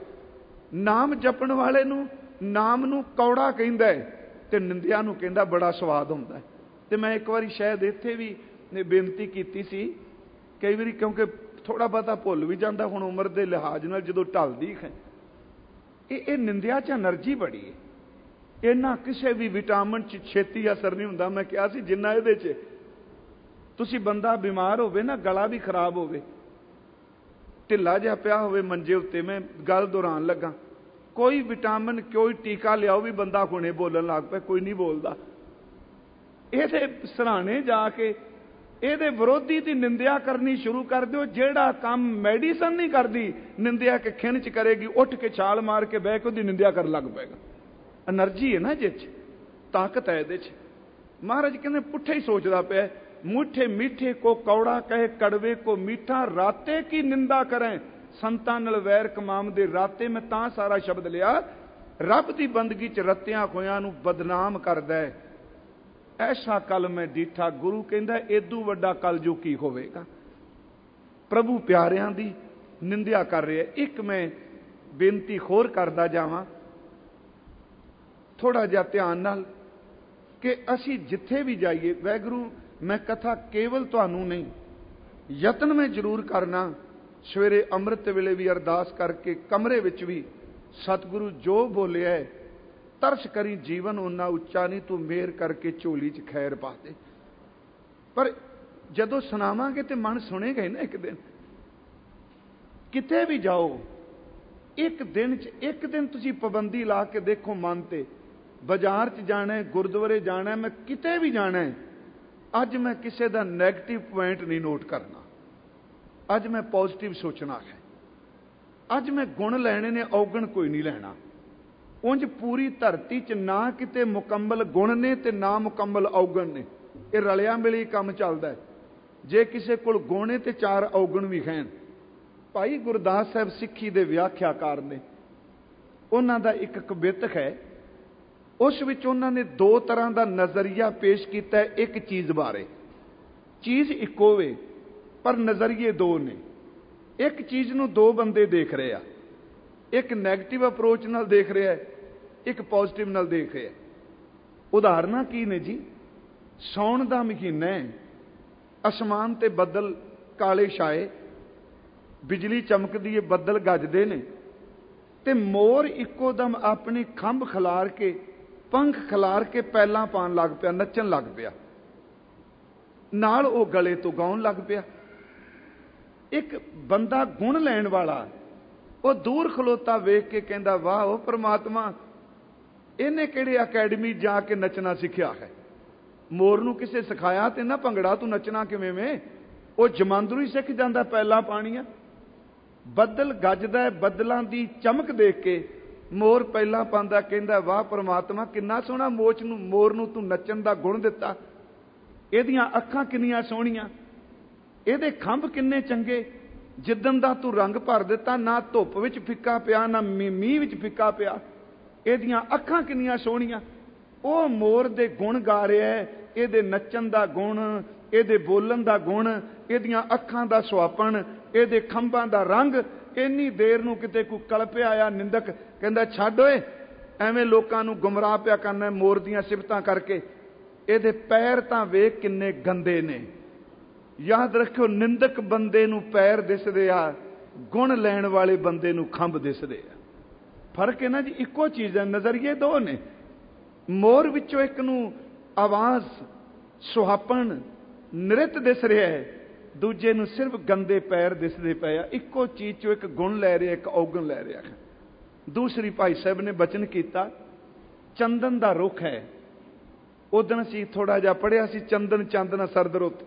नाम जपण वाले नूं नाम नूं कौड़ा कहंदा है ते निंदिया नूं कहंदा बड़ा स्वाद हुंदा है। ते मैं एक बारी शायद इत्थे भी बेनती कीती सी, कई बारी क्योंकि थोड़ा बहुता भुल भी जांदा हुण उम्र दे लिहाज नाल जदों ढलदी है। ये निंदिया च एनर्जी बड़ी है, इन्ना किसी भी विटामिन च छेती असर नहीं हुंदा। मैं कहा सी जिन्ना इहदे च तुसी बंदा बीमार होवे ना, गला भी खराब होवे, ढिला जिहा पिया होवे मंजे उत्ते, मैं गल दोहरान लगा, कोई विटामिन कोई टीका लियाओ भी बंदा हुणे बोलन लग पे, कोई नहीं बोलदा। इहदे सराहने जाके ਇਹਦੇ ਵਿਰੋਧੀ ਦੀ ਨਿੰਦਿਆ ਕਰਨੀ ਸ਼ੁਰੂ ਕਰ ਦਿਓ। ਜਿਹੜਾ ਕੰਮ ਮੈਡੀਸਨ ਨਹੀਂ ਕਰਦੀ ਨਿੰਦਿਆ ਕੇ ਖਿੰਨ ਚ ਕਰੇਗੀ, ਉੱਠ ਕੇ ਛਾਲ ਮਾਰ ਕੇ ਬਹਿ ਕੇ ਉਹਦੀ ਨਿੰਦਿਆ ਕਰਨ ਲੱਗ ਪਏਗਾ। એનર્ਜੀ ਹੈ ਨਾ ਜਿਹ ਚ, ਤਾਕਤ ਹੈ ਇਹਦੇ ਚ। ਮਹਾਰਾਜ ਕਹਿੰਦੇ ਪੁੱਠੇ ਹੀ ਸੋਚਦਾ ਪਿਆ। ਮੂਠੇ ਮੀਠੇ ਕੋ ਕੌੜਾ ਕਹੇ ਕੜਵੇ ਕੋ ਮੀਠਾ, ਰਾਤੇ ਕੀ ਨਿੰਦਾ ਕਰੇ ਸੰਤਾਂ ਨਾਲ ਵੈਰ ਕਮਾਵਦੇ। ਰਾਤੇ ਮੈਂ ਤਾਂ ਸਾਰਾ ਸ਼ਬਦ ਲਿਆ, ਰੱਬ ਦੀ ਬੰਦਗੀ ਚ ਰਤਿਆਂ ਹੋਇਆਂ ਨੂੰ ਬਦਨਾਮ ਕਰਦਾ ਹੈ। ऐसा कल मैं डीठा। गुरु कहता एदू वड्डा कल जो की होवेगा। प्रभु प्यारियां दी निंदिया कर रहे। एक मैं बेनती होर करदा जावां थोड़ा जिहा ध्यान नाल कि असी जिथे भी जाइए, वैगुरू मैं कथा केवल तुहानू नहीं, यतन मैं जरूर करना। सवेरे अमृत वेले भी अरदास करके कमरे विच भी सतगुरु जो बोलिया है, तरस करी जीवन उन्ना उच्चा नहीं, तू मेहर करके झोली च खैर पा दे। पर जदों सुनावांगे तो मन सुनेगा ही ना। एक दिन किते भी जाओ, एक दिन च एक दिन तुसी पाबंदी ला के देखो मन ते, बाजार च जाना है, गुरुद्वारे जाना है, मैं किते भी जाना है, अज मैं किसी का नैगेटिव पॉइंट नहीं नोट करना। अज मैं पॉजिटिव सोचना है। अज मैं गुण लैने ने, औगण कोई नहीं लैना। ਉਂਝ ਪੂਰੀ ਧਰਤੀ 'ਚ ਨਾ ਕਿਤੇ ਮੁਕੰਮਲ ਗੁਣ ਨੇ ਤੇ ਨਾ ਮੁਕੰਮਲ ਔਗਣ ਨੇ। ਇਹ ਰਲਿਆ ਮਿਲੀ ਕੰਮ ਚੱਲਦਾ ਹੈ। ਜੇ ਕਿਸੇ ਕੋਲ ਗੁਣ ਹੈ ਤੇ ਚਾਰ ਔਗਣ ਵੀ ਹੈਣ। ਭਾਈ ਗੁਰਦਾਸ ਸਾਹਿਬ ਸਿੱਖੀ ਦੇ ਵਿਆਖਿਆਕਾਰ ਨੇ। ਉਹਨਾਂ ਦਾ ਇੱਕ ਕਵਿਤਕ ਹੈ, ਉਸ ਵਿੱਚ ਉਹਨਾਂ ਨੇ ਦੋ ਤਰ੍ਹਾਂ ਦਾ ਨਜ਼ਰੀਆ ਪੇਸ਼ ਕੀਤਾ ਹੈ ਇੱਕ ਚੀਜ਼ ਬਾਰੇ। ਚੀਜ਼ ਇੱਕੋ ਵੇ ਪਰ ਨਜ਼ਰੀਏ ਦੋ ਨੇ। ਇੱਕ ਚੀਜ਼ ਨੂੰ ਦੋ ਬੰਦੇ ਦੇਖ ਰਹੇ ਆ, ਇੱਕ ਨੈਗੇਟਿਵ ਅਪਰੋਚ ਨਾਲ ਦੇਖ ਰਿਹਾ, ਇੱਕ ਪੋਜ਼ਿਟਿਵ ਨਾਲ ਦੇਖ ਰਿਹਾ। ਉਦਾਹਰਨਾਂ ਕੀ ਨੇ ਜੀ? ਸਾਉਣ ਦਾ ਮਹੀਨਾ ਹੈ, ਅਸਮਾਨ ਤੇ ਬੱਦਲ ਕਾਲੇ ਛਾਏ, ਬਿਜਲੀ ਚਮਕਦੀ ਹੈ, ਬੱਦਲ ਗੱਜਦੇ ਨੇ ਤੇ ਮੋਰ ਇੱਕੋ ਦਮ ਆਪਣੀ ਖੰਭ ਖਿਲਾਰ ਕੇ, ਪੰਖ ਖਿਲਾਰ ਕੇ ਪੈਲਾਂ ਪਾਉਣ ਲੱਗ ਪਿਆ, ਨੱਚਣ ਲੱਗ ਪਿਆ, ਨਾਲ ਉਹ ਗਲੇ ਤੋਂ ਗਾਉਣ ਲੱਗ ਪਿਆ। ਇੱਕ ਬੰਦਾ ਗੁਣ ਲੈਣ ਵਾਲਾ ਉਹ ਦੂਰ ਖਲੋਤਾ ਵੇਖ ਕੇ ਕਹਿੰਦਾ, ਵਾਹ ਉਹ ਪ੍ਰਮਾਤਮਾ, ਇਹਨੇ ਕਿਹੜੇ ਅਕੈਡਮੀ ਜਾ ਕੇ ਨੱਚਣਾ ਸਿੱਖਿਆ ਹੈ? ਮੋਰ ਨੂੰ ਕਿਸੇ ਸਿਖਾਇਆ ਤੇ ਨਾ ਭੰਗੜਾ, ਤੂੰ ਨੱਚਣਾ ਕਿਵੇਂ ਵੇਂ? ਉਹ ਜਮਾਂਦਰੂ ਹੀ ਸਿੱਖ ਜਾਂਦਾ ਪਹਿਲਾਂ ਪਾਣੀਆਂ। ਬੱਦਲ ਗੱਜਦਾ, ਬੱਦਲਾਂ ਦੀ ਚਮਕ ਦੇਖ ਕੇ ਮੋਰ ਪਹਿਲਾਂ ਪਾਉਂਦਾ, ਕਹਿੰਦਾ, ਵਾਹ ਪ੍ਰਮਾਤਮਾ, ਕਿੰਨਾ ਸੋਹਣਾ ਮੋਚ ਨੂੰ ਮੋਰ ਨੂੰ ਤੂੰ ਨੱਚਣ ਦਾ ਗੁਣ ਦਿੱਤਾ। ਇਹਦੀਆਂ ਅੱਖਾਂ ਕਿੰਨੀਆਂ ਸੋਹਣੀਆਂ, ਇਹਦੇ ਖੰਭ ਕਿੰਨੇ ਚੰਗੇ, ਜਿੱਦਣ ਦਾ ਤੂੰ ਰੰਗ ਭਰ ਦਿੱਤਾ, ਨਾ ਧੁੱਪ ਵਿੱਚ ਫਿੱਕਾ ਪਿਆ ਨਾ ਮੀਂਹ ਵਿੱਚ ਫਿੱਕਾ ਪਿਆ। ਇਹਦੀਆਂ ਅੱਖਾਂ ਕਿੰਨੀਆਂ ਸੋਹਣੀਆਂ। ਉਹ ਮੋਰ ਦੇ ਗੁਣ ਗਾ ਰਿਹਾ ਹੈ, ਇਹਦੇ ਨੱਚਣ ਦਾ ਗੁਣ, ਇਹਦੇ ਬੋਲਣ ਦਾ ਗੁਣ, ਇਹਦੀਆਂ ਅੱਖਾਂ ਦਾ ਸੁਹਾਪਣ, ਇਹਦੇ ਖੰਭਾਂ ਦਾ ਰੰਗ। ਇੰਨੀ ਦੇਰ ਨੂੰ ਕਿਤੇ ਕੋਈ ਕਲਪਿਆ ਆ ਨਿੰਦਕ, ਕਹਿੰਦਾ, ਛੱਡ ਓਏ, ਐਵੇਂ ਲੋਕਾਂ ਨੂੰ ਗੁੰਮਰਾਹ ਪਿਆ ਕਰਨਾ ਮੋਰ ਦੀਆਂ ਸਿਫਤਾਂ ਕਰਕੇ। ਇਹਦੇ ਪੈਰ ਤਾਂ ਵੇਖ ਕਿੰਨੇ ਗੰਦੇ ਨੇ। ਯਾਦ ਰੱਖਿਓ, ਨਿੰਦਕ ਬੰਦੇ ਨੂੰ ਪੈਰ ਦਿਸਦੇ ਆ, ਗੁਣ ਲੈਣ ਵਾਲੇ ਬੰਦੇ ਨੂੰ ਖੰਭ ਦਿਸਦੇ ਆ। ਫਰਕ ਹੈ ਨਾ ਜੀ, ਇੱਕੋ ਚੀਜ਼ ਹੈ, ਨਜ਼ਰੀਏ ਦੋ ਨੇ। ਮੋਰ ਵਿੱਚੋਂ ਇੱਕ ਨੂੰ ਆਵਾਜ਼, ਸੁਹਾਪਣ, ਨ੍ਰਿਤ ਦਿਸ ਰਿਹਾ ਹੈ, ਦੂਜੇ ਨੂੰ ਸਿਰਫ ਗੰਦੇ ਪੈਰ ਦਿਸਦੇ ਪਏ ਆ। ਇੱਕੋ ਚੀਜ਼ ਚੋਂ ਇੱਕ ਗੁਣ ਲੈ ਰਿਹਾ, ਇੱਕ ਔਗਣ ਲੈ ਰਿਹਾ। ਦੂਸਰੀ ਭਾਈ ਸਾਹਿਬ ਨੇ ਬਚਨ ਕੀਤਾ, ਚੰਦਨ ਦਾ ਰੁੱਖ ਹੈ। ਉਦਣ ਅਸੀਂ ਥੋੜਾ ਜਿਹਾ ਪੜ੍ਹਿਆ ਸੀ, ਚੰਦਨ ਚਾਂਦਨਾ ਸਰਦ ਰੁੱਤ,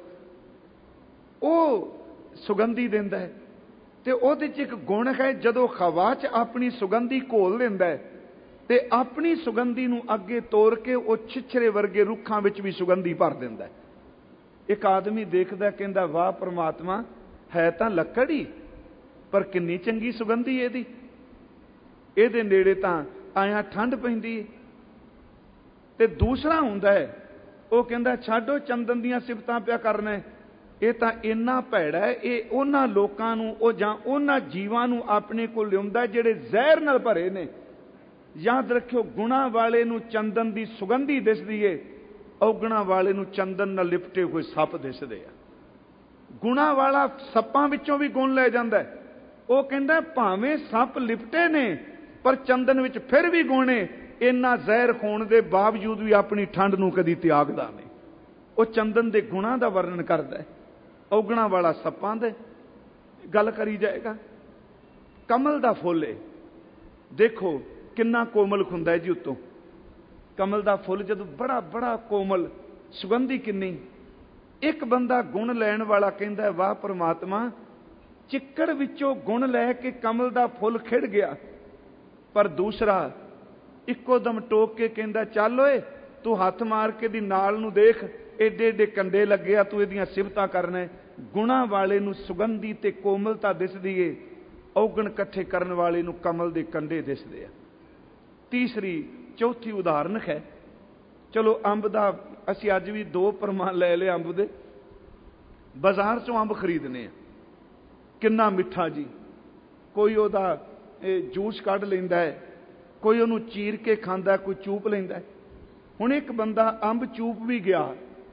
ਉਹ ਸੁਗੰਧੀ ਦਿੰਦਾ ਹੈ ਤੇ ਉਹਦੇ 'ਚ ਇੱਕ ਗੁਣ ਹੈ, ਜਦੋਂ ਹਵਾ 'ਚ ਆਪਣੀ ਸੁਗੰਧੀ ਘੋਲ ਦਿੰਦਾ ਹੈ ਤੇ ਆਪਣੀ ਸੁਗੰਧੀ ਨੂੰ ਅੱਗੇ ਤੋਰ ਕੇ ਉਹ ਛਿਛਰੇ ਵਰਗੇ ਰੁੱਖਾਂ ਵਿੱਚ ਵੀ ਸੁਗੰਧੀ ਭਰ ਦਿੰਦਾ ਹੈ। ਇੱਕ ਆਦਮੀ ਦੇਖਦਾ, ਕਹਿੰਦਾ, ਵਾਹ ਪ੍ਰਮਾਤਮਾ, ਹੈ ਤਾਂ ਲੱਕੜ ਹੀ ਪਰ ਕਿੰਨੀ ਚੰਗੀ ਸੁਗੰਧੀ ਇਹਦੀ, ਇਹਦੇ ਨੇੜੇ ਤਾਂ ਆਇਆ ਠੰਡ ਪੈਂਦੀ। ਤੇ ਦੂਸਰਾ ਹੁੰਦਾ ਹੈ, ਉਹ ਕਹਿੰਦਾ, ਛੱਡੋ ਚੰਦਨ ਦੀਆਂ ਸਿਫਤਾਂ ਪਿਆ ਕਰਨਾ, ਇਹ ਤਾਂ ਇੰਨਾ ਭੈੜਾ ਹੈ, ਇਹ ਉਹਨਾਂ ਲੋਕਾਂ ਨੂੰ, ਉਹ ਜਾਂ ਉਹਨਾਂ ਜੀਵਾਂ ਨੂੰ ਆਪਣੇ ਕੋਲ ਲਿਆਉਂਦਾ ਜਿਹੜੇ ਜ਼ਹਿਰ ਨਾਲ ਭਰੇ ਨੇ। ਯਾਦ ਰੱਖਿਓ, ਗੁਣਾ ਵਾਲੇ ਨੂੰ ਚੰਦਨ ਦੀ ਸੁਗੰਧੀ ਦਿਸਦੀ ਏ, ਔਗਣਾ ਵਾਲੇ ਨੂੰ ਚੰਦਨ ਨਾਲ ਲਿਪਟੇ ਹੋਏ ਸੱਪ ਦਿਸਦੇ ਆ। ਗੁਣਾ ਵਾਲਾ ਸੱਪਾਂ ਵਿੱਚੋਂ ਵੀ ਗੁਣ ਲੈ ਜਾਂਦਾ। ਉਹ ਕਹਿੰਦਾ, ਭਾਵੇਂ ਸੱਪ ਲਿਪਟੇ ਨੇ ਪਰ ਚੰਦਨ ਵਿੱਚ ਫਿਰ ਵੀ ਗੁਣ ਏ। ਇੰਨਾ ਜ਼ਹਿਰ ਹੋਣ ਦੇ ਬਾਵਜੂਦ ਵੀ ਆਪਣੀ ਠੰਡ ਨੂੰ ਕਦੀ ਤਿਆਗਦਾ ਨਹੀਂ। ਉਹ ਚੰਦਨ ਦੇ ਗੁਣਾਂ ਦਾ ਵਰਣਨ ਕਰਦਾ। ਔਗਣਾ ਵਾਲਾ ਸੱਪਾਂ ਦੇ ਗੱਲ ਕਰੀ ਜਾਏਗਾ। ਕਮਲ ਦਾ ਫੁੱਲ ਏ, ਦੇਖੋ ਕਿੰਨਾ ਕੋਮਲ ਹੁੰਦਾ ਹੈ ਜੀ ਉੱਤੋਂ। ਕਮਲ ਦਾ ਫੁੱਲ ਜਦੋਂ ਬੜਾ ਬੜਾ ਕੋਮਲ, ਸੁਗੰਧੀ ਕਿੰਨੀ। ਇੱਕ ਬੰਦਾ ਗੁਣ ਲੈਣ ਵਾਲਾ ਕਹਿੰਦਾ, ਵਾਹ ਪ੍ਰਮਾਤਮਾ, ਚਿੱਕੜ ਵਿੱਚੋਂ ਗੁਣ ਲੈ ਕੇ ਕਮਲ ਦਾ ਫੁੱਲ ਖਿੜ ਗਿਆ। ਪਰ ਦੂਸਰਾ ਇੱਕੋ ਦਮ ਟੋਕ ਕੇ ਕਹਿੰਦਾ, ਚੱਲ ਓਏ, ਤੂੰ ਹੱਥ ਮਾਰ ਕੇ ਦੀ ਨਾਲ ਨੂੰ ਦੇਖ, ਏਡੇ ਏਡੇ ਕੰਡੇ ਲੱਗੇ ਆ, ਤੂੰ ਇਹਦੀਆਂ ਸਿਫਤਾਂ ਕਰਨਾ। ਗੁਣਾ ਵਾਲੇ ਨੂੰ ਸੁਗੰਧੀ ਤੇ ਕੋਮਲਤਾ ਦਿਸਦੀ ਏ, ਔਗਣ ਇਕੱਠੇ ਕਰਨ ਵਾਲੇ ਨੂੰ ਕਮਲ ਦੇ ਕੰਡੇ ਦਿਸਦੇ ਆ। ਤੀਸਰੀ ਚੌਥੀ ਉਦਾਹਰਨ ਹੈ, ਚਲੋ ਅੰਬ ਦਾ ਅਸੀਂ ਅੱਜ ਵੀ ਦੋ ਪ੍ਰਮਾਣ ਲੈ ਲਏ ਅੰਬ ਦੇ। ਬਾਜ਼ਾਰ ਚੋਂ ਅੰਬ ਖਰੀਦਨੇ ਆ, ਕਿੰਨਾ ਮਿੱਠਾ ਜੀ। ਕੋਈ ਉਹਦਾ ਜੂਸ ਕੱਢ ਲੈਂਦਾ ਹੈ, ਕੋਈ ਉਹਨੂੰ ਚੀਰ ਕੇ ਖਾਂਦਾ, ਕੋਈ ਚੂਪ ਲੈਂਦਾ। ਹੁਣ ਇੱਕ ਬੰਦਾ ਅੰਬ ਚੂਪ ਵੀ ਗਿਆ,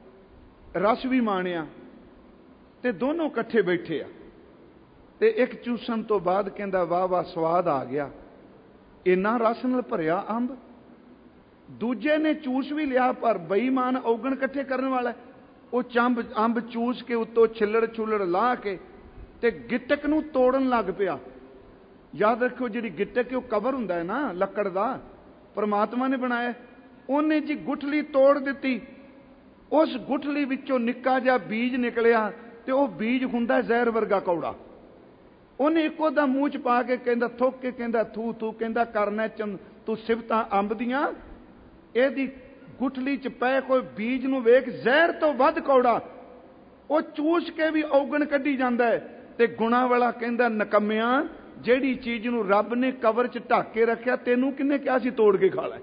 ਰਸ ਵੀ ਮਾਣਿਆ, ਤੇ ਦੋਨੋਂ ਇਕੱਠੇ ਬੈਠੇ ਆ ਤੇ ਇੱਕ ਚੂਸਣ ਤੋਂ ਬਾਅਦ ਕਹਿੰਦਾ, ਵਾਹ ਵਾਹ ਸਵਾਦ ਆ ਗਿਆ, ਇੰਨਾ ਰਸ ਨਾਲ ਭਰਿਆ ਅੰਬ। ਦੂਜੇ ਨੇ ਚੂਸ ਵੀ ਲਿਆ ਪਰ ਬੇਈਮਾਨ ਔਗਣ ਇਕੱਠੇ ਕਰਨ ਵਾਲਾ, ਉਹ ਚੰਬ ਅੰਬ ਚੂਸ ਕੇ ਉੱਤੋਂ ਛਿੱਲੜ ਛੁੱਲੜ ਲਾ ਕੇ ਤੇ ਗਿੱਟਕ ਨੂੰ ਤੋੜਨ ਲੱਗ ਪਿਆ। ਯਾਦ ਰੱਖਿਓ, ਜਿਹੜੀ ਗਿੱਟਕ ਉਹ ਕਵਰ ਹੁੰਦਾ ਹੈ ਨਾ ਲੱਕੜ ਦਾ, ਪਰਮਾਤਮਾ ਨੇ ਬਣਾਇਆ। ਉਹਨੇ ਜੀ ਗੁਠਲੀ ਤੋੜ ਦਿੱਤੀ, ਉਸ ਗੁਠਲੀ ਵਿੱਚੋਂ ਨਿੱਕਾ ਜਿਹਾ ਬੀਜ ਨਿਕਲਿਆ ਤੇ ਉਹ ਬੀਜ ਹੁੰਦਾ ਜ਼ਹਿਰ ਵਰਗਾ ਕੌੜਾ। ਉਹਨੇ ਇੱਕੋ ਦਾ ਮੂੰਹ ਚ ਪਾ ਕੇ ਕਹਿੰਦਾ, ਥੁੱਕ ਕੇ ਕਹਿੰਦਾ ਥੂ ਥੂ, ਕਹਿੰਦਾ ਕਰਨਾ ਚੰ ਤੂੰ ਸਿਫਤਾਂ ਅੰਬ ਦੀਆਂ, ਇਹਦੀ ਗੁਠਲੀ ਚ ਪਏ ਕੋਈ ਬੀਜ ਨੂੰ ਵੇਖ ਜ਼ਹਿਰ ਤੋਂ ਵੱਧ ਕੌੜਾ, ਉਹ ਚੂਸ ਕੇ ਵੀ ਔਗਣ ਕੱਢੀ ਜਾਂਦਾ ਹੈ। ਤੇ ਗੁਣਾ ਵਾਲਾ ਕਹਿੰਦਾ, ਨਕੰਮਿਆਂ, ਜਿਹੜੀ ਚੀਜ਼ ਨੂੰ ਰੱਬ ਨੇ ਕਬਰ ਚ ਢੱਕ ਕੇ ਰੱਖਿਆ, ਤੈਨੂੰ ਕਿਹਨੇ ਕਿਹਾ ਸੀ ਤੋੜ ਕੇ ਖਾ ਲੈ?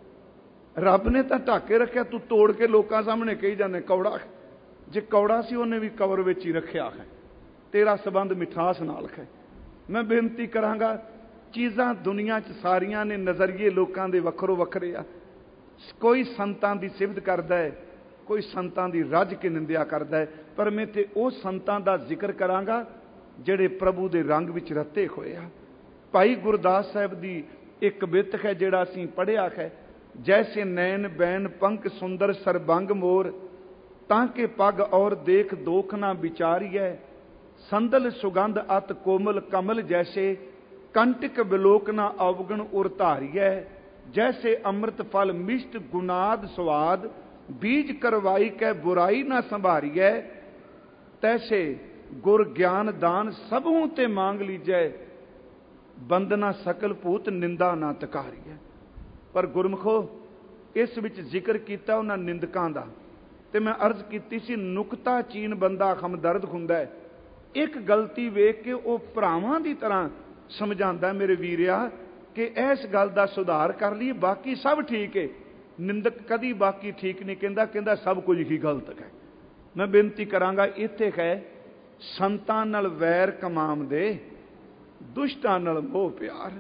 ਰੱਬ ਨੇ ਤਾਂ ਢੱਕ ਕੇ ਰੱਖਿਆ, ਤੂੰ ਤੋੜ ਕੇ ਲੋਕਾਂ ਸਾਹਮਣੇ ਕਹੀ ਜਾਂਦੇ ਕੌੜਾ। ਜੇ ਕੌੜਾ ਸੀ ਉਹਨੇ ਵੀ ਕਬਰ ਵਿੱਚ ਹੀ ਰੱਖਿਆ ਹੈ। ਤੇਰਾ ਸੰਬੰਧ ਮਿਠਾਸ ਨਾਲ ਹੈ। ਮੈਂ ਬੇਨਤੀ ਕਰਾਂਗਾ, ਚੀਜ਼ਾਂ ਦੁਨੀਆ 'ਚ ਸਾਰੀਆਂ ਨੇ, ਨਜ਼ਰੀਏ ਲੋਕਾਂ ਦੇ ਵੱਖਰੋ ਵੱਖਰੇ ਆ। ਕੋਈ ਸੰਤਾਂ ਦੀ ਸਿਫਤ ਕਰਦਾ ਹੈ, ਕੋਈ ਸੰਤਾਂ ਦੀ ਰੱਜ ਕੇ ਨਿੰਦਿਆ ਕਰਦਾ ਹੈ, ਪਰ ਮੈਂ ਤੇ ਉਹ ਸੰਤਾਂ ਦਾ ਜ਼ਿਕਰ ਕਰਾਂਗਾ ਜਿਹੜੇ ਪ੍ਰਭੂ ਦੇ ਰੰਗ ਵਿੱਚ ਰੱਤੇ ਹੋਏ ਆ। ਭਾਈ ਗੁਰਦਾਸ ਸਾਹਿਬ ਦੀ ਇੱਕ ਬਿੱਤ ਹੈ ਜਿਹੜਾ ਅਸੀਂ ਪੜ੍ਹਿਆ ਹੈ, ਜੈਸੇ ਨੈਣ ਬੈਨ ਪੰਖ ਸੁੰਦਰ ਸਰਬੰਗ ਮੋਰ, ਤਾਂ ਕਿ ਪੱਗ ਔਰ ਦੇਖ ਦੋਖ ਨਾ ਵਿਚਾਰੀਐ, ਸੰਦਲ ਸੁਗੰਧ ਅਤ ਕੋਮਲ ਕਮਲ ਜੈਸੇ, ਕੰਟਕ ਬਿਲੋਕਨਾ ਅਵਗਣ ਉਰ ਧਾਰੀਐ, ਜੈਸੇ ਅੰਮ੍ਰਿਤ ਫਲ ਮਿਸ਼ਟ ਗੁਨਾਦ ਸਵਾਦ, ਬੀਜ ਕਰਵਾਈ ਕੈ ਬੁਰਾਈ ਨਾ ਸੰਭਾਰੀਐ, ਤੈਸੇ ਗੁਰ ਗਿਆਨ ਦਾਨ ਸਭੂ ਤੇ ਮੰਗ ਲੀਜੈ, ਬੰਦਨਾ ਸਕਲ ਭੂਤ ਨਿੰਦਾ ਨਾ ਤਕਾਰੀਐ। ਪਰ ਗੁਰਮਖੋ, ਇਸ ਵਿੱਚ ਜ਼ਿਕਰ ਕੀਤਾ ਉਹਨਾਂ ਨਿੰਦਕਾਂ ਦਾ, ਤੇ ਮੈਂ ਅਰਜ਼ ਕੀਤੀ ਸੀ ਨੁਕਤਾ ਚੀਨ ਬੰਦਾ ਹਮਦਰਦ ਹੁੰਦਾ ਹੈ। ਇੱਕ ਗਲਤੀ ਵੇਖ ਕੇ ਉਹ ਭਰਾਵਾਂ ਦੀ ਤਰ੍ਹਾਂ ਸਮਝਾਉਂਦਾ, ਮੇਰੇ ਵੀਰਿਆ, ਕਿ ਇਸ ਗੱਲ ਦਾ ਸੁਧਾਰ ਕਰ ਲਈਏ, ਬਾਕੀ ਸਭ ਠੀਕ ਹੈ। ਨਿੰਦਕ ਕਦੀ ਬਾਕੀ ਠੀਕ ਨਹੀਂ ਕਹਿੰਦਾ, ਕਹਿੰਦਾ ਸਭ ਕੁਝ ਹੀ ਗਲਤ ਹੈ। ਮੈਂ ਬੇਨਤੀ ਕਰਾਂਗਾ, ਇੱਥੇ ਹੈ ਸੰਤਾਂ ਨਾਲ ਵੈਰ ਕਮਾਮ ਦੇ, ਦੁਸ਼ਟਾਂ ਨਾਲ ਮੋਹ ਪਿਆਰ।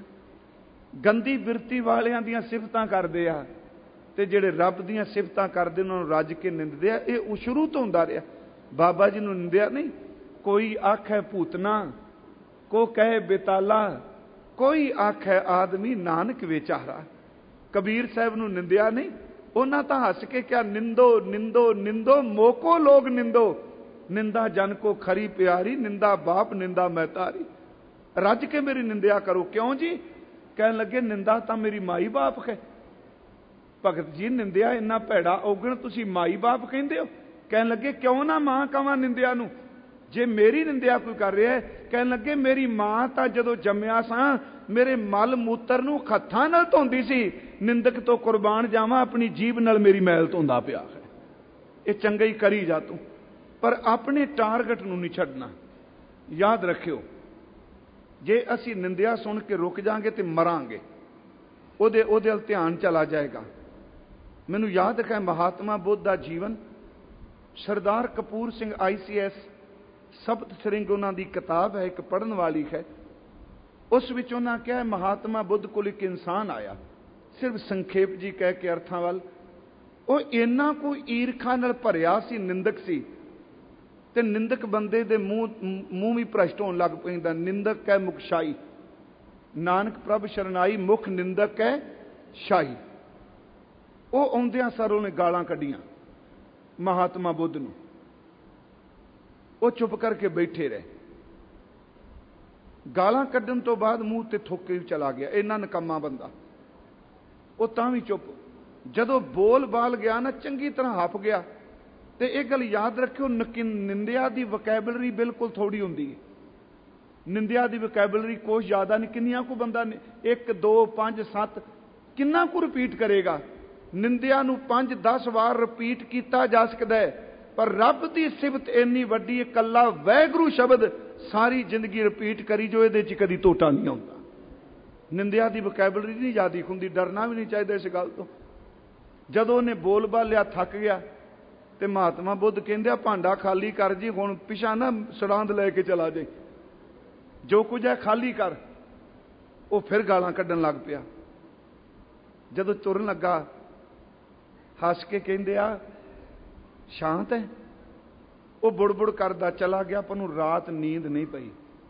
ਗੰਦੀ ਬਿਰਤੀ ਵਾਲਿਆਂ ਦੀਆਂ ਸਿਫਤਾਂ ਕਰਦੇ ਆ, ਤੇ ਜਿਹੜੇ ਰੱਬ ਦੀਆਂ ਸਿਫਤਾਂ ਕਰਦੇ ਉਹਨਾਂ ਨੂੰ ਰੱਜ ਕੇ ਨਿੰਦਦੇ ਆ। ਇਹ ਸ਼ੁਰੂ ਤੋਂ ਹੁੰਦਾ ਰਿਹਾ। ਬਾਬਾ ਜੀ ਨੂੰ ਨਿੰਦਿਆ ਨਹੀਂ। ਕੋਈ ਆਖੇ ਭੂਤਨਾ, ਕੋ ਕਹੇ ਬੇਤਾਲਾ, ਕੋਈ ਆਖੇ ਆਦਮੀ ਨਾਨਕ ਵਿਚਾਰਾ। ਕਬੀਰ ਸਾਹਿਬ ਨੂੰ ਨਿੰਦਿਆ ਨਹੀਂ, ਉਹਨਾਂ ਤਾਂ ਹੱਸ ਕੇ ਕਿਹਾ, ਨਿੰਦੋ ਨਿੰਦੋ ਨਿੰਦੋ ਮੋਕੋ ਲੋਗ ਨਿੰਦੋ, ਨਿੰਦਾ ਜਨ ਕੋ ਖਰੀ ਪਿਆਰੀ, ਨਿੰਦਾ ਬਾਪ ਨਿੰਦਾ ਮੈਂ ਤਾਰੀ। ਰੱਜ ਕੇ ਮੇਰੀ ਨਿੰਦਿਆ ਕਰੋ। ਕਿਉਂ ਜੀ? ਕਹਿਣ ਲੱਗੇ, ਨਿੰਦਾ ਤਾਂ ਮੇਰੀ ਮਾਈ ਬਾਪ ਹੈ। ਭਗਤ ਜੀ, ਨਿੰਦਿਆ ਇੰਨਾ ਭੈੜਾ ਔਗਣ ਤੁਸੀਂ ਮਾਈ ਬਾਪ ਕਹਿੰਦੇ ਹੋ? ਕਹਿਣ ਲੱਗੇ, ਕਿਉਂ ਨਾ ਮਾਂ ਕਵਾਂ ਨਿੰਦਿਆ ਨੂੰ, ਜੇ ਮੇਰੀ ਨਿੰਦਿਆ ਕੋਈ ਕਰ ਰਿਹਾ। ਕਹਿਣ ਲੱਗੇ, ਮੇਰੀ ਮਾਂ ਤਾਂ ਜਦੋਂ ਜੰਮਿਆ ਸਾਂ ਮੇਰੇ ਮਲ ਮੂਤਰ ਨੂੰ ਹੱਥਾਂ ਨਾਲ ਧੋਂਦੀ ਸੀ, ਨਿੰਦਕ ਤੋਂ ਕੁਰਬਾਨ ਜਾਵਾਂ, ਆਪਣੀ ਜੀਭ ਨਾਲ ਮੇਰੀ ਮੈਲ ਧੋਂਦਾ ਪਿਆ ਹੈ। ਇਹ ਚੰਗਾ ਹੀ ਕਰੀ ਜਾ ਤੂੰ, ਪਰ ਆਪਣੇ ਟਾਰਗੇਟ ਨੂੰ ਨਹੀਂ ਛੱਡਣਾ। ਯਾਦ ਰੱਖਿਓ, ਜੇ ਅਸੀਂ ਨਿੰਦਿਆ ਸੁਣ ਕੇ ਰੁਕ ਜਾਾਂਗੇ ਤੇ ਮਰਾਂਗੇ, ਉਹਦੇ ਉਹਦੇ ਵੱਲ ਧਿਆਨ ਚਲਾ ਜਾਏਗਾ। ਮੈਨੂੰ ਯਾਦ ਹੈ ਮਹਾਤਮਾ ਬੁੱਧ ਦਾ ਜੀਵਨ, Sardar Kapur Singh I C S ਸਬਤ ਸ੍ਰਿੰਗ ਉਹਨਾਂ ਦੀ ਕਿਤਾਬ ਹੈ, ਇੱਕ ਪੜ੍ਹਨ ਵਾਲੀ ਹੈ। ਉਸ ਵਿੱਚ ਉਹਨਾਂ ਕਿਹਾ, ਮਹਾਤਮਾ ਬੁੱਧ ਕੋਲ ਇੱਕ ਇਨਸਾਨ ਆਇਆ, ਸਿਰਫ ਸੰਖੇਪ ਜੀ ਕਹਿ ਕੇ ਅਰਥਾਂ ਵੱਲ। ਉਹ ਇੰਨਾ ਕੋਈ ਈਰਖਾ ਨਾਲ ਭਰਿਆ ਸੀ, ਨਿੰਦਕ ਸੀ, ਤੇ ਨਿੰਦਕ ਬੰਦੇ ਦੇ ਮੂੰਹ ਮੂੰਹ ਵੀ ਭ੍ਰਸ਼ਟ ਹੋਣ ਲੱਗ ਪੈਂਦਾ। ਨਿੰਦਕ ਹੈ ਮੁਖ ਸ਼ਾਹੀ, ਨਾਨਕ ਪ੍ਰਭ ਸ਼ਰਨਾਈ, ਮੁਖ ਨਿੰਦਕ ਹੈ ਸ਼ਾਹੀ। ਉਹ ਆਉਂਦਿਆਂ ਸਰ ਉਹਨੇ ਗਾਲਾਂ ਕੱਢੀਆਂ ਮਹਾਤਮਾ ਬੁੱਧ ਨੂੰ। ਉਹ ਚੁੱਪ ਕਰਕੇ ਬੈਠੇ ਰਹੇ। ਗਾਲਾਂ ਕੱਢਣ ਤੋਂ ਬਾਅਦ ਮੂੰਹ ਤੇ ਥੁੱਕ ਕੇ ਚਲਾ ਗਿਆ, ਇੰਨਾ ਨਕੰਮਾ ਬੰਦਾ। ਉਹ ਤਾਂ ਵੀ ਚੁੱਪ। ਜਦੋਂ ਬੋਲ ਬਾਲ ਗਿਆ ਨਾ, ਚੰਗੀ ਤਰ੍ਹਾਂ ਹੱਫ ਗਿਆ। ਤੇ ਇਹ ਗੱਲ ਯਾਦ ਰੱਖਿਓ, ਨਿੰਦਿਆ ਦੀ ਵੋਕੈਬਲਰੀ ਬਿਲਕੁਲ ਥੋੜੀ ਹੁੰਦੀ ਹੈ। ਨਿੰਦਿਆ ਦੀ ਵੋਕੈਬਲਰੀ ਕੁਛ ਜ਼ਿਆਦਾ ਨਹੀਂ। ਕਿੰਨੀਆਂ ਕੁ ਬੰਦਾ ਇੱਕ ਦੋ ਪੰਜ ਸੱਤ ਕਿੰਨਾ ਕੁ ਰਿਪੀਟ ਕਰੇਗਾ? ਨਿੰਦਿਆ ਨੂੰ ਪੰਜ ਦਸ ਵਾਰ ਰਿਪੀਟ ਕੀਤਾ ਜਾ ਸਕਦਾ ਹੈ, ਪਰ ਰੱਬ ਦੀ ਸਿਫਤ ਇੰਨੀ ਵੱਡੀ, ਇਕੱਲਾ ਵਾਹਿਗੁਰੂ ਸ਼ਬਦ ਸਾਰੀ ਜ਼ਿੰਦਗੀ ਰਿਪੀਟ ਕਰੀ ਜੋ, ਇਹਦੇ 'ਚ ਕਦੀ ਟੋਟਾ ਨਹੀਂ ਆਉਂਦਾ। ਨਿੰਦਿਆ ਦੀ ਵੋਕੈਬਲਰੀ ਨਹੀਂ ਜ਼ਿਆਦਾ ਹੁੰਦੀ। ਡਰਨਾ ਵੀ ਨਹੀਂ ਚਾਹੀਦਾ ਇਸ ਗੱਲ ਤੋਂ। ਜਦੋਂ ਉਹਨੇ ਬੋਲ ਬਾਲਿਆ, ਥੱਕ ਗਿਆ, ਤੇ ਮਹਾਤਮਾ ਬੁੱਧ ਕਹਿੰਦੇ, ਭਾਂਡਾ ਖਾਲੀ ਕਰ ਜੀ, ਹੁਣ ਪਿਛਾ ਨਾ ਸੜਾਂਦ ਲੈ ਕੇ ਚਲਾ ਜਾਏ, ਜੋ ਕੁਝ ਹੈ ਖਾਲੀ ਕਰ। ਉਹ ਫਿਰ ਗਾਲਾਂ ਕੱਢਣ ਲੱਗ ਪਿਆ। ਜਦੋਂ ਤੁਰਨ ਲੱਗਾ, ਹੱਸ ਕੇ ਕਹਿੰਦੇ, ਆ ਸ਼ਾਂਤ ਹੈ? ਉਹ ਬੁੜਬੁੜ ਕਰਦਾ ਚਲਾ ਗਿਆ, ਪਰ ਉਹਨੂੰ ਰਾਤ ਨੀਂਦ ਨਹੀਂ ਪਈ।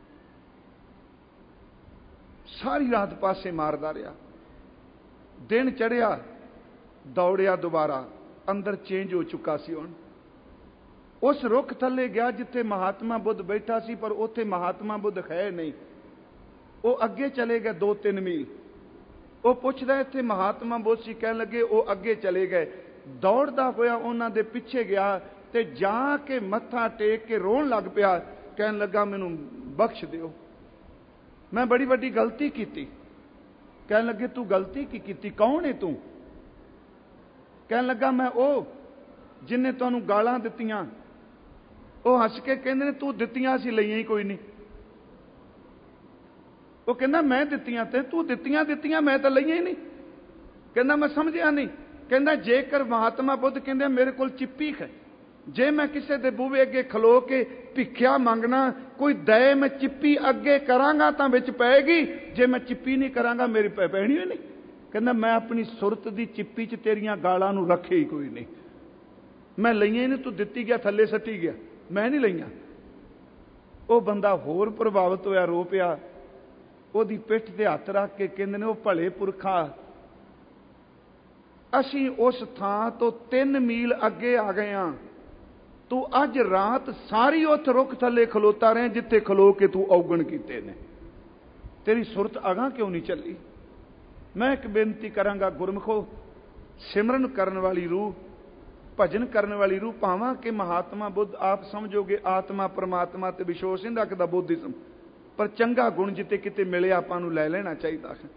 ਸਾਰੀ ਰਾਤ ਪਾਸੇ ਮਾਰਦਾ ਰਿਹਾ। ਦਿਨ ਚੜਿਆ, ਦੌੜਿਆ ਦੁਬਾਰਾ, ਅੰਦਰ ਚੇਂਜ ਹੋ ਚੁੱਕਾ ਸੀ। ਹੁਣ ਉਸ ਰੁੱਖ ਥੱਲੇ ਗਿਆ ਜਿੱਥੇ ਮਹਾਤਮਾ ਬੁੱਧ ਬੈਠਾ ਸੀ, ਪਰ ਉੱਥੇ ਮਹਾਤਮਾ ਬੁੱਧ ਹੈ ਨਹੀਂ। ਉਹ ਅੱਗੇ ਚਲੇ ਗਏ ਦੋ ਤਿੰਨ ਮੀਲ। ਉਹ ਪੁੱਛਦਾ, ਇੱਥੇ ਮਹਾਤਮਾ ਬੁੱਧ ਸੀ? ਕਹਿਣ ਲੱਗੇ, ਉਹ ਅੱਗੇ ਚਲੇ ਗਏ। ਦੌੜਦਾ ਹੋਇਆ ਉਹਨਾਂ ਦੇ ਪਿੱਛੇ ਗਿਆ, ਤੇ ਜਾ ਕੇ ਮੱਥਾ ਟੇਕ ਕੇ ਰੋਣ ਲੱਗ ਪਿਆ। ਕਹਿਣ ਲੱਗਾ, ਮੈਨੂੰ ਬਖਸ਼ ਦਿਓ, मैं बड़ी वड्डी गलती की। कहने लगे तू गलती की कीती? कौन है तू? कहने लगा मैं ओ जिन्हें तुहानू गालां दित्तियां। वो हस के कहंदे ने तू दित्तियां असीं लईआं ही कोई नहीं। वो कहंदा मैं दित्तियां ते तू दित्तियां दित्तियां मैं तां लईआं ही नहीं। कहंदा मैं समझिया नहीं। कहंदा जेकर महात्मा बुद्ध कहंदे मेरे कोल चिप्पी है, जे मैं किसी दे बूहे अगे खलो के भिख्या मंगना कोई दे मैं चिप्पी अगे करांगा तां विच पैगी, जे मैं चिप्पी नहीं करांगा मेरी पै पैनी ही नहीं। कहंदा मैं अपनी सुरत दी चिप्पी च तेरियां गालां नूं रखे ही कोई नहीं। मैं लईआं ही नहीं, तू दित्ती गया थल्ले सट्टी गया, मैं नहीं लईआं। वो बंदा होर प्रभावित होया, रो पिया। ओदी पिठ ते हत्थ रख के कहंदे ने ओ भले पुरखा असीं उस थां तो तीन मील अगे आ गए हां, तू अज रात सारी उस रुख थले खलोता रहे जिथे खलो के तू औगण कीते ने, तेरी सुरत अगां क्यों नहीं चली? मैं एक बेनती करांगा गुरमुखो, सिमरन करन वाली रूह, भजन करने वाली रूह, भावां कि महात्मा बुद्ध आप समझोगे आत्मा परमात्मा ते विश्वास नहीं रखदा बुद्धिज्म, पर चंगा गुण जिते किते मिले आपां नूं लै लेना चाहिदा है।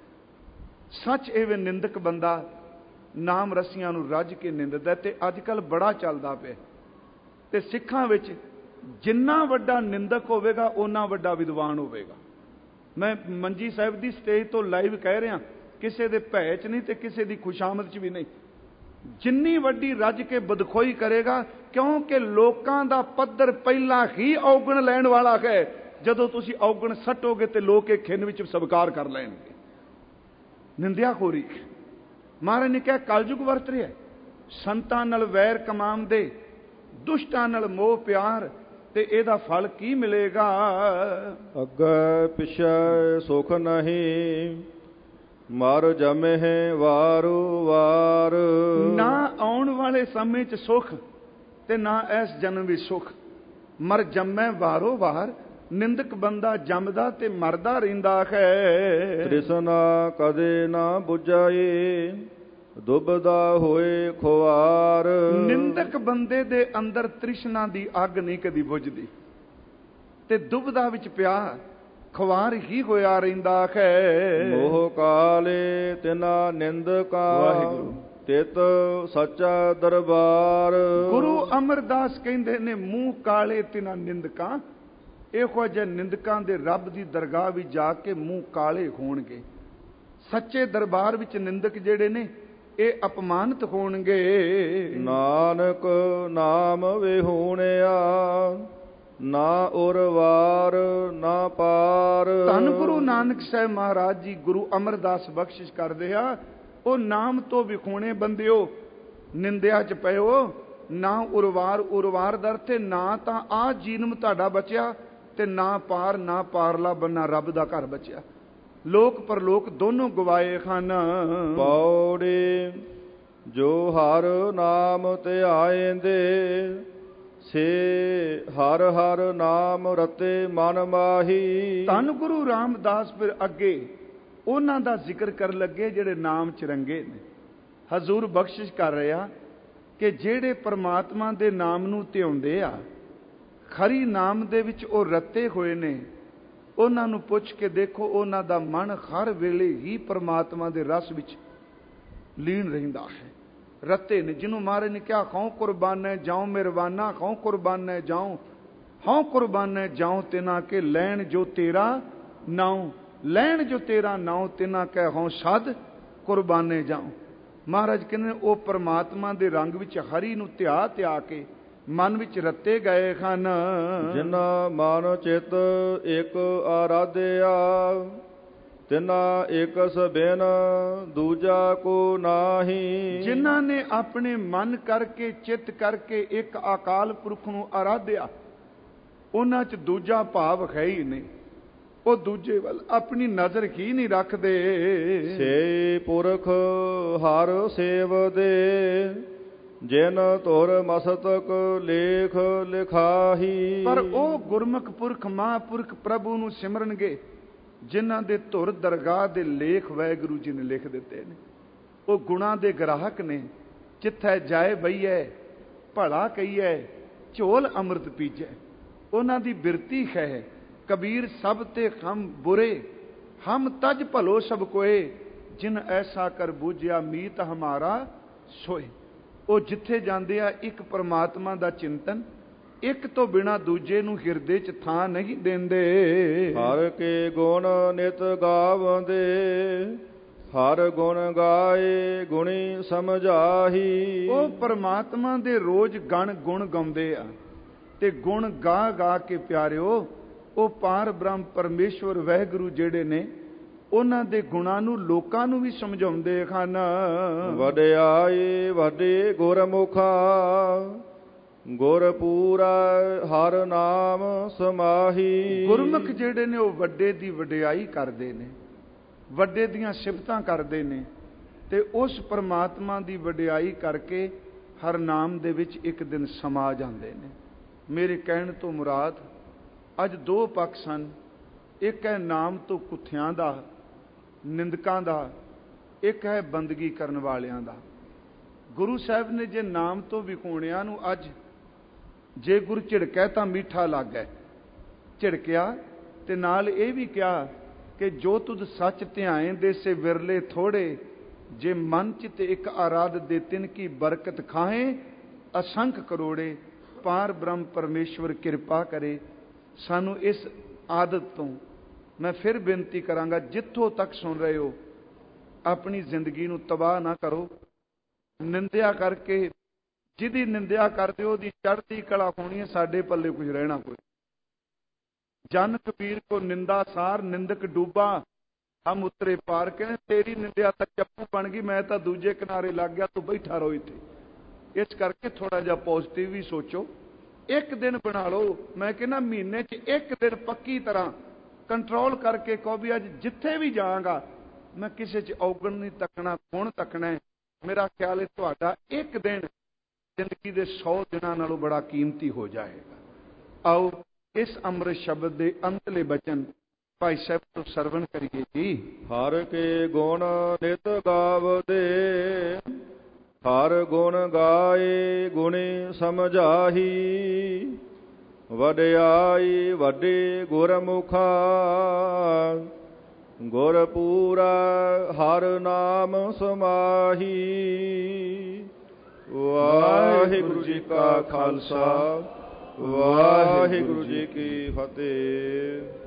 सच एवें निंदक बंदा नाम रसियां नूं रज के निंददा ते अजकल बड़ा चलदा पिया। ते सिखां विच जिन्ना वड्डा निंदक होवेगा उन्ना वड्डा विद्वान होवेगा। मैं मंजी साहिब दी स्टेज तो लाइव कह रहा, किसी दे भै च नहीं ते किसी दी खुशामद च भी नहीं। जिन्नी वड्डी रज के बदखोई करेगा, क्योंकि लोकां दा पੱਧਰ पहला ही औगण लैण वाला है। जदों तुसीं औगण सट्टोगे ते लोक एक खिन विच स्वीकार कर लैणगे। निंदिया खोरी महाराज ने कहा कलयुग वरत रहा, संतां नाल वैर कमांदे, दुष्टां नाल मोह प्यार, ते इहदा फल की मिलेगा? अग्गे पिछे सुख नहीं, मर जमे वारो वार। ना आउण वाले समय च सुख ते ना इस जन्म विच सुख, मर जमे वारो वार। निंदक बंदा जमदा ते मरदा रहिंदा है। तृष्णा कदे ना बुझाए, दुबदा होए खुआर। निंदक बंदे दे अंदर तृष्णा दी अग नहीं कदी बुझदी ते दुबदा विच पिया खुआर ही होया रहिंदा है। मोह काले तिना निंदका, तित सच्चा दरबार। गुरु अमरदास कहंदे ने मूह काले तिना निंदका, इहो जिहे निंदकां दे रब दी दरगाह भी जाके मूह काले होणगे। सच्चे दरबार विच निंदक जिहड़े ने ਇਹ अपमानित होणगे। नानक नाम विहूणिया, ना उरवार ना पार। धन गुरु नानक साहब महाराज जी गुरु अमरदास बख्शिश करदे आ, ਉਹ नाम तो विखूणे बंदिओ निंदिया च पयो, ना उरवार। उरवार दा अर्थ ना तां आ जीनम तुहाडा बचिया ते ना पार ना पारला बन्ना रब दा घर बचिया। लोक परलोक दोनों गवाए खान। पौड़े जो हर नाम ध्याएंदे, से हर हर नाम रते मन माही। धन गुरु रामदास फिर अगे उन्हां दा जिक्र कर लगे जिहड़े नाम च रंगे ने। हजूर बख्शिश कर रहा कि जिहड़े परमात्मा दे नाम नूं ध्याउंदे आ, खरी नाम दे विच ओ रते होए ने, उन्हां नूं पुछ के देखो उन्हां दा मन हर वेले ही परमात्मा दे रस विच लीन रहिंदा है। रते ने जिन्हों महाराज ने कहा खौं कुर्बान है जाऊं मेरवाना, खौं कुर्बान है जाऊं, हौं कुर्बान है जाऊं तिना के लैन जो तेरा नाऊं, लैन जो तेरा नाऊं तिना के हौं सद कुर्बाने जाऊं। महाराज कहने ओ परमात्मा दे रंग विच हरि नूं ध्या ध्या के मन विच रते गए खन। जिन्ना मन चित एक आराध्या, तिना एक सबिन दूजा को नाही। जिन्हां ने अपने मन करके चित करके एक अकाल पुरख नूं आराध्या, उन्हां च दूजा भाव है ही नहीं। वो दूजे वल अपनी नजर ही नहीं रखते। से पुरख हर सेव दे, जिन तुर मस्तक लेख लिखाही। पर ओ गुरमुख पुरख महापुरख प्रभु नूं सिमरनगे जिन्हां दे धुर दरगाह दे लेख वाहिगुरू जी ने लिख दिते ने। वो गुणां दे ग्राहक ने, जिथे जाए बईए भला कहीए झोल अमृत पीजै। उन्हां दी बिरती है कबीर सब ते खम बुरे, ਹਮ ਤਜ ਭਲੋ ਸਭ ਕੋਏ, ਜਿਨ ਐਸਾ ਕਰ ਬੂਝਿਆ ਮੀਤ ਹਮਾਰਾ ਸੋਏ। ਉਹ ਜਿੱਥੇ ਜਾਂਦੇ ਆ ਇੱਕ ਪਰਮਾਤਮਾ ਦਾ ਚਿੰਤਨ, ਇੱਕ ਤੋਂ ਬਿਨਾ ਦੂਜੇ ਨੂੰ ਹਿਰਦੇ 'ਚ ਥਾਂ ਨਹੀਂ ਦਿੰਦੇ। ਹਰ ਕੇ ਗੁਣ ਨਿਤ ਗਾਵੰਦੇ, ਹਰ ਗੁਣ ਗਾਏ ਗੁਣੀ ਸਮਝਾਹੀ। ਉਹ ਪਰਮਾਤਮਾ ਦੇ ਰੋਜ਼ ਗਣ ਗੁਣ ਗਾਉਂਦੇ ਆ, ਤੇ ਗੁਣ ਗਾ ਗਾ ਕੇ ਪਿਆਰਿਓ ਉਹ ਪਾਰ ਬ੍ਰਹਮ ਪਰਮੇਸ਼ਵਰ ਵਾਹਿਗੁਰੂ ਜਿਹੜੇ ਨੇ ਉਹਨਾਂ ਦੇ ਗੁਣਾਂ ਨੂੰ ਲੋਕਾਂ ਨੂੰ ਵੀ ਸਮਝਾਉਂਦੇ ਹਨ। ਵਡਿਆਈ ਵੱਡੇ ਗੁਰਮੁਖਾ, ਗੁਰ ਪੂਰਾ ਹਰ ਨਾਮ ਸਮਾਹੀ। ਗੁਰਮੁਖ ਜਿਹੜੇ ਨੇ ਉਹ ਵੱਡੇ ਦੀ ਵਡਿਆਈ ਕਰਦੇ ਨੇ, ਵੱਡੇ ਦੀਆਂ ਸਿਫਤਾਂ ਕਰਦੇ ਨੇ, ਤੇ ਉਸ ਪਰਮਾਤਮਾ ਦੀ ਵਡਿਆਈ ਕਰਕੇ ਹਰ ਨਾਮ ਦੇ ਵਿੱਚ ਇੱਕ ਦਿਨ ਸਮਾ ਜਾਂਦੇ ਨੇ। ਮੇਰੇ ਕਹਿਣ ਤੋਂ ਮੁਰਾਦ ਅੱਜ ਦੋ ਪੱਖ ਸਨ। ਇੱਕ ਹੈ ਨਾਮ ਤੋਂ ਕੁੱਥਿਆਂ ਦਾ, ਨਿੰਦਕਾਂ ਦਾ, ਇੱਕ ਹੈ ਬੰਦਗੀ ਕਰਨ ਵਾਲਿਆਂ ਦਾ। ਗੁਰੂ ਸਾਹਿਬ ਨੇ ਜੇ ਨਾਮ ਤੋਂ ਵਿਖੂਣਿਆਂ ਨੂੰ ਅੱਜ ਜੇ ਗੁਰੂ ਝਿੜਕੈ ਤਾਂ ਮਿੱਠਾ ਲੱਗੈ, ਝਿੜਕਿਆ ਤੇ ਨਾਲ ਇਹ ਵੀ ਕਿਹਾ ਕਿ ਜੋ ਤੁਧ ਸੱਚ ਧਿਆਏ ਦੇ ਸੇ ਵਿਰਲੇ ਥੋੜੇ, ਜੇ ਮਨ ਚਿਤ ਇੱਕ ਆਰਾਧ ਦੇ ਤਿਨ ਕੀ ਬਰਕਤ ਖਾਏ ਅਸੰਖ ਕਰੋੜੇ। ਪਾਰ ਬ੍ਰਹਮ ਪਰਮੇਸ਼ਵਰ ਕਿਰਪਾ ਕਰੇ ਸਾਨੂੰ ਇਸ ਆਦਤ ਤੋਂ। ਮੈਂ ਫਿਰ ਬੇਨਤੀ ਕਰਾਂਗਾ, ਜਿੱਥੋਂ ਤੱਕ ਸੁਣ ਰਹੇ ਹੋ ਆਪਣੀ ਜ਼ਿੰਦਗੀ ਨੂੰ ਤਬਾਹ ਨਾ ਕਰੋ। ਨਿੰਦਿਆ ਕਰਕੇ, ਜਿਹਦੀ ਨਿੰਦਿਆ ਕਰਦੇ ਉਹਦੀ ਚੜ੍ਹਦੀ ਕਲਾ ਹੋਣੀ ਹੈ, ਸਾਡੇ ਪੱਲੇ ਕੁਝ ਰਹਿਣਾ ਕੋਈ। ਜਨ ਕਬੀਰ ਕੋ ਨਿੰਦਾ ਸਾਰ ਨਿੰਦਕ ਡੂਬਾ, ਹਮ ਉਤਰੇ ਪਾਰ। ਕਹਿੰਦੇ ਤੇਰੀ ਨਿੰਦਿਆ ਤਾਂ ਚੱਪੂ ਬਣ ਗਈ, ਮੈਂ ਤਾਂ ਦੂਜੇ ਕਿਨਾਰੇ ਲੱਗ ਗਿਆ, ਤੂੰ ਬੈਠਾ ਰਹੋ ਇੱਥੇ। ਇਸ ਕਰਕੇ ਥੋੜਾ ਜਿਹਾ ਪੋਜ਼ਿਟਿਵ ਵੀ ਸੋਚੋ। ਇੱਕ ਦਿਨ ਬਣਾ ਲਓ, ਮੈਂ ਕਹਿੰਦਾ ਮਹੀਨੇ 'ਚ ਇੱਕ ਦਿਨ ਪੱਕੀ ਤਰ੍ਹਾਂ ਕੰਟਰੋਲ ਕਰਕੇ ਕਹੋ ਵੀ ਅੱਜ ਜਿੱਥੇ ਵੀ ਜਾਵਾਂਗਾ ਮੈਂ ਕਿਸੇ 'ਚ ਔਗਣ ਨਹੀਂ ਤੱਕਣਾ, ਗੁਣ ਤੱਕਣਾ। ਮੇਰਾ ਖਿਆਲ ਹੈ ਤੁਹਾਡਾ ਇੱਕ ਦਿਨ ਜ਼ਿੰਦਗੀ ਦੇ ਸੌ ਦਿਨਾਂ ਨਾਲੋਂ ਬੜਾ ਕੀਮਤੀ ਹੋ ਜਾਏਗਾ। ਆਓ ਇਸ ਅੰਮ੍ਰਿਤ ਸ਼ਬਦ ਦੇ ਅੰਤਲੇ ਬਚਨ ਭਾਈ ਸਾਹਿਬ ਤੋਂ ਸਰਵਣ ਕਰੀਏ ਜੀ। ਹਰ ਕੇ ਗੁਣ ਨਿਤ ਗਾਵਦੇ, ਹਰ ਗੁਣ ਗਾਏ ਗੁਣੀ ਸਮਝਾਹੀ। ਵਡਿਆਈ ਵੱਡੇ ਗੁਰਮੁਖਾ, ਗੁਰ ਪੂਰਾ ਹਰ ਨਾਮ ਸਮਾਹੀ। ਵਾਹਿਗੁਰੂ ਜੀ ਕਾ ਖਾਲਸਾ, ਵਾਹਿਗੁਰੂ ਜੀ ਕੀ ਫਤਿਹ।